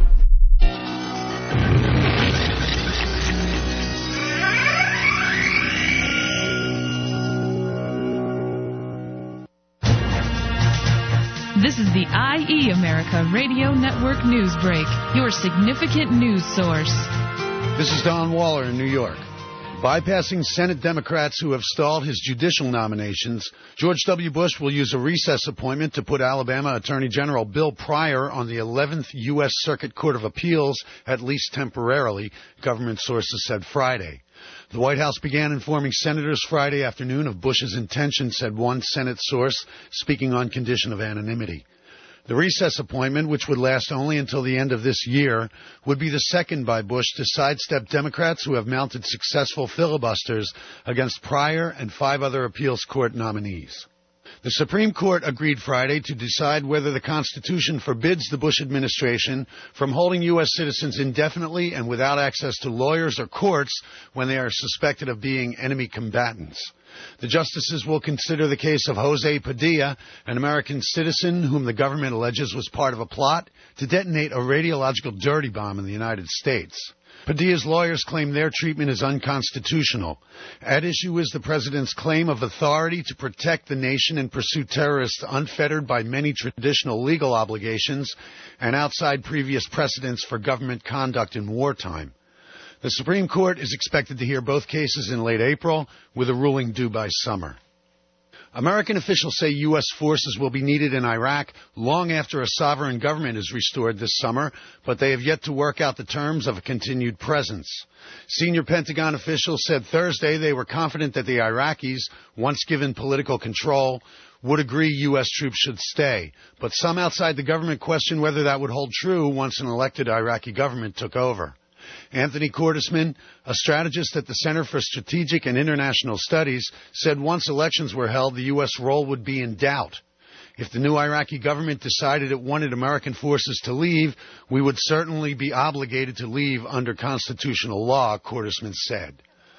This is the IE America Radio Network News Break, your significant news source. This is Don Waller in New York. Bypassing Senate Democrats who have stalled his judicial nominations, George W. Bush will use a recess appointment to put Alabama Attorney General Bill Pryor on the 11th U.S. Circuit Court of Appeals, at least temporarily, government sources said Friday. The White House began informing senators Friday afternoon of Bush's intention, said one Senate source, speaking on condition of anonymity. The recess appointment, which would last only until the end of this year, would be the second by Bush to sidestep Democrats who have mounted successful filibusters against Pryor and 5 other appeals court nominees. The Supreme Court agreed Friday to decide whether the Constitution forbids the Bush administration from holding U.S. citizens indefinitely and without access to lawyers or courts when they are suspected of being enemy combatants. The justices will consider the case of Jose Padilla, an American citizen whom the government alleges was part of a plot to detonate a radiological dirty bomb in the United States. Padilla's lawyers claim their treatment is unconstitutional. At issue is the president's claim of authority to protect the nation and pursue terrorists unfettered by many traditional legal obligations and outside previous precedents for government conduct in wartime. The Supreme Court is expected to hear both cases in late April, with a ruling due by summer. American officials say U.S. forces will be needed in Iraq long after a sovereign government is restored this summer, but they have yet to work out the terms of a continued presence. Senior Pentagon officials said Thursday they were confident that the Iraqis, once given political control, would agree U.S. troops should stay, but some outside the government question whether that would hold true once an elected Iraqi government took over. Anthony Cordesman, a strategist at the Center for Strategic and International Studies, said once elections were held, the U.S. role would be in doubt. If the new Iraqi government decided it wanted American forces to leave, we would certainly be obligated to leave under constitutional law, Cordesman said.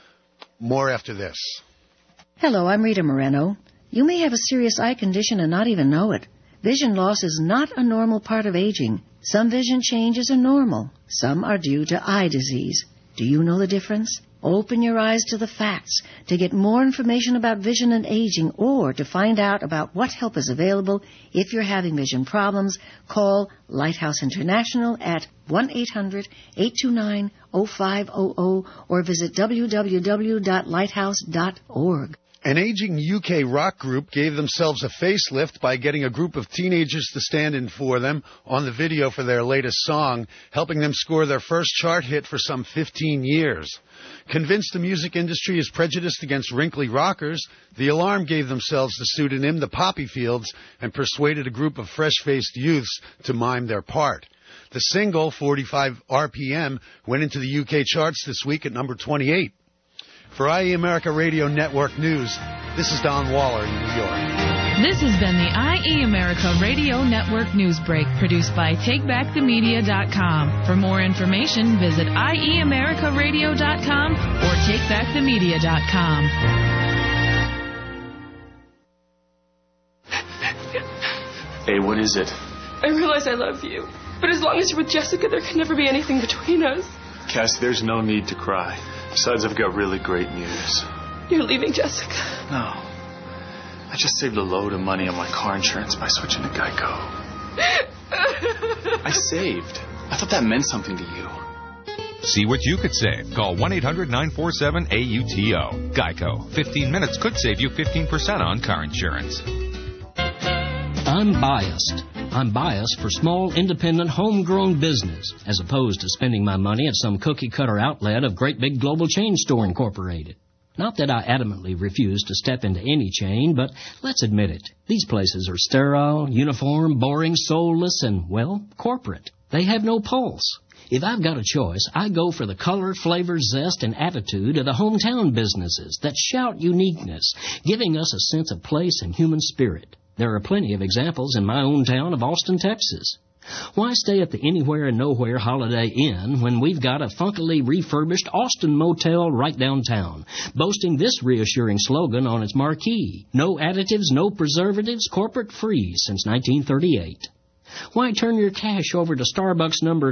More after this. Hello, I'm Rita Moreno. You may have a serious eye condition and not even know it. Vision loss is not a normal part of aging. Some vision changes are normal. Some are due to eye disease. Do you know the difference? Open your eyes to the facts. To get more information about vision and aging or to find out about what help is available if you're having vision problems, call Lighthouse International at 1-800-829-0500 or visit www.lighthouse.org. An aging UK rock group gave themselves a facelift by getting a group of teenagers to stand in for them on the video for their latest song, helping them score their first chart hit for some 15 years. Convinced the music industry is prejudiced against wrinkly rockers, The Alarm gave themselves the pseudonym the Poppyfields and persuaded a group of fresh-faced youths to mime their part. The single, 45 RPM, went into the UK charts this week at number 28. For IE America Radio Network News, this is Don Waller in New York. This has been the IE America Radio Network News Break, produced by TakeBackTheMedia.com. For more information, visit IEAmericaRadio.com or TakeBackTheMedia.com. Hey, what is it? I realize I love you, but as long as you're with Jessica, there can never be anything between us. Cassie, there's no need to cry. Besides, I've got really great news. You're leaving Jessica. No. I just saved a load of money on my car insurance by switching to Geico. I saved. I thought that meant something to you. See what you could save. Call 1-800-947-AUTO. Geico. 15 minutes could save you 15% on car insurance. I'm biased. I'm biased for small, independent, homegrown business, as opposed to spending my money at some cookie-cutter outlet of Great Big Global Chain Store Incorporated. Not that I adamantly refuse to step into any chain, but let's admit it. These places are sterile, uniform, boring, soulless, and, well, corporate. They have no pulse. If I've got a choice, I go for the color, flavor, zest, and attitude of the hometown businesses that shout uniqueness, giving us a sense of place and human spirit. There are plenty of examples in my own town of Austin, Texas. Why stay at the Anywhere and Nowhere Holiday Inn when we've got a funkily refurbished Austin motel right downtown, boasting this reassuring slogan on its marquee: no additives, no preservatives, corporate free since 1938. Why turn your cash over to Starbucks number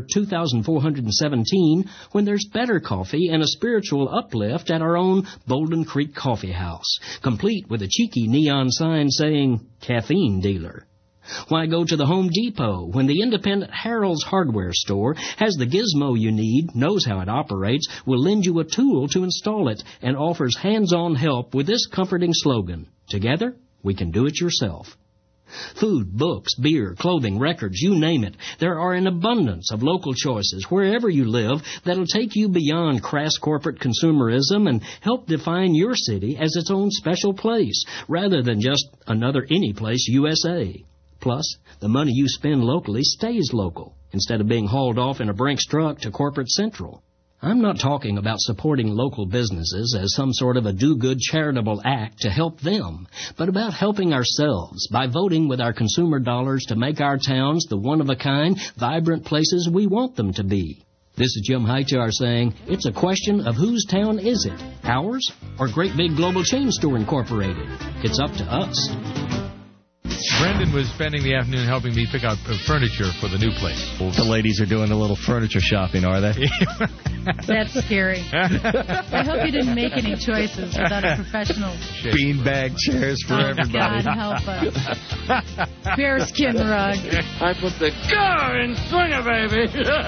2417 when there's better coffee and a spiritual uplift at our own Bolden Creek Coffee House, complete with a cheeky neon sign saying caffeine dealer? Why go to the Home Depot when the independent Harold's Hardware store has the gizmo you need, knows how it operates, will lend you a tool to install it, and offers hands-on help with this comforting slogan: together, we can do it yourself. Food, books, beer, clothing, records, you name it. There are an abundance of local choices wherever you live that'll take you beyond crass corporate consumerism and help define your city as its own special place, rather than just another any place USA. Plus, the money you spend locally stays local, instead of being hauled off in a Brinks truck to corporate central. I'm not talking about supporting local businesses as some sort of a do-good charitable act to help them, but about helping ourselves by voting with our consumer dollars to make our towns the one-of-a-kind, vibrant places we want them to be. This is Jim Hightower saying, it's a question of whose town is it, ours or Great Big Global Chain Store Incorporated? It's up to us. Brendan was spending the afternoon helping me pick out furniture for the new place. The ladies are doing a little furniture shopping, are they? That's scary. I hope you didn't make any choices without a professional. Beanbag chairs for everybody. God help us. Bearskin rug. I put the car in swinger, baby.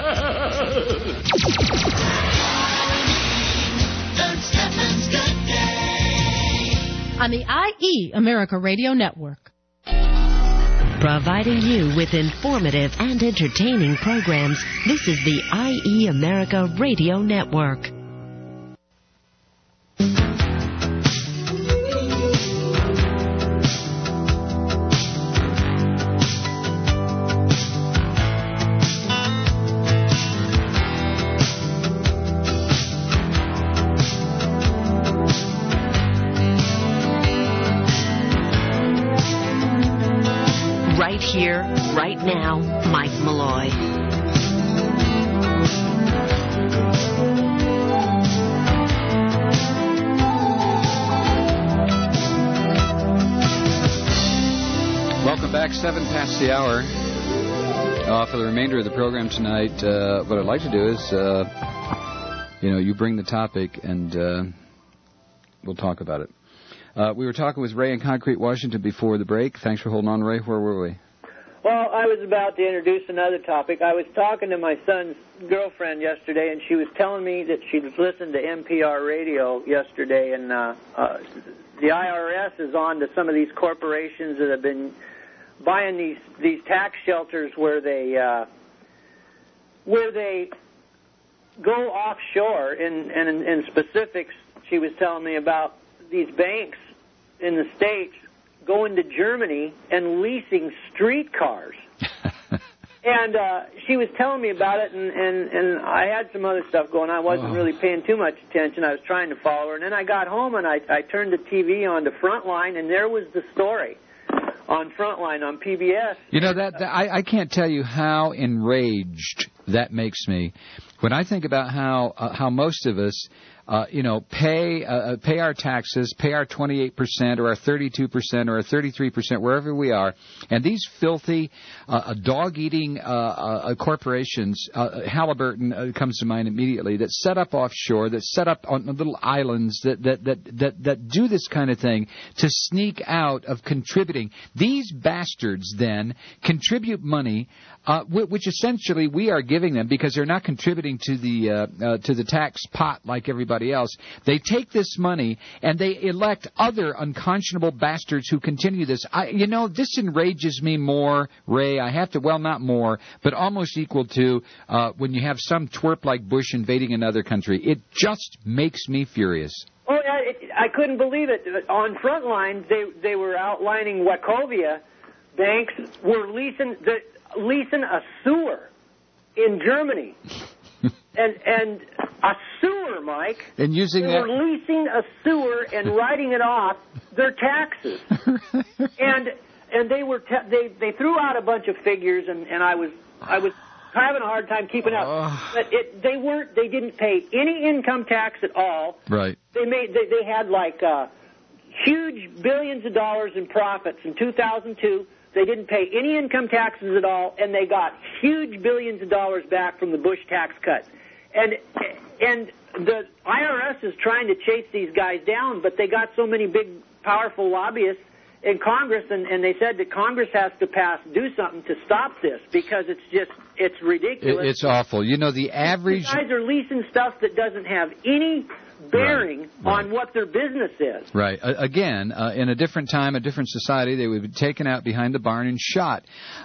Doug Steffens Good Day. On the IE America Radio Network. Providing you with informative and entertaining programs, this is the IE America Radio Network. Right here, right now, Mike Malloy. Welcome back, 7 past the hour. For the remainder of the program tonight, what I'd like to do is, you bring the topic and we'll talk about it. We were talking with Ray in Concrete, Washington before the break. Thanks for holding on, Ray. Where were we? Well, I was about to introduce another topic. I was talking to my son's girlfriend yesterday, and she was telling me that she'd listened to NPR radio yesterday, and the IRS is on to some of these corporations that have been buying these tax shelters where they go offshore. In specifics, she was telling me about these banks in the States going to Germany and leasing streetcars. And she was telling me about it, and I had some other stuff going on. I wasn't really paying too much attention. I was trying to follow her. And then I got home, and I turned the TV on to Frontline, and there was the story on Frontline on PBS. I can't tell you how enraged that makes me when I think about how most of us pay our taxes, pay our 28% or our 32% or our 33%, wherever we are. And these filthy, dog-eating corporations, Halliburton comes to mind immediately, that set up offshore, that set up on little islands, that do this kind of thing to sneak out of contributing. These bastards then contribute money, which essentially we are giving them because they're not contributing to the tax pot like everybody else. They take this money and they elect other unconscionable bastards who continue this. This enrages me more, Ray. I have to, well, not more, but almost equal to when you have some twerp like Bush invading another country. It just makes me furious. Oh, I couldn't believe it. On Frontline, they were outlining Wachovia banks were leasing a sewer in Germany. and a sewer, Mike. And using they were leasing a sewer and writing it off their taxes. and they were they threw out a bunch of figures, and I was having a hard time keeping up. But they didn't pay any income tax at all. Right. They had like huge billions of dollars in profits in 2002. They didn't pay any income taxes at all, and they got huge billions of dollars back from the Bush tax cuts. And the IRS is trying to chase these guys down, but they got so many big, powerful lobbyists in Congress, and they said that Congress has to do something to stop this because it's ridiculous. It's awful. The average... These guys are leasing stuff that doesn't have any bearing on what their business is. Right. Again, in a different time, a different society, they would be taken out behind the barn and shot.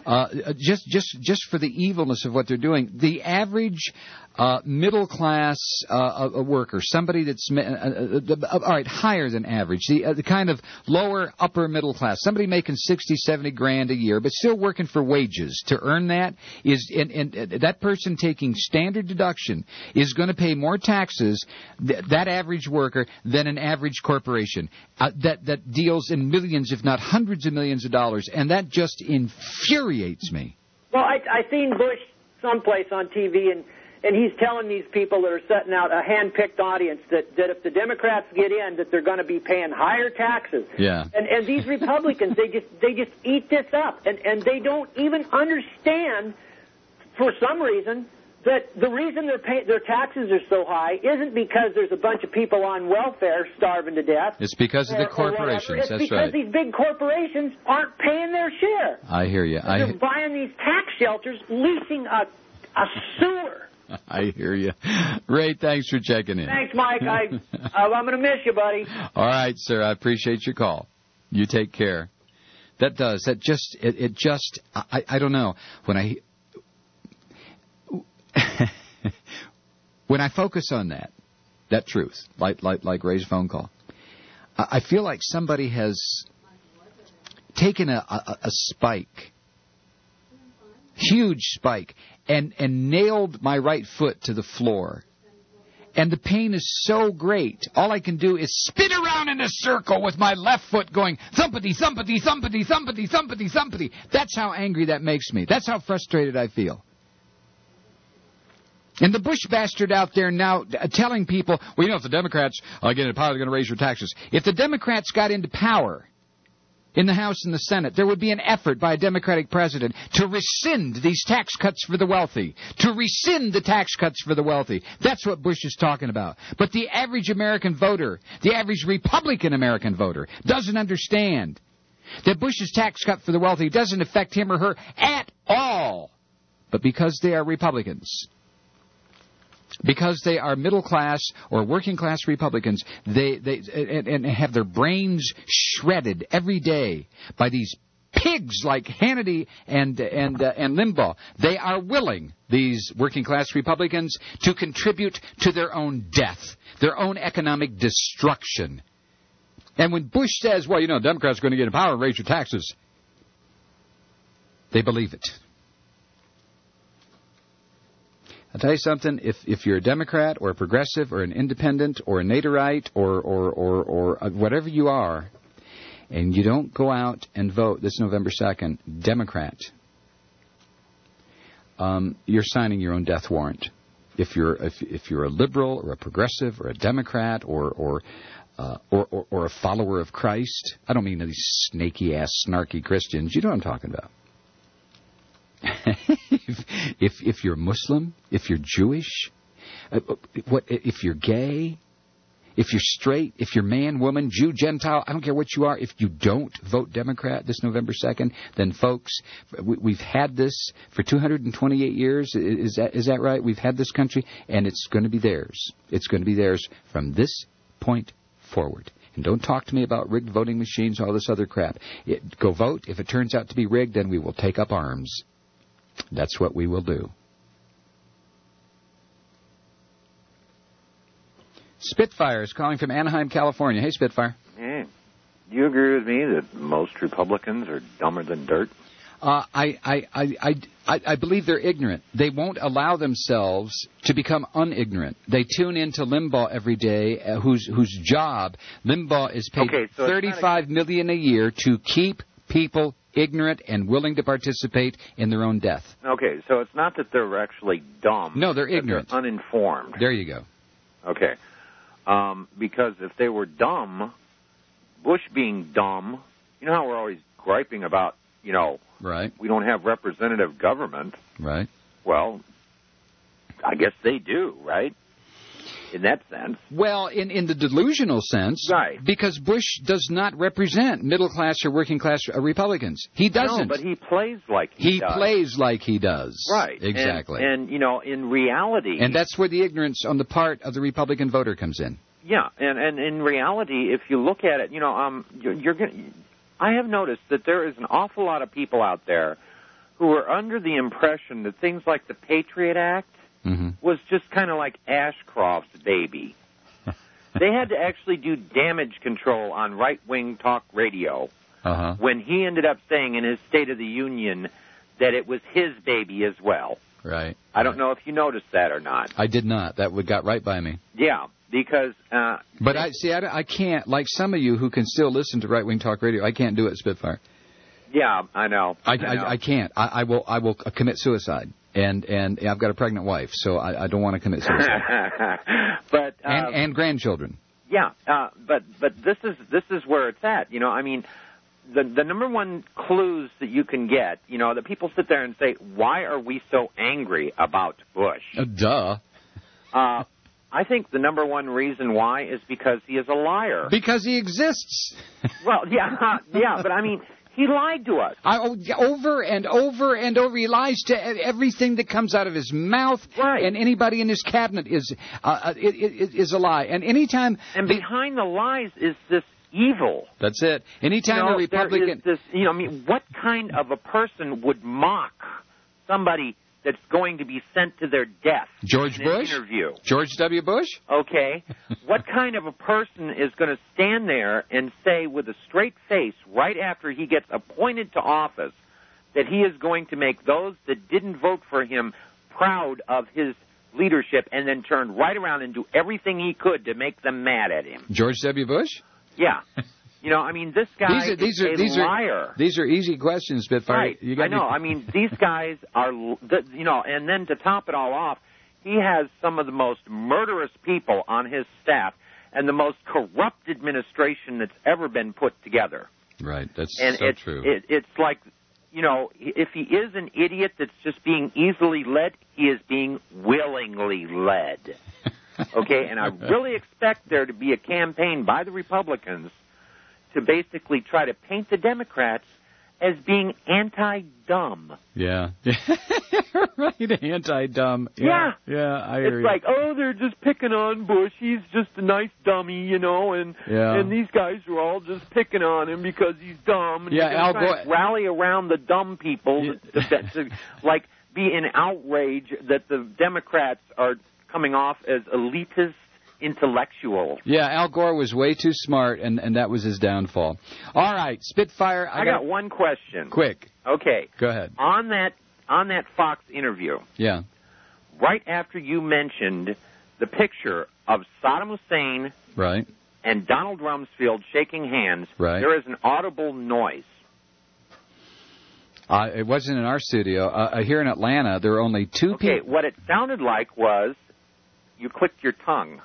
Just for the evilness of what they're doing. The average middle class worker, somebody that's all right, higher than average, the kind of lower upper middle class, somebody making 60, 70 grand a year, but still working for wages to earn that is, and that person taking standard deduction is going to pay more taxes. That average worker than an average corporation that deals in millions, if not hundreds of millions of dollars, and that just infuriates me. Well, I seen Bush someplace on TV, and he's telling these people that are setting out a hand-picked audience that if the Democrats get in, that they're going to be paying higher taxes. Yeah. And these Republicans, they just eat this up, and they don't even understand, for some reason, that the reason their taxes are so high isn't because there's a bunch of people on welfare starving to death. It's because of the corporations. It's because these big corporations aren't paying their share. I hear you. They're buying these tax shelters, leasing a sewer. I hear you. Ray, thanks for checking in. Thanks, Mike. I'm going to miss you, buddy. All right, sir. I appreciate your call. You take care. That just, I don't know. When I focus on that truth, like Ray's phone call, I feel like somebody has taken a spike, huge spike, and nailed my right foot to the floor. And the pain is so great, all I can do is spin around in a circle with my left foot going, thumpity, thumpity, thumpity, thumpity, thumpity, thumpity. That's how angry that makes me. That's how frustrated I feel. And the Bush bastard out there now telling people, well, if the Democrats get into power, they're going to raise your taxes. If the Democrats got into power in the House and the Senate, there would be an effort by a Democratic president to rescind these tax cuts for the wealthy, to rescind the tax cuts for the wealthy. That's what Bush is talking about. But the average American voter, the average Republican American voter, doesn't understand that Bush's tax cut for the wealthy doesn't affect him or her at all. But because they are Republicans, because they are middle class or working class Republicans, they have their brains shredded every day by these pigs like Hannity and Limbaugh. They are willing, these working class Republicans, to contribute to their own death, their own economic destruction. And when Bush says, well, Democrats are going to get in power and raise your taxes, they believe it. I'll tell you something, if you're a Democrat or a progressive or an independent or a Naderite or whatever you are, and you don't go out and vote this November 2nd, Democrat, you're signing your own death warrant. if you're a liberal or a progressive or a Democrat or a follower of Christ. I don't mean these snaky ass, snarky Christians. You know what I'm talking about. if you're Muslim, if you're Jewish, if you're gay, if you're straight, if you're man, woman, Jew, Gentile, I don't care what you are. If you don't vote Democrat this November 2nd, then folks, we've had this for 228 years. Is that right? We've had this country, and it's going to be theirs. It's going to be theirs from this point forward. And don't talk to me about rigged voting machines, all this other crap. Go vote. If it turns out to be rigged, then we will take up arms. That's what we will do. Spitfire is calling from Anaheim, California. Hey, Spitfire. Hey, do you agree with me that most Republicans are dumber than dirt? I believe they're ignorant. They won't allow themselves to become unignorant. They tune into Limbaugh every day, whose job Limbaugh is paid $35 million a year to keep people ignorant and willing to participate in their own death. Okay, so it's not that they're actually dumb. No, they're ignorant. They're uninformed. There you go. Okay. Because if they were dumb, Bush being dumb, you know how we're always griping about, right. We don't have representative government. Right. Well, I guess they do, right? In that sense. Well, in the delusional sense. Right. Because Bush does not represent middle-class or working-class Republicans. He doesn't. No, but he plays like he does. He plays like he does. Right. Exactly. And in reality... And that's where the ignorance on the part of the Republican voter comes in. Yeah, and in reality, if you look at it, I have noticed that there is an awful lot of people out there who are under the impression that things like the Patriot Act was just kind of like Ashcroft's baby. They had to actually do damage control on right-wing talk radio when he ended up saying in his State of the Union that it was his baby as well. Right. I don't know if you noticed that or not. I did not. That got right by me. Yeah, because... but I can't, like some of you who can still listen to right-wing talk radio, I can't do it, Spitfire. Yeah, I know. I can't. I will commit suicide. And I've got a pregnant wife, so I don't want to commit suicide. But and grandchildren. Yeah, but this is where it's at. The number one clues that you can get, that people sit there and say, why are we so angry about Bush? Duh. I think the number one reason why is because he is a liar. Because he exists. Well, yeah, but I mean... He lied to us. Over and over and over. He lies to everything that comes out of his mouth. Right. And anybody in his cabinet is a lie. And anytime... And behind the lies is this evil. That's it. Anytime a Republican... There is this, what kind of a person would mock somebody that's going to be sent to their death? George Bush? Interview. George W. Bush? Okay. What kind of a person is going to stand there and say with a straight face right after he gets appointed to office that he is going to make those that didn't vote for him proud of his leadership and then turn right around and do everything he could to make them mad at him? George W. Bush? Yeah. This guy is a liar. These are easy questions, Spitfire. Right. I know. These guys are, and then to top it all off, he has some of the most murderous people on his staff and the most corrupt administration that's ever been put together. Right. That's true. It's like, if he is an idiot that's just being easily led, he is being willingly led. Okay? And I really expect there to be a campaign by the Republicans to basically try to paint the Democrats as being anti-dumb. Yeah. Right, anti-dumb. Yeah. Yeah, I hear It's like, they're just picking on Bush. He's just a nice dummy, and these guys are all just picking on him because he's dumb. And Al Gore. Rally around the dumb people to be in outrage that the Democrats are coming off as elitist intellectual. Yeah, Al Gore was way too smart, and that was his downfall. All right, Spitfire. I got one question. Quick. Okay. Go ahead. On that Fox interview. Yeah. Right after you mentioned the picture of Saddam Hussein. Right. And Donald Rumsfeld shaking hands. Right. There is an audible noise. It wasn't in our studio. Here in Atlanta, there are only two people. Okay, what it sounded like was you clicked your tongue.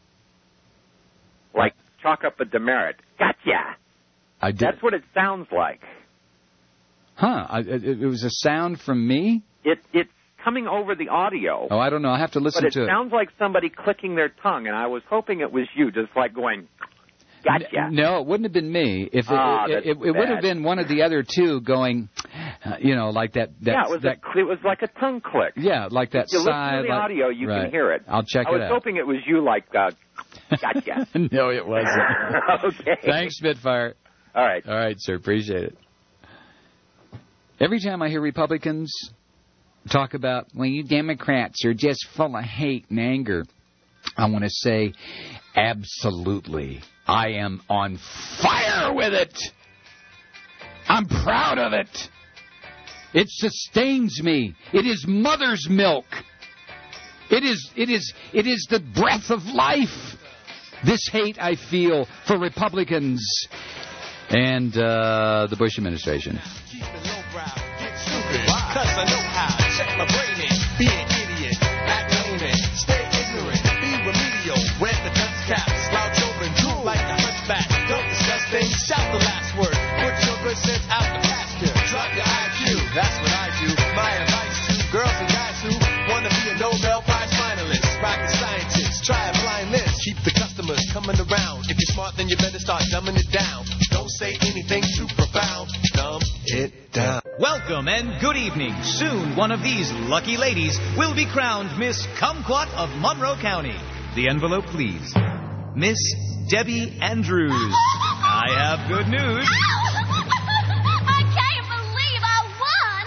Like, chalk up a demerit. Gotcha! I did. That's what it sounds like. Huh. It was a sound from me? It's coming over the audio. Oh, I don't know. I'll have to listen to it. But it sounds like somebody clicking their tongue, and I was hoping it was you, just like going, gotcha. No, it wouldn't have been me. If it would have been one of the other two going, like that. Yeah, it was like a tongue click. Yeah, like that if you side. Listen to the audio, you can hear it. I'll check it out. I was hoping it was you, like, gotcha. No, it wasn't. Okay. Thanks, Spitfire. All right. All right, sir. Appreciate it. Every time I hear Republicans talk about, well, you Democrats are just full of hate and anger, I want to say, absolutely. I am on fire with it. I'm proud of it. It sustains me. It is mother's milk. It is the breath of life. This hate I feel for Republicans and the Bush administration. Cause I know how to check my brain in. Be an idiot, act ignorant, stay ignorant, be remedial. When the dust caps, slouch over and drool like a hunchback. Don't discuss things, shout the last word. Put your good sense out the pasture. Drop your IQ, that's what I do. My advice to girls and guys who wanna be a Nobel Prize finalist, rocket scientist, try applying this. Keep the customers coming around. If you're smart, then you better start dumbing it down. Don't say anything too profound. Dumb it down. Welcome and good evening. Soon one of these lucky ladies will be crowned Miss Kumquat of Monroe County. The envelope, please. Miss Debbie Andrews. I have good news. I can't believe I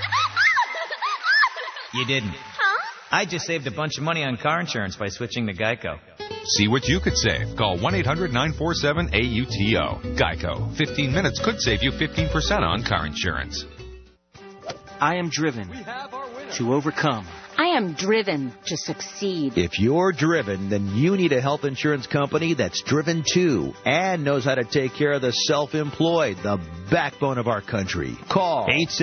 won. You didn't. Huh? I just saved a bunch of money on car insurance by switching to Geico. See what you could save. Call 1-800-947-AUTO. Geico. 15 minutes could save you 15% on car insurance. I am driven to overcome. I am driven to succeed. If you're driven, then you need a health insurance company that's driven too and knows how to take care of the self-employed, the backbone of our country. Call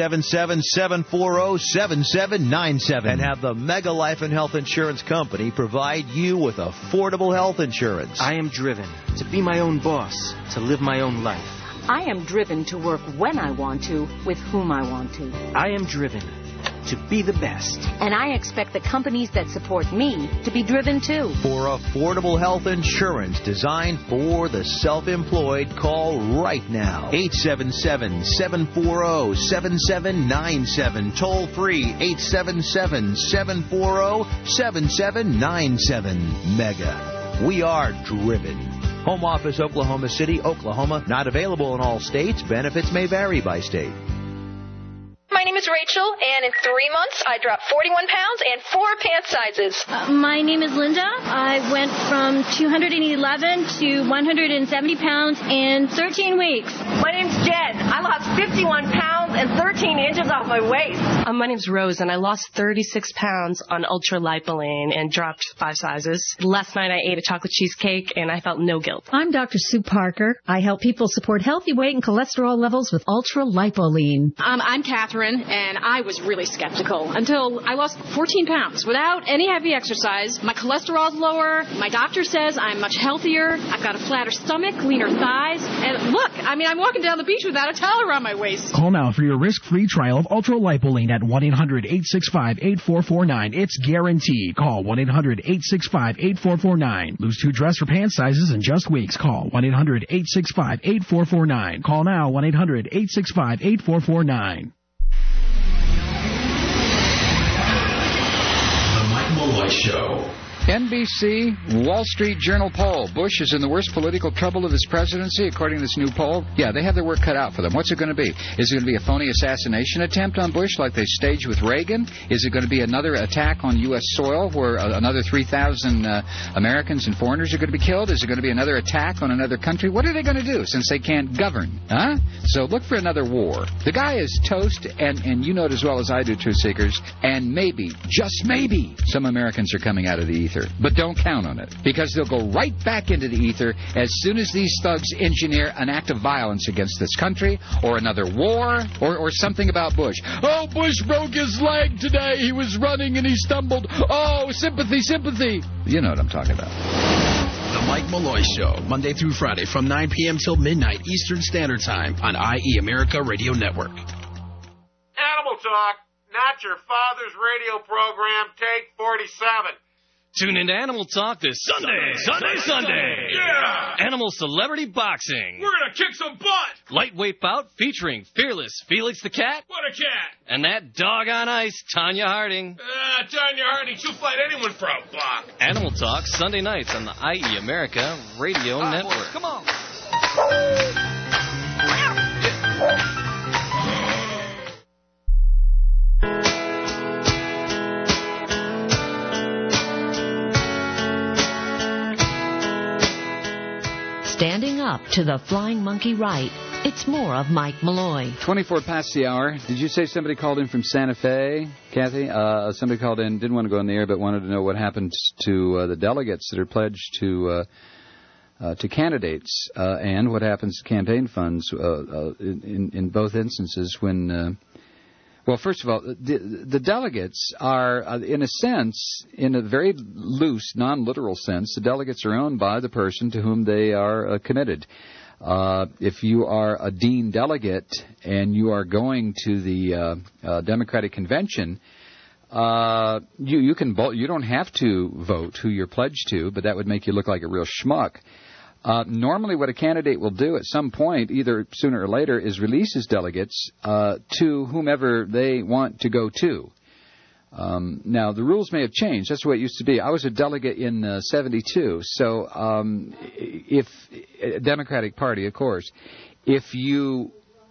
877-740-7797 and have the Mega Life and Health Insurance Company provide you with affordable health insurance. I am driven to be my own boss, to live my own life. I am driven to work when I want to, with whom I want to. I am driven to be the best. And I expect the companies that support me to be driven too. For affordable health insurance designed for the self-employed, call right now. 877-740-7797. Toll free 877-740-7797. Mega. We are driven. Home office, Oklahoma City, Oklahoma. Not available in all states. Benefits may vary by state. My name is Rachel, and in 3 months, I dropped 41 pounds and 4 pant sizes. My name is Linda. I went from 211 to 170 pounds in 13 weeks. My name's Jen. I lost 51 pounds and 13 inches off my waist. My name's Rose, and I lost 36 pounds on ultra lipoline and dropped 5 sizes. Last night, I ate a chocolate cheesecake, and I felt no guilt. I'm Dr. Sue Parker. I help people support healthy weight and cholesterol levels with ultra lipoline. I'm Catherine, and I was really skeptical until I lost 14 pounds without any heavy exercise. My cholesterol's lower. My doctor says I'm much healthier. I've got a flatter stomach, leaner thighs. And look, I'm walking down the beach without a towel around my waist. Call now for your risk-free trial of Ultra Lipoline at 1-800-865-8449. It's guaranteed. Call 1-800-865-8449. Lose 2 dress or pant sizes in just weeks. Call 1-800-865-8449. Call now 1-800-865-8449. Malloy Show. NBC Wall Street Journal poll. Bush is in the worst political trouble of his presidency, according to this new poll. Yeah, they have their work cut out for them. What's it going to be? Is it going to be a phony assassination attempt on Bush like they staged with Reagan? Is it going to be another attack on U.S. soil where another 3,000 Americans and foreigners are going to be killed? Is it going to be another attack on another country? What are they going to do since they can't govern? Huh? So look for another war. The guy is toast, and you know it as well as I do, Truth Seekers, and maybe, just maybe, some Americans are coming out of the ether. ether. But don't count on it, because they'll go right back into the ether as soon as these thugs engineer an act of violence against this country, or another war, or something about Bush. Oh, Bush broke his leg today. He was running and he stumbled. Oh, sympathy, sympathy. You know what I'm talking about. The Mike Malloy Show, Monday through Friday from 9 p.m. till midnight Eastern Standard Time on IE America Radio Network. Animal Talk, not your father's radio program, take 47. Tune into Animal Talk this Sunday. Yeah! Animal Celebrity Boxing. We're going to kick some butt. Lightweight bout featuring Fearless Felix the Cat. What a cat. And that dog on ice, Tanya Harding. Tanya Harding, she'll fight anyone for a buck. Animal Talk, Sunday nights on the IE America Radio Network. Boys, come on. Standing up to the flying monkey right, it's more of Mike Malloy. 24 past the hour. Did you say somebody called in from Santa Fe, Kathy? Somebody called in, didn't want to go on the air, but wanted to know what happened to the delegates that are pledged to candidates, and what happens to campaign funds in both instances when... Well, first of all, the delegates are, in a sense, in a very loose, non-literal sense, the delegates are owned by the person to whom they are committed. If you are a dean delegate and you are going to the Democratic Convention, you can vote. You don't have to vote who you're pledged to, but that would make you look like a real schmuck. Normally what a candidate will do at some point, either sooner or later, is release his delegates to whomever they want to go to. Now, the rules may have changed. That's the way it used to be. I was a delegate in 72, so if Democratic Party, of course, if you're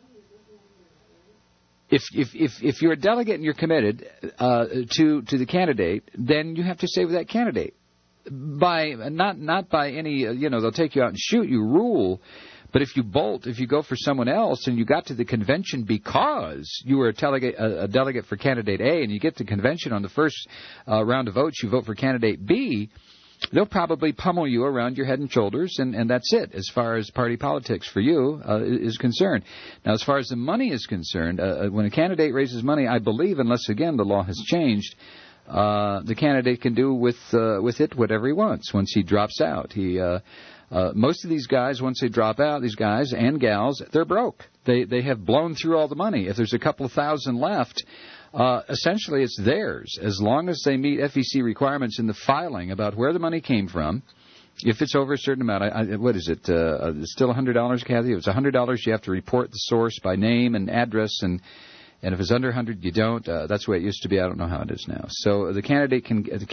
a delegate and you're committed to the candidate, then you have to stay with that candidate. By not by any they'll take you out and shoot you rule, but if you bolt, if you go for someone else and you got to the convention because you were a delegate for candidate A and you get to convention on the first round of votes, you vote for candidate B, they'll probably pummel you around your head and shoulders, and that's it as far as party politics for you is concerned. Now, as far as the money is concerned, when a candidate raises money, I believe, unless again the law has changed, the candidate can do with it whatever he wants once he drops out. Most of these guys, once they drop out, these guys and gals, they're broke. They have blown through all the money. If there's a couple of thousand left, essentially it's theirs as long as they meet FEC requirements in the filing about where the money came from. If it's over a certain amount, what is it? It's still $100, Kathy? If it's $100, you have to report the source by name and address, and if it's under 100, you don't. That's the way it used to be. I don't know how it is now. So the candidate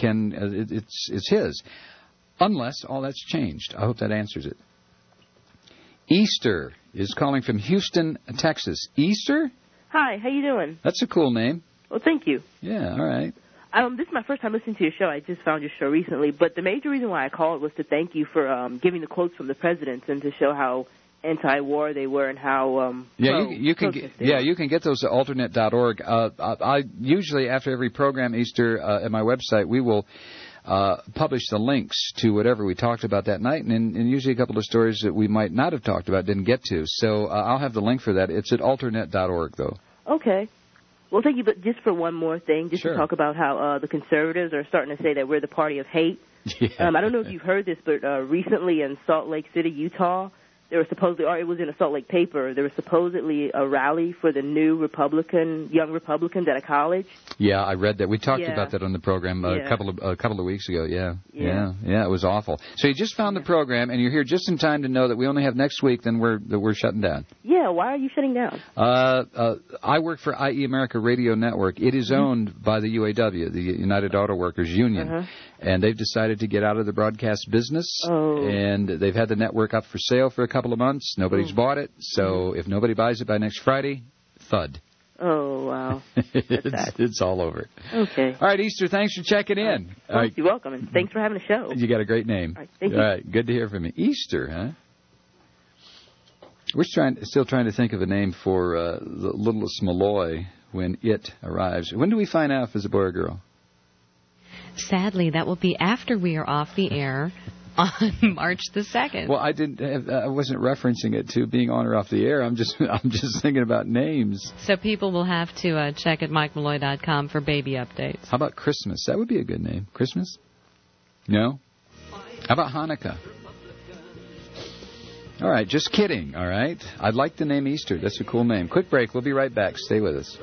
it's his, unless all that's changed. I hope that answers it. Easter is calling from Houston, Texas. Easter? Hi, how you doing? That's a cool name. Well, thank you. Yeah, all right. This is my first time listening to your show. I just found your show recently, but the major reason why I called was to thank you for giving the quotes from the presidents and to show how anti-war they were and how you can get those at alternate.org. I usually after every program Easter at my website we will publish the links to whatever we talked about that night, and usually a couple of stories that we might not have talked about didn't get to. So I'll have the link for that. It's at alternate.org though. Okay. Well, thank you. But just for one more thing, just to talk about how the conservatives are starting to say that we're the party of hate. Yeah. I don't know if you've heard this, but recently in Salt Lake City, Utah, there was supposedly, or it was in a Salt Lake paper, there was supposedly a rally for the new young Republicans at a college. Yeah, I read that. We talked about that on the program a couple of weeks ago. Yeah, it was awful. So you just found the program, and you're here just in time to know that we only have next week. Then we're shutting down. Yeah, why are you shutting down? I work for IE America Radio Network. It is owned by the UAW, the United Auto Workers Union, and they've decided to get out of the broadcast business. And they've had the network up for sale for a couple of months. Nobody's bought it, so if nobody buys it by next Friday, thud. Oh, wow. It's all over. Okay. All right, Easter, thanks for checking in. All right. You're welcome, and thanks for having a show. You got a great name. All right, thank you. All right, good to hear from you. Easter, huh? We're still trying to think of a name for the littlest Malloy when it arrives. When do we find out if it's a boy or girl? Sadly, that will be after we are off the air on March the 2nd. Well, I wasn't referencing it to being on or off the air. I'm just thinking about names. So people will have to check at MikeMalloy.com for baby updates. How about Christmas? That would be a good name. Christmas? No? How about Hanukkah? All right, just kidding, all right? I'd like the name Easter. That's a cool name. Quick break. We'll be right back. Stay with us.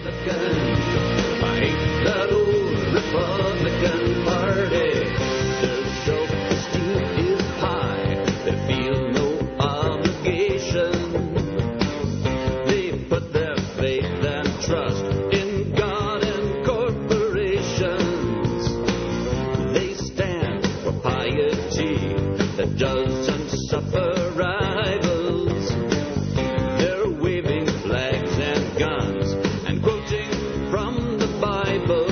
I hate that old Republican Party. Their self-esteem is high. They feel no obligation. They put their faith and trust in God and corporations. They stand for piety that doesn't suffer rivals. They're waving flags and guns and quoting from the Bible.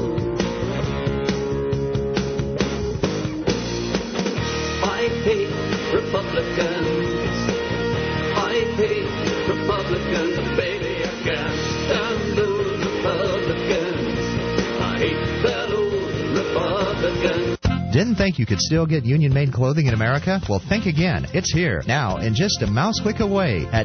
I hate Republicans. I hate Republicans. Baby, I can't stand those Republicans. I hate that old Republican. Didn't think you could still get union-made clothing in America? Well, think again. It's here, now, in just a mouse click away at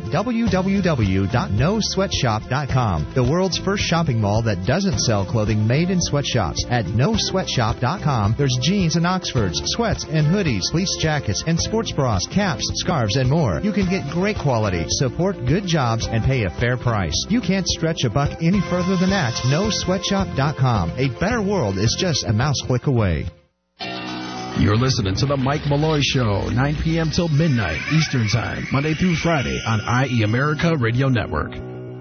www.nosweatshop.com, the world's first shopping mall that doesn't sell clothing made in sweatshops. At nosweatshop.com, there's jeans and Oxfords, sweats and hoodies, fleece jackets, and sports bras, caps, scarves, and more. You can get great quality, support good jobs, and pay a fair price. You can't stretch a buck any further than that. Nosweatshop.com. A better world is just a mouse click away. You're listening to The Mike Malloy Show, 9 p.m. till midnight Eastern Time, Monday through Friday on IE America Radio Network.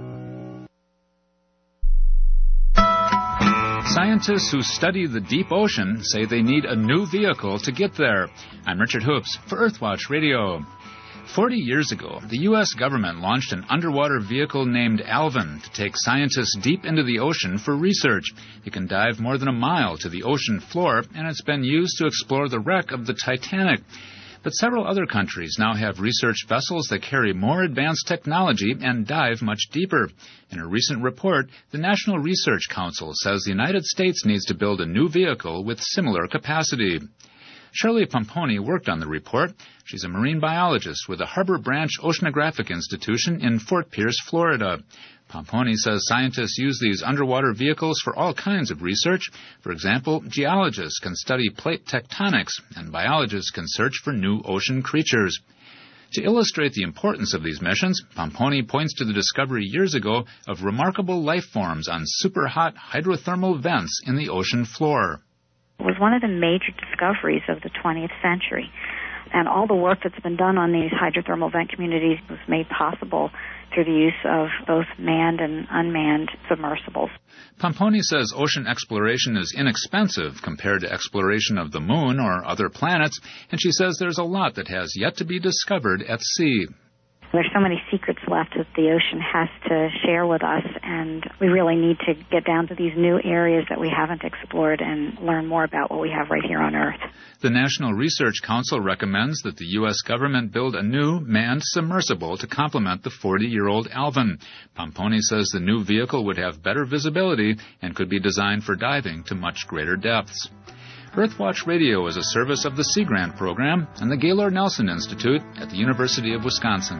Scientists who study the deep ocean say they need a new vehicle to get there. I'm Richard Hoops for Earthwatch Radio. 40 years ago, the U.S. government launched an underwater vehicle named Alvin to take scientists deep into the ocean for research. It can dive more than a mile to the ocean floor, and it's been used to explore the wreck of the Titanic. But several other countries now have research vessels that carry more advanced technology and dive much deeper. In a recent report, the National Research Council says the United States needs to build a new vehicle with similar capacity. Shirley Pomponi worked on the report. She's a marine biologist with the Harbor Branch Oceanographic Institution in Fort Pierce, Florida. Pomponi says scientists use these underwater vehicles for all kinds of research. For example, geologists can study plate tectonics, and biologists can search for new ocean creatures. To illustrate the importance of these missions, Pomponi points to the discovery years ago of remarkable life forms on superhot hydrothermal vents in the ocean floor. It was one of the major discoveries of the 20th century. And all the work that's been done on these hydrothermal vent communities was made possible through the use of both manned and unmanned submersibles. Pomponi says ocean exploration is inexpensive compared to exploration of the moon or other planets, and she says there's a lot that has yet to be discovered at sea. There's so many secrets left that the ocean has to share with us, and we really need to get down to these new areas that we haven't explored and learn more about what we have right here on Earth. The National Research Council recommends that the U.S. government build a new manned submersible to complement the 40-year-old Alvin. Pomponi says the new vehicle would have better visibility and could be designed for diving to much greater depths. Earthwatch Radio is a service of the Sea Grant Program and the Gaylord Nelson Institute at the University of Wisconsin.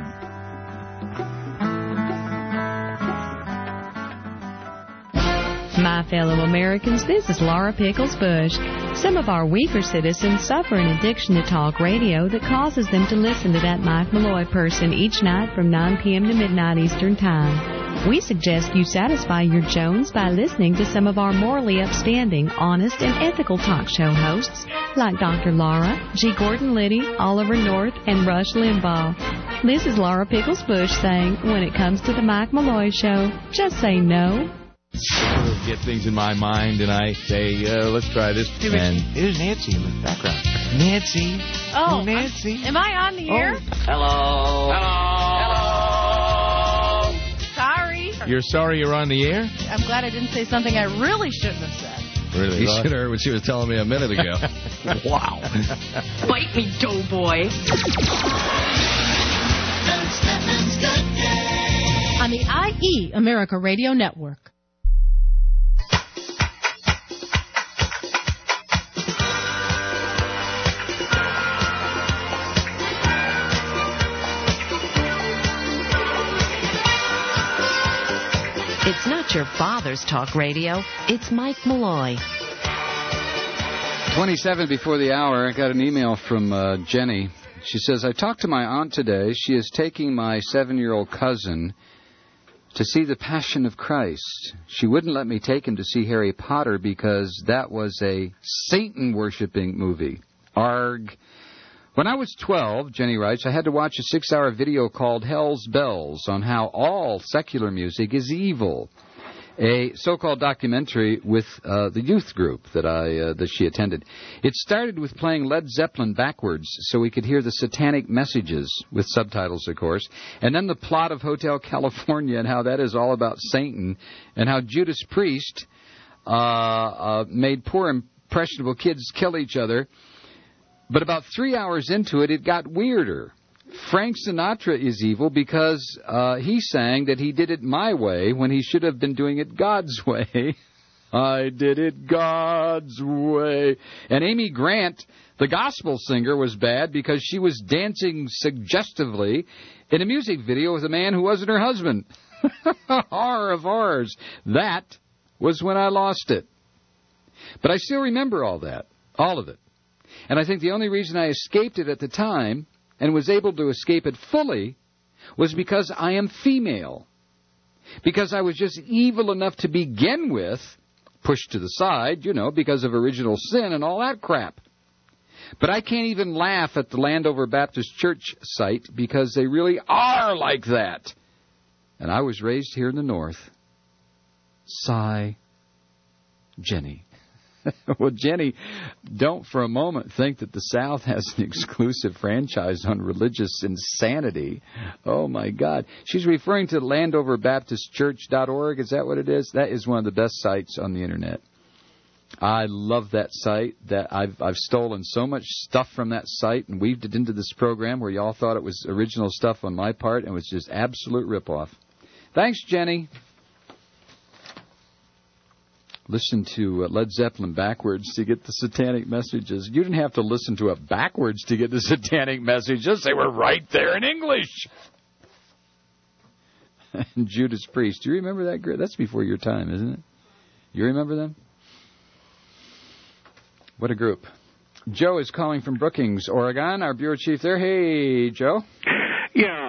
My fellow Americans, this is Laura Pickles Bush. Some of our weaker citizens suffer an addiction to talk radio that causes them to listen to that Mike Malloy person each night from 9 p.m. to midnight Eastern Time. We suggest you satisfy your Jones by listening to some of our morally upstanding, honest, and ethical talk show hosts like Dr. Laura, G. Gordon Liddy, Oliver North, and Rush Limbaugh. This is Laura Pickles Bush saying, when it comes to the Mike Malloy Show, just say no. Get things in my mind, and I say, let's try this. And there's Nancy in the background. Nancy. Oh, Nancy. Am I on the air? Hello. Sorry. You're sorry you're on the air? I'm glad I didn't say something I really shouldn't have said. Really? You should have heard what she was telling me a minute ago. Wow. Bite me, doughboy. On the IE America Radio Network. It's not your father's talk radio. It's Mike Malloy. 27 before the hour, I got an email from Jenny. She says, I talked to my aunt today. She is taking my 7-year-old cousin to see The Passion of Christ. She wouldn't let me take him to see Harry Potter because that was a Satan-worshipping movie. Arg. When I was 12, Jenny writes, I had to watch a 6-hour video called Hell's Bells on how all secular music is evil. A so-called documentary with the youth group that she attended. It started with playing Led Zeppelin backwards so we could hear the satanic messages, with subtitles, of course, and then the plot of Hotel California and how that is all about Satan, and how Judas Priest made poor, impressionable kids kill each other. But about 3 hours into it, it got weirder. Frank Sinatra is evil because he sang that he did it my way when he should have been doing it God's way. I did it God's way. And Amy Grant, the gospel singer, was bad because she was dancing suggestively in a music video with a man who wasn't her husband. Horror of horrors. That was when I lost it. But I still remember all that, all of it. And I think the only reason I escaped it at the time and was able to escape it fully was because I am female. Because I was just evil enough to begin with, pushed to the side, because of original sin and all that crap. But I can't even laugh at the Landover Baptist Church site because they really are like that. And I was raised here in the North. Sigh, Jenny. Well, Jenny, don't for a moment think that the South has an exclusive franchise on religious insanity. Oh, my God. She's referring to LandoverBaptistChurch.org. Is that what it is? That is one of the best sites on the Internet. I love that site. That I've stolen so much stuff from that site and weaved it into this program where y'all thought it was original stuff on my part and it was just absolute ripoff. Thanks, Jenny. Listen to Led Zeppelin backwards to get the satanic messages. You didn't have to listen to it backwards to get the satanic messages. They were right there in English. And Judas Priest. Do you remember that group? That's before your time, isn't it? You remember them? What a group. Joe is calling from Brookings, Oregon. Our bureau chief there. Hey, Joe. Yeah,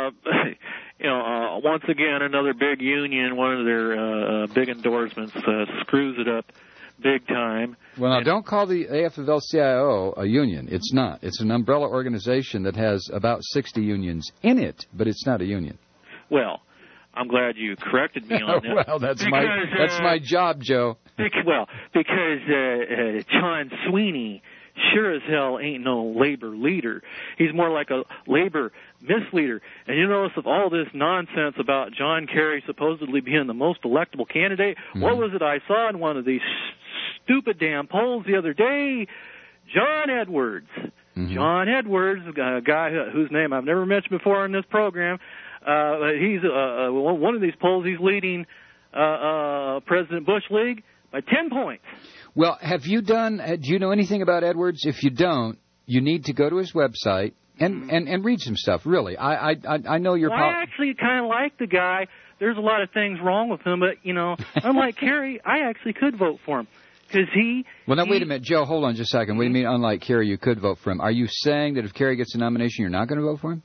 once again, another big union, one of their big endorsements, screws it up big time. Well, now, don't call the AFL-CIO a union. It's not. It's an umbrella organization that has about 60 unions in it, but it's not a union. Well, I'm glad you corrected me on that. Well, that's my job, Joe. Because John Sweeney sure as hell ain't no labor leader. He's more like a labor misleader. And you notice of all this nonsense about John Kerry supposedly being the most electable candidate, what was it I saw in one of these stupid damn polls the other day? John Edwards. John Edwards, a guy whose name I've never mentioned before in this program, he's one of these polls, he's leading President Bush League by 10 points. Well, have you do you know anything about Edwards? If you don't, you need to go to his website and read some stuff, really. I know you're... Well, I actually kind of like the guy. There's a lot of things wrong with him, but, unlike Kerry, I actually could vote for him. Because Well, now, wait a minute. Joe, hold on just a second. What do you mean, unlike Kerry, you could vote for him? Are you saying that if Kerry gets a nomination, you're not going to vote for him?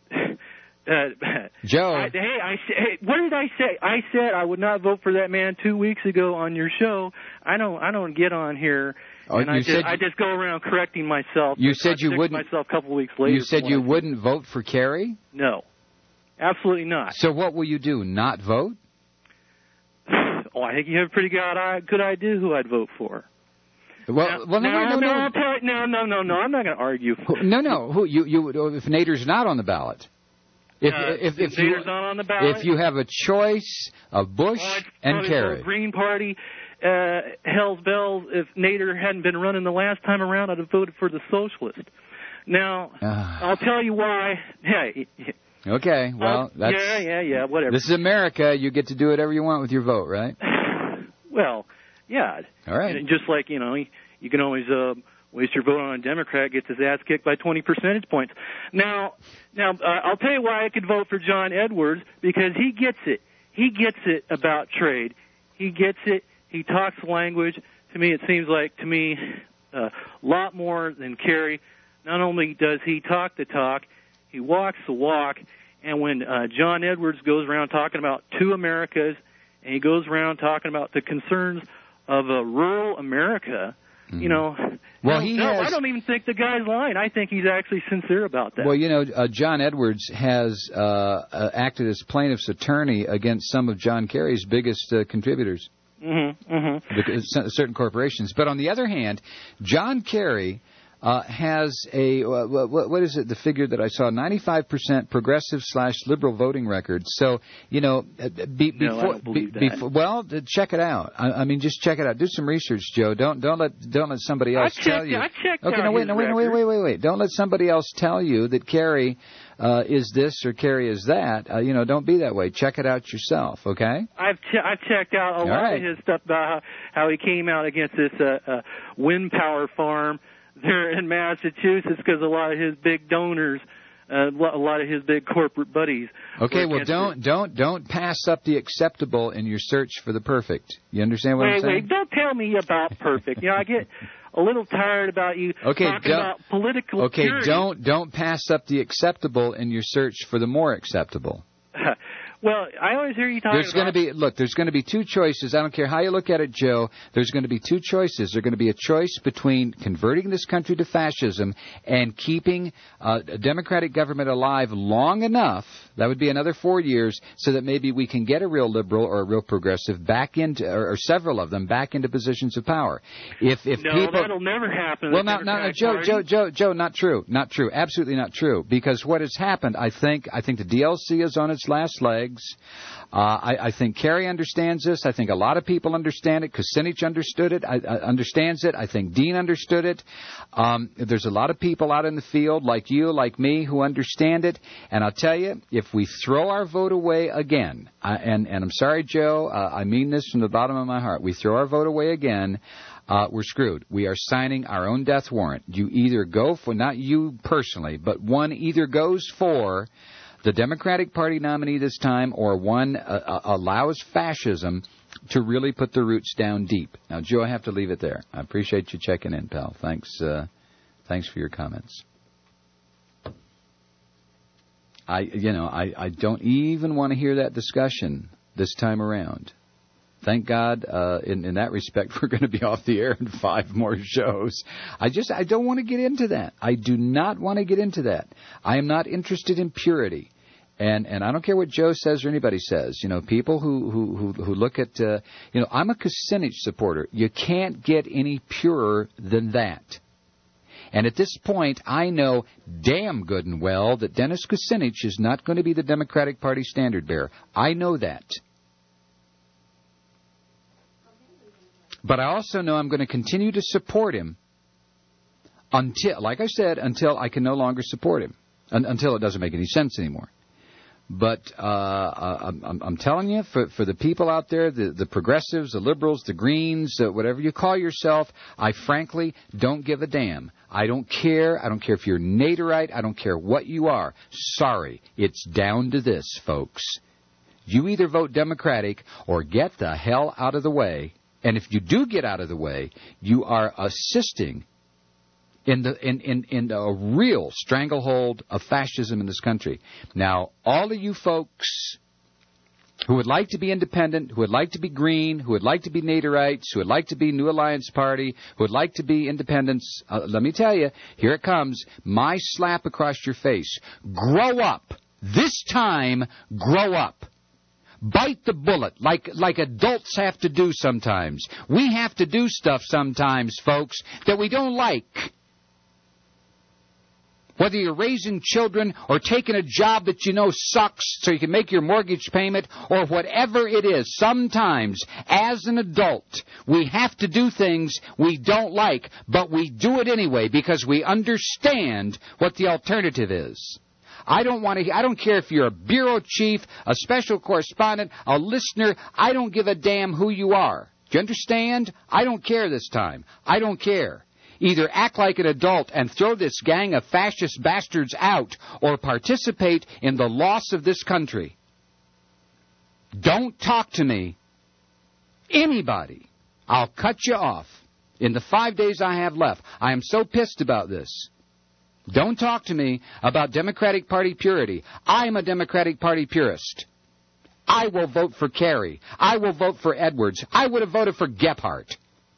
Joe. What did I say? I said I would not vote for that man 2 weeks ago on your show. I don't get on here, and I just go around correcting myself. You said you wouldn't. Myself a couple of weeks later. You said you wouldn't vote for Kerry? No, absolutely not. So what will you do? Not vote? Oh, I think you have a pretty good idea who I'd vote for. No. I'm not going to argue. No. Who you if Nader's not on the ballot? If Nader's not on the ballot? If you have a choice of Bush and Kerry. Green Party, hell's bells. If Nader hadn't been running the last time around, I'd have voted for the socialist. Now, I'll tell you why. Hey. Okay, well, that's... Yeah, whatever. This is America. You get to do whatever you want with your vote, right? Well, yeah. All right. And just like, you can always waste your vote on a Democrat, gets his ass kicked by 20 percentage points. Now, I'll tell you why I could vote for John Edwards, because he gets it. he gets it about trade. He gets it. He talks language. To me, it seems like a lot more than Kerry. Not only does he talk the talk, he walks the walk. And when John Edwards goes around talking about two Americas, and he goes around talking about the concerns of rural America, you know, well, I don't even think the guy's lying. I think he's actually sincere about that. Well, you know, John Edwards has acted as plaintiff's attorney against some of John Kerry's biggest contributors. Certain corporations. But on the other hand, John Kerry has a, what is it, the figure that I saw, 95% progressive/liberal voting record. So, you know, well, check it out. I mean, just check it out. Do some research, Joe. Don't let somebody else tell you. I checked okay, out wait. Don't let somebody else tell you that Kerry is this or Kerry is that. You know, don't be that way. Check it out yourself, okay? I've checked out a lot of his stuff about how he came out against this wind power farm there in Massachusetts because a lot of his big donors, a lot of his big corporate buddies. Okay, well, don't pass up the acceptable in your search for the perfect. You understand what I'm saying? Wait, don't tell me about perfect. You know, I get a little tired about you talking about political purity. Don't pass up the acceptable in your search for the more acceptable. Well, I always hear you talking there's going to be two choices. I don't care how you look at it, Joe. There's going to be two choices. There's going to be a choice between converting this country to fascism and keeping a democratic government alive long enough, that would be another 4 years, so that maybe we can get a real liberal or a real progressive back into, or several of them, back into positions of power. If people, that'll never happen. Well, no, Joe, not true. Not true. Absolutely not true. Because what has happened, I think the DLC is on its last legs. I think Kerry understands this. I think a lot of people understand it. Kucinich understood it. Understands it. I think Dean understood it. There's a lot of people out in the field, like you, like me, who understand it. And I'll tell you, if we throw our vote away again, and I'm sorry, Joe, I mean this from the bottom of my heart, we throw our vote away again, we're screwed. We are signing our own death warrant. You either go for, not you personally, but one either goes for the Democratic Party nominee this time, or one allows fascism to really put the roots down deep. Now, Joe, I have to leave it there. I appreciate you checking in, pal. Thanks for your comments. I don't even want to hear that discussion this time around. Thank God, in that respect, we're going to be off the air in 5 more shows. I don't want to get into that. I do not want to get into that. I am not interested in purity. And I don't care what Joe says or anybody says. You know, people who look at, I'm a Kucinich supporter. You can't get any purer than that. And at this point, I know damn good and well that Dennis Kucinich is not going to be the Democratic Party standard bearer. I know that. But I also know I'm going to continue to support him until, like I said, until I can no longer support him, until it doesn't make any sense anymore. But I'm telling you, for the people out there, the progressives, the liberals, the Greens, whatever you call yourself, I frankly don't give a damn. I don't care. I don't care if you're Naderite. I don't care what you are. Sorry, it's down to this, folks. You either vote Democratic or get the hell out of the way. And if you do get out of the way, you are assisting in a real stranglehold of fascism in this country. Now, all of you folks who would like to be independent, who would like to be green, who would like to be Naderites, who would like to be New Alliance Party, who would like to be independents, let me tell you, here it comes, my slap across your face. Grow up. This time, grow up. Bite the bullet like adults have to do sometimes. We have to do stuff sometimes, folks, that we don't like. Whether you're raising children or taking a job that you know sucks so you can make your mortgage payment or whatever it is, sometimes, as an adult, we have to do things we don't like, but we do it anyway because we understand what the alternative is. I don't care if you're a bureau chief, a special correspondent, a listener. I don't give a damn who you are. Do you understand? I don't care this time. I don't care. Either act like an adult and throw this gang of fascist bastards out, or participate in the loss of this country. Don't talk to me. Anybody. I'll cut you off in the 5 days I have left. I am so pissed about this. Don't talk to me about Democratic Party purity. I am a Democratic Party purist. I will vote for Kerry. I will vote for Edwards. I would have voted for Gephardt.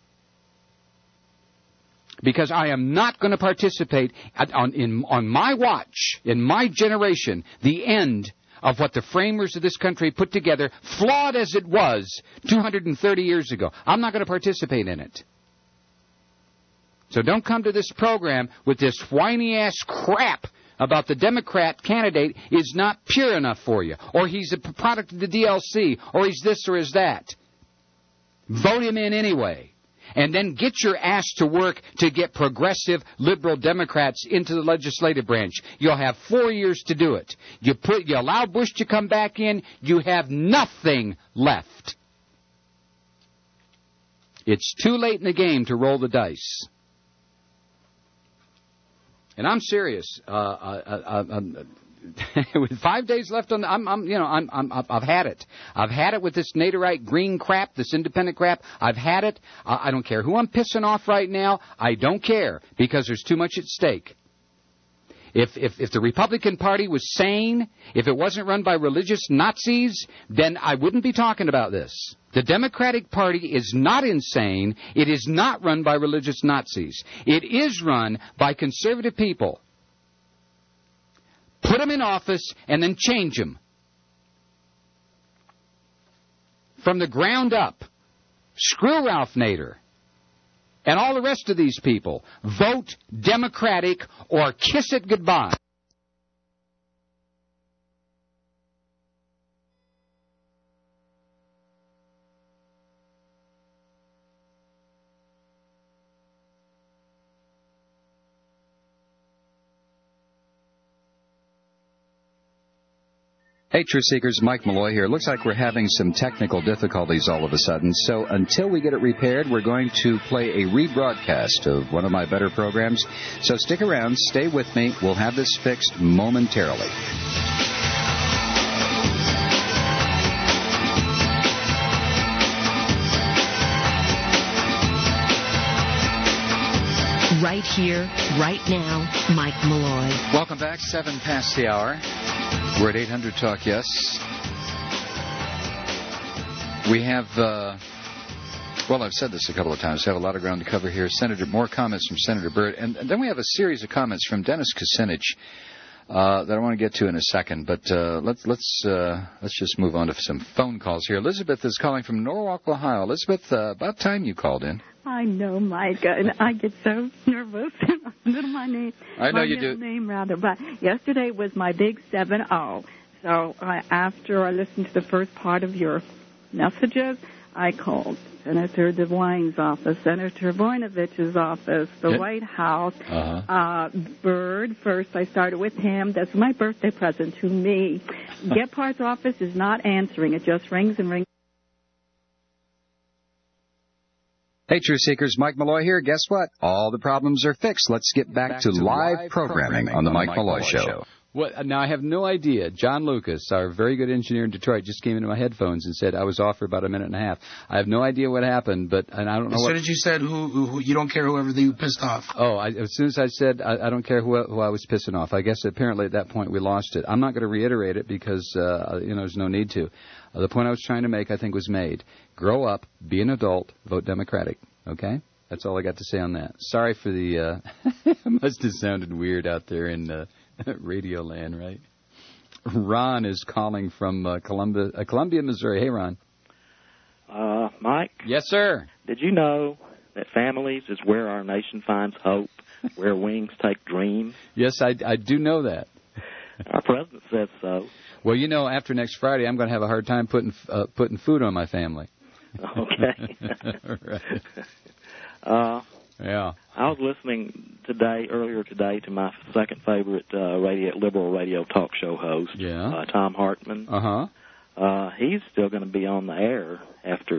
Because I am not going to participate on my watch, in my generation, the end of what the framers of this country put together, flawed as it was 230 years ago. I'm not going to participate in it. So don't come to this program with this whiny-ass crap about the Democrat candidate is not pure enough for you, or he's a product of the DLC, or he's this or is that. Vote him in anyway. And then get your ass to work to get progressive liberal Democrats into the legislative branch. You'll have 4 years to do it. You allow Bush to come back in, you have nothing left. It's too late in the game to roll the dice. And I'm serious. With 5 days left on, I've had it. I've had it with this Naderite green crap, this independent crap. I've had it. I don't care who I'm pissing off right now. I don't care because there's too much at stake. If the Republican Party was sane, if it wasn't run by religious Nazis, then I wouldn't be talking about this. The Democratic Party is not insane. It is not run by religious Nazis. It is run by conservative people. Put them in office and then change them. From the ground up. Screw Ralph Nader. And all the rest of these people. Vote Democratic or kiss it goodbye. Hey, Truth Seekers, Mike Malloy here. Looks like we're having some technical difficulties all of a sudden. So until we get it repaired, we're going to play a rebroadcast of one of my better programs. So stick around, stay with me. We'll have this fixed momentarily. Right here, right now, Mike Malloy. Welcome back, 7 past the hour. We're at 800 Talk Yes. We have, I've said this a couple of times. We have a lot of ground to cover here. More comments from Senator Byrd. And then we have a series of comments from Dennis Kucinich that I want to get to in a second. But let's just move on to some phone calls here. Elizabeth is calling from Norwalk, Ohio. Elizabeth, about time you called in. I know, Mike, and I get so nervous in the middle of my name. I know you do. Name, rather. But yesterday was my big 7-0. So after I listened to the first part of your messages, I called Senator DeWine's office, Senator Voinovich's office, the White House, Byrd. First, I started with him. That's my birthday present to me. Gephardt's office is not answering. It just rings and rings. Hey, Truth Seekers, Mike Malloy here. Guess what? All the problems are fixed. Let's get back to live programming on the Mike Malloy Show. Now, I have no idea. John Lucas, our very good engineer in Detroit, just came into my headphones and said I was off for about a minute and a half. I have no idea what happened, and I don't know as soon as you said who you don't care whoever you pissed off. Oh, as soon as I said I don't care who I was pissing off, I guess apparently at that point we lost it. I'm not going to reiterate it because there's no need to. The point I was trying to make, I think, was made. Grow up, be an adult, vote Democratic. Okay? That's all I got to say on that. Sorry for the... it must have sounded weird out there in Radio Land, right? Ron is calling from Columbia, Missouri. Hey, Ron. Mike? Yes, sir. Did you know that families is where our nation finds hope, where wings take dreams? Yes, I do know that. Our president says so. Well, after next Friday, I'm going to have a hard time putting food on my family. Okay. Right. Yeah. I was listening earlier today, to my second favorite liberal radio talk show host, Tom Hartman. He's still going to be on the air after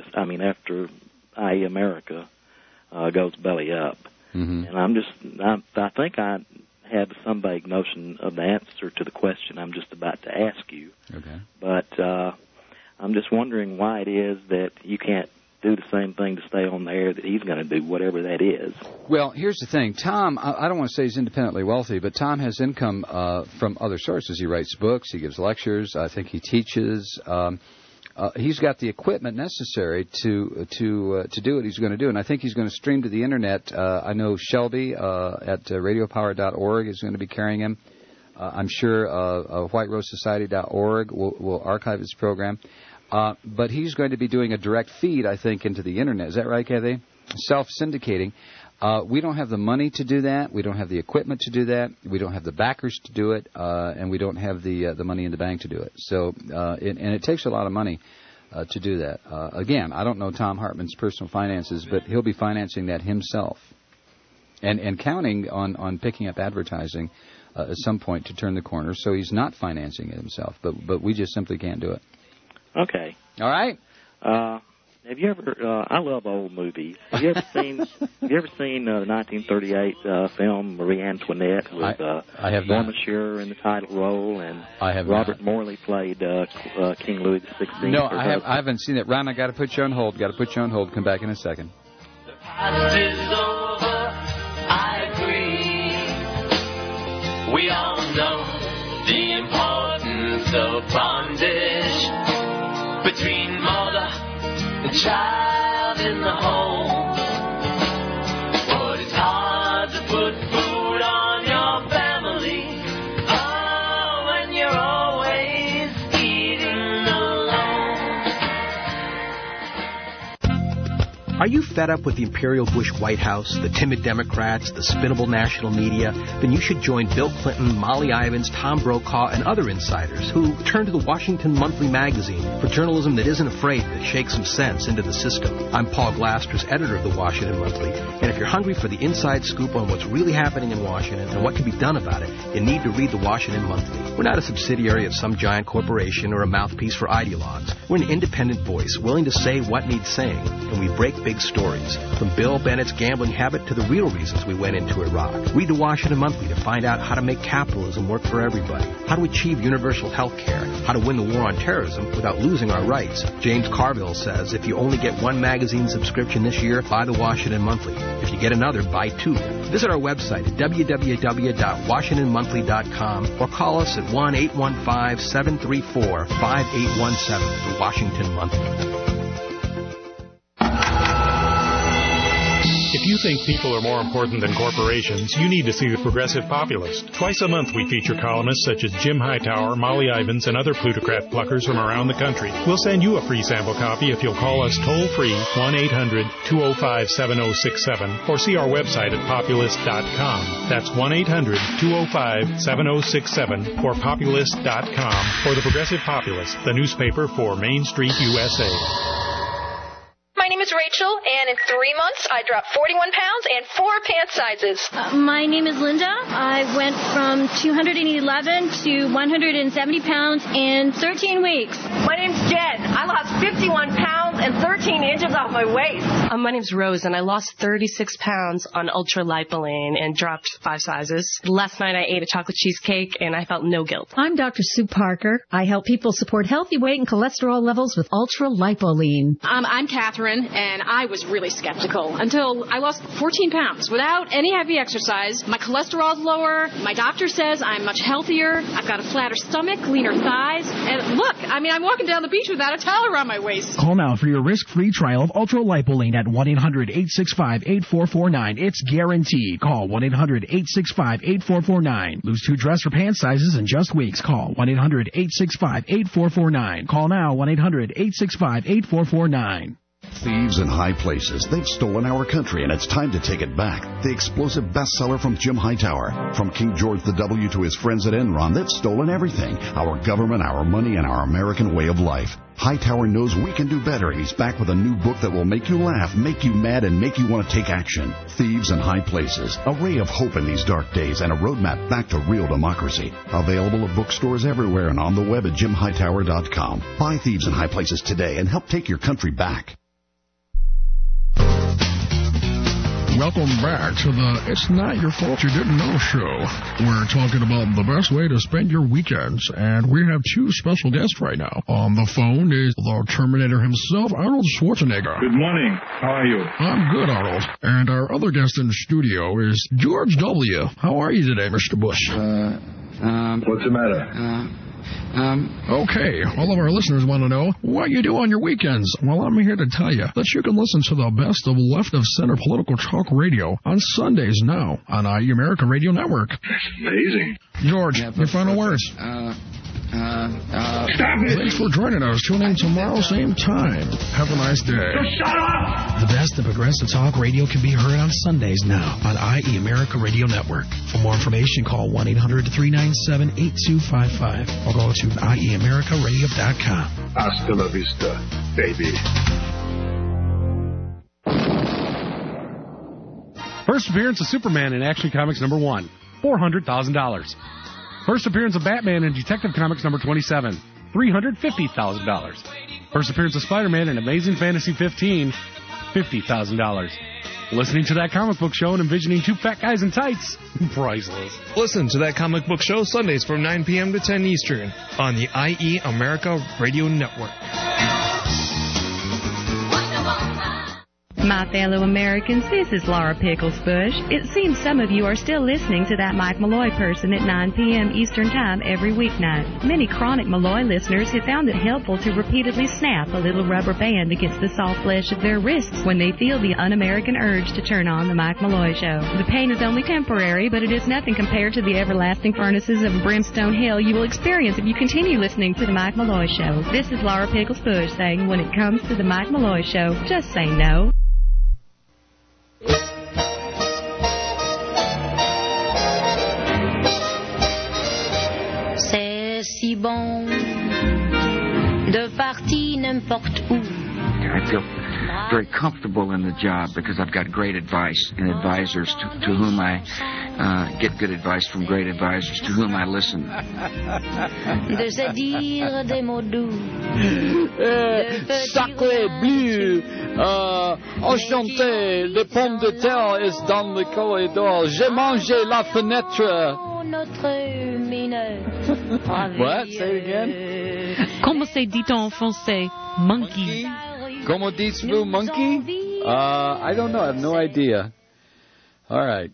IE America goes belly up. Mm-hmm. And I think I had some vague notion of the answer to the question I'm just about to ask you. Okay. But I'm just wondering why it is that you can't do the same thing to stay on the air that he's going to do, whatever that is. Well, here's the thing. Tom, I don't want to say he's independently wealthy, but Tom has income from other sources. He writes books. He gives lectures. I think he teaches. He's got the equipment necessary to do what he's going to do, and I think he's going to stream to the Internet. I know Shelby at radiopower.org is going to be carrying him. I'm sure whiterosesociety.org will archive his program. But he's going to be doing a direct feed, I think, into the Internet. Is that right, Kathy? Self-syndicating. We don't have the money to do that. We don't have the equipment to do that. We don't have the backers to do it. And we don't have the money in the bank to do it. So, and it takes a lot of money to do that. Again, I don't know Tom Hartman's personal finances, but he'll be financing that himself. And counting on picking up advertising at some point to turn the corner. So he's not financing it himself. But we just simply can't do it. Okay. All right. Have you ever? I love old movies. Have you ever seen? Have you ever seen the 1938 film Marie Antoinette with Norma Shearer in the title role, and Robert Morley played King Louis XVI? No, I haven't seen it. Ron, I got to put you on hold. Come back in a second. The past is over. I agree. We all know the importance of bondage between mother and child in the home. But it's hard to put food on your family. Oh, when you're always eating alone. Are you fed up with the Imperial Bush White House, the timid Democrats, the spinnable national media? Then you should join Bill Clinton, Molly Ivins, Tom Brokaw, and other insiders who turn to the Washington Monthly magazine for journalism that isn't afraid to shake some sense into the system. I'm Paul Glasters, editor of the Washington Monthly, and if you're hungry for the inside scoop on what's really happening in Washington and what can be done about it, you need to read the Washington Monthly. We're not a subsidiary of some giant corporation or a mouthpiece for ideologues. We're an independent voice willing to say what needs saying, and we break big stories, from Bill Bennett's gambling habit to the real reasons we went into Iraq. Read the Washington Monthly to find out how to make capitalism work for everybody, how to achieve universal health care, how to win the war on terrorism without losing our rights. James Carville says if you only get one magazine subscription this year, buy the Washington Monthly. If you get another, buy two. Visit our website at www.washingtonmonthly.com or call us at 1-815-734-5817, the Washington Monthly. If you think people are more important than corporations, you need to see the Progressive Populist. Twice a month we feature columnists such as Jim Hightower, Molly Ivins, and other plutocrat pluckers from around the country. We'll send you a free sample copy if you'll call us toll-free 1-800-205-7067 or see our website at populist.com. That's 1-800-205-7067 or populist.com for the Progressive Populist, the newspaper for Main Street, USA. My name is Rachel, and in 3 months, I dropped 41 pounds and 4 pant sizes. My name is Linda. I went from 211 to 170 pounds in 13 weeks. My name's Jen. I lost 51 pounds and 13 inches off my waist. My name's Rose, and I lost 36 pounds on ultra-lipoline and dropped 5 sizes. Last night, I ate a chocolate cheesecake, and I felt no guilt. I'm Dr. Sue Parker. I help people support healthy weight and cholesterol levels with ultra-lipoline. I'm Catherine, and I was really skeptical until I lost 14 pounds without any heavy exercise. My cholesterol's lower. My doctor says I'm much healthier. I've got a flatter stomach, leaner thighs. And look, I'm walking down the beach without a towel around my waist. Call now for your risk-free trial of ultra-lipoline at 1-800-865-8449. It's guaranteed. Call 1-800-865-8449. Lose 2 dress or pant sizes in just weeks. Call 1-800-865-8449. Call now 1-800-865-8449. Thieves in high places. They've stolen our country, and it's time to take it back. The explosive bestseller from Jim Hightower. From King George W. to his friends at Enron, they've stolen everything. Our government, our money, and our American way of life. Hightower knows we can do better, and he's back with a new book that will make you laugh, make you mad, and make you want to take action. Thieves in High Places. A ray of hope in these dark days and a roadmap back to real democracy. Available at bookstores everywhere and on the web at jimhightower.com. Buy Thieves in High Places today and help take your country back. Welcome back to the It's Not Your Fault You Didn't Know show. We're talking about the best way to spend your weekends, and we have two special guests right now. On the phone is the Terminator himself, Arnold Schwarzenegger. Good morning. How are you? I'm good, Arnold. And our other guest in the studio is George W. How are you today, Mr. Bush? What's the matter? Okay, all of our listeners want to know what you do on your weekends. Well, I'm here to tell you that you can listen to the best of left-of-center political talk radio on Sundays now on IE America Radio Network. That's amazing. George, your final words. Stop it! Thanks for joining us. Tune in tomorrow, same time. Have a nice day. Shut up! The best of progressive talk radio can be heard on Sundays now on IE America Radio Network. For more information, call 1-800-397-8255 or go to IEAmericaRadio.com. Hasta la vista, baby. First appearance of Superman in Action Comics number 1, $400,000. First appearance of Batman in Detective Comics number 27, $350,000. First appearance of Spider-Man in Amazing Fantasy 15, $50,000. Listening to That Comic Book Show and envisioning two fat guys in tights, priceless. Listen to That Comic Book Show Sundays from 9 p.m. to 10 Eastern on the IE America Radio Network. My fellow Americans, this is Laura Pickles Bush. It seems some of you are still listening to that Mike Malloy person at 9 p.m. Eastern Time every weeknight. Many chronic Malloy listeners have found it helpful to repeatedly snap a little rubber band against the soft flesh of their wrists when they feel the un-American urge to turn on the Mike Malloy Show. The pain is only temporary, but it is nothing compared to the everlasting furnaces of brimstone hell you will experience if you continue listening to the Mike Malloy Show. This is Laura Pickles Bush saying, when it comes to the Mike Malloy Show, just say no. C'est si bon de partir n'importe où. I feel very comfortable in the job because I've got great advice and advisors to whom I get good advice from great advisors to whom I listen. De se dire des mots doux. Sacré bleu, enchanté, des pommes de terre est dans le corridor. J'ai mangé la fenêtre. Notre mineur. What? Say it again. Comment se dit en français? Monkey. Comment dites-vous monkey? I don't know. I have no idea. All right.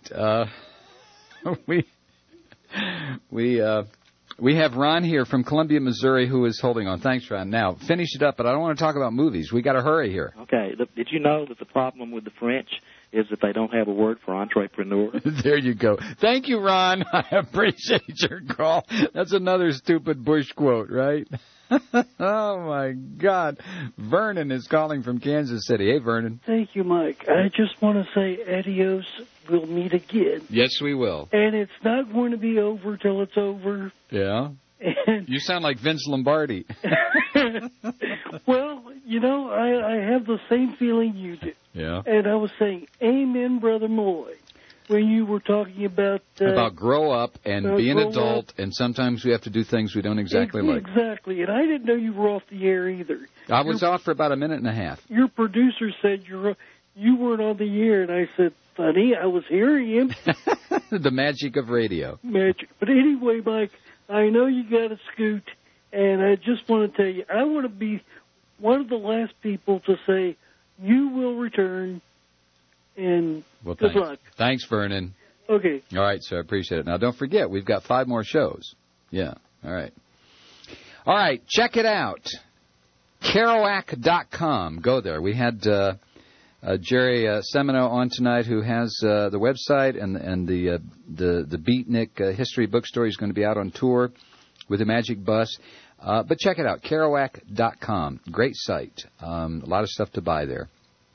We have Ron here from Columbia, Missouri, who is holding on. Thanks, Ron. Now, finish it up, but I don't want to talk about movies. We got to hurry here. Okay. Did you know that the problem with the French is that they don't have a word for entrepreneur? There you go. Thank you, Ron. I appreciate your call. That's another stupid Bush quote, right? Oh, my God. Vernon is calling from Kansas City. Hey, Vernon. Thank you, Mike. I just want to say adios. We'll meet again. Yes, we will. And it's not going to be over till it's over. Yeah? And you sound like Vince Lombardi. Well, you know, I have the same feeling you do. Yeah. And I was saying, amen, Brother Malloy, when you were talking about grow up and be an adult, and sometimes we have to do things we don't exactly like. Exactly, and I didn't know you were off the air either. I was off for about a minute and a half. Your producer said you weren't on the air, and I said, funny, I was hearing him. The magic of radio. Magic. But anyway, Mike, I know you got to scoot, and I just want to tell you, I want to be one of the last people to say, you will return, and good luck. Thanks, Vernon. Okay. All right, sir. I appreciate it. Now, don't forget, we've got 5 more shows. Yeah. All right. All right. Check it out. Kerouac.com. Go there. We had Jerry Semino on tonight, who has the website and the Beatnik History Bookstore. He's going to be out on tour with the Magic Bus. But check it out, Kerouac.com. Great site. A lot of stuff to buy there.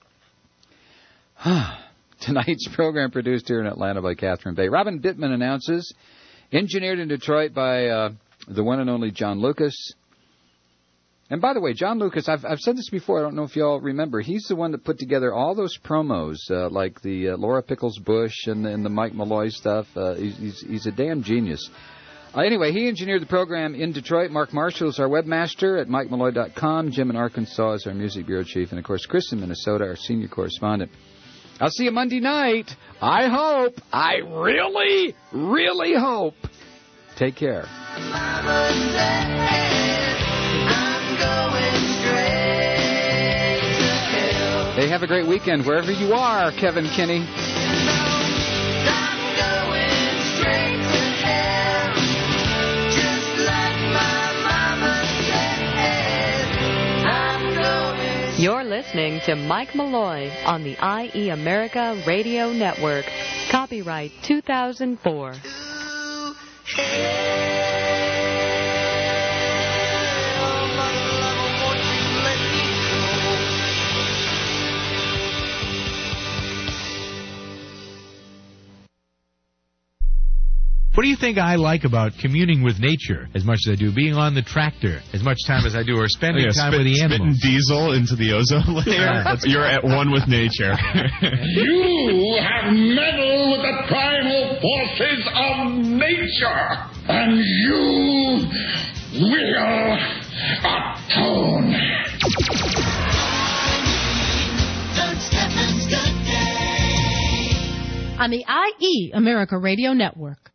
Tonight's program produced here in Atlanta by Catherine Bay. Robin Bittman announces, engineered in Detroit by the one and only John Lucas. And by the way, John Lucas, I've said this before, I don't know if you all remember, he's the one that put together all those promos, like the Laura Pickles Bush and the Mike Malloy stuff. He's a damn genius. Anyway, he engineered the program in Detroit. Mark Marshall is our webmaster at MikeMalloy.com. Jim in Arkansas is our music bureau chief. And, of course, Chris in Minnesota, our senior correspondent. I'll see you Monday night. I hope. I really, really hope. Take care. Hey, have a great weekend wherever you are, Kevin Kinney. You're listening to Mike Malloy on the IE America Radio Network. Copyright 2004. What do you think I like about communing with nature as much as I do being on the tractor as much time as I do, or spending time with the animals? Spitting diesel into the ozone layer. You're at one with nature. You have meddled with the primal forces of nature, and you will atone. On the IE America Radio Network.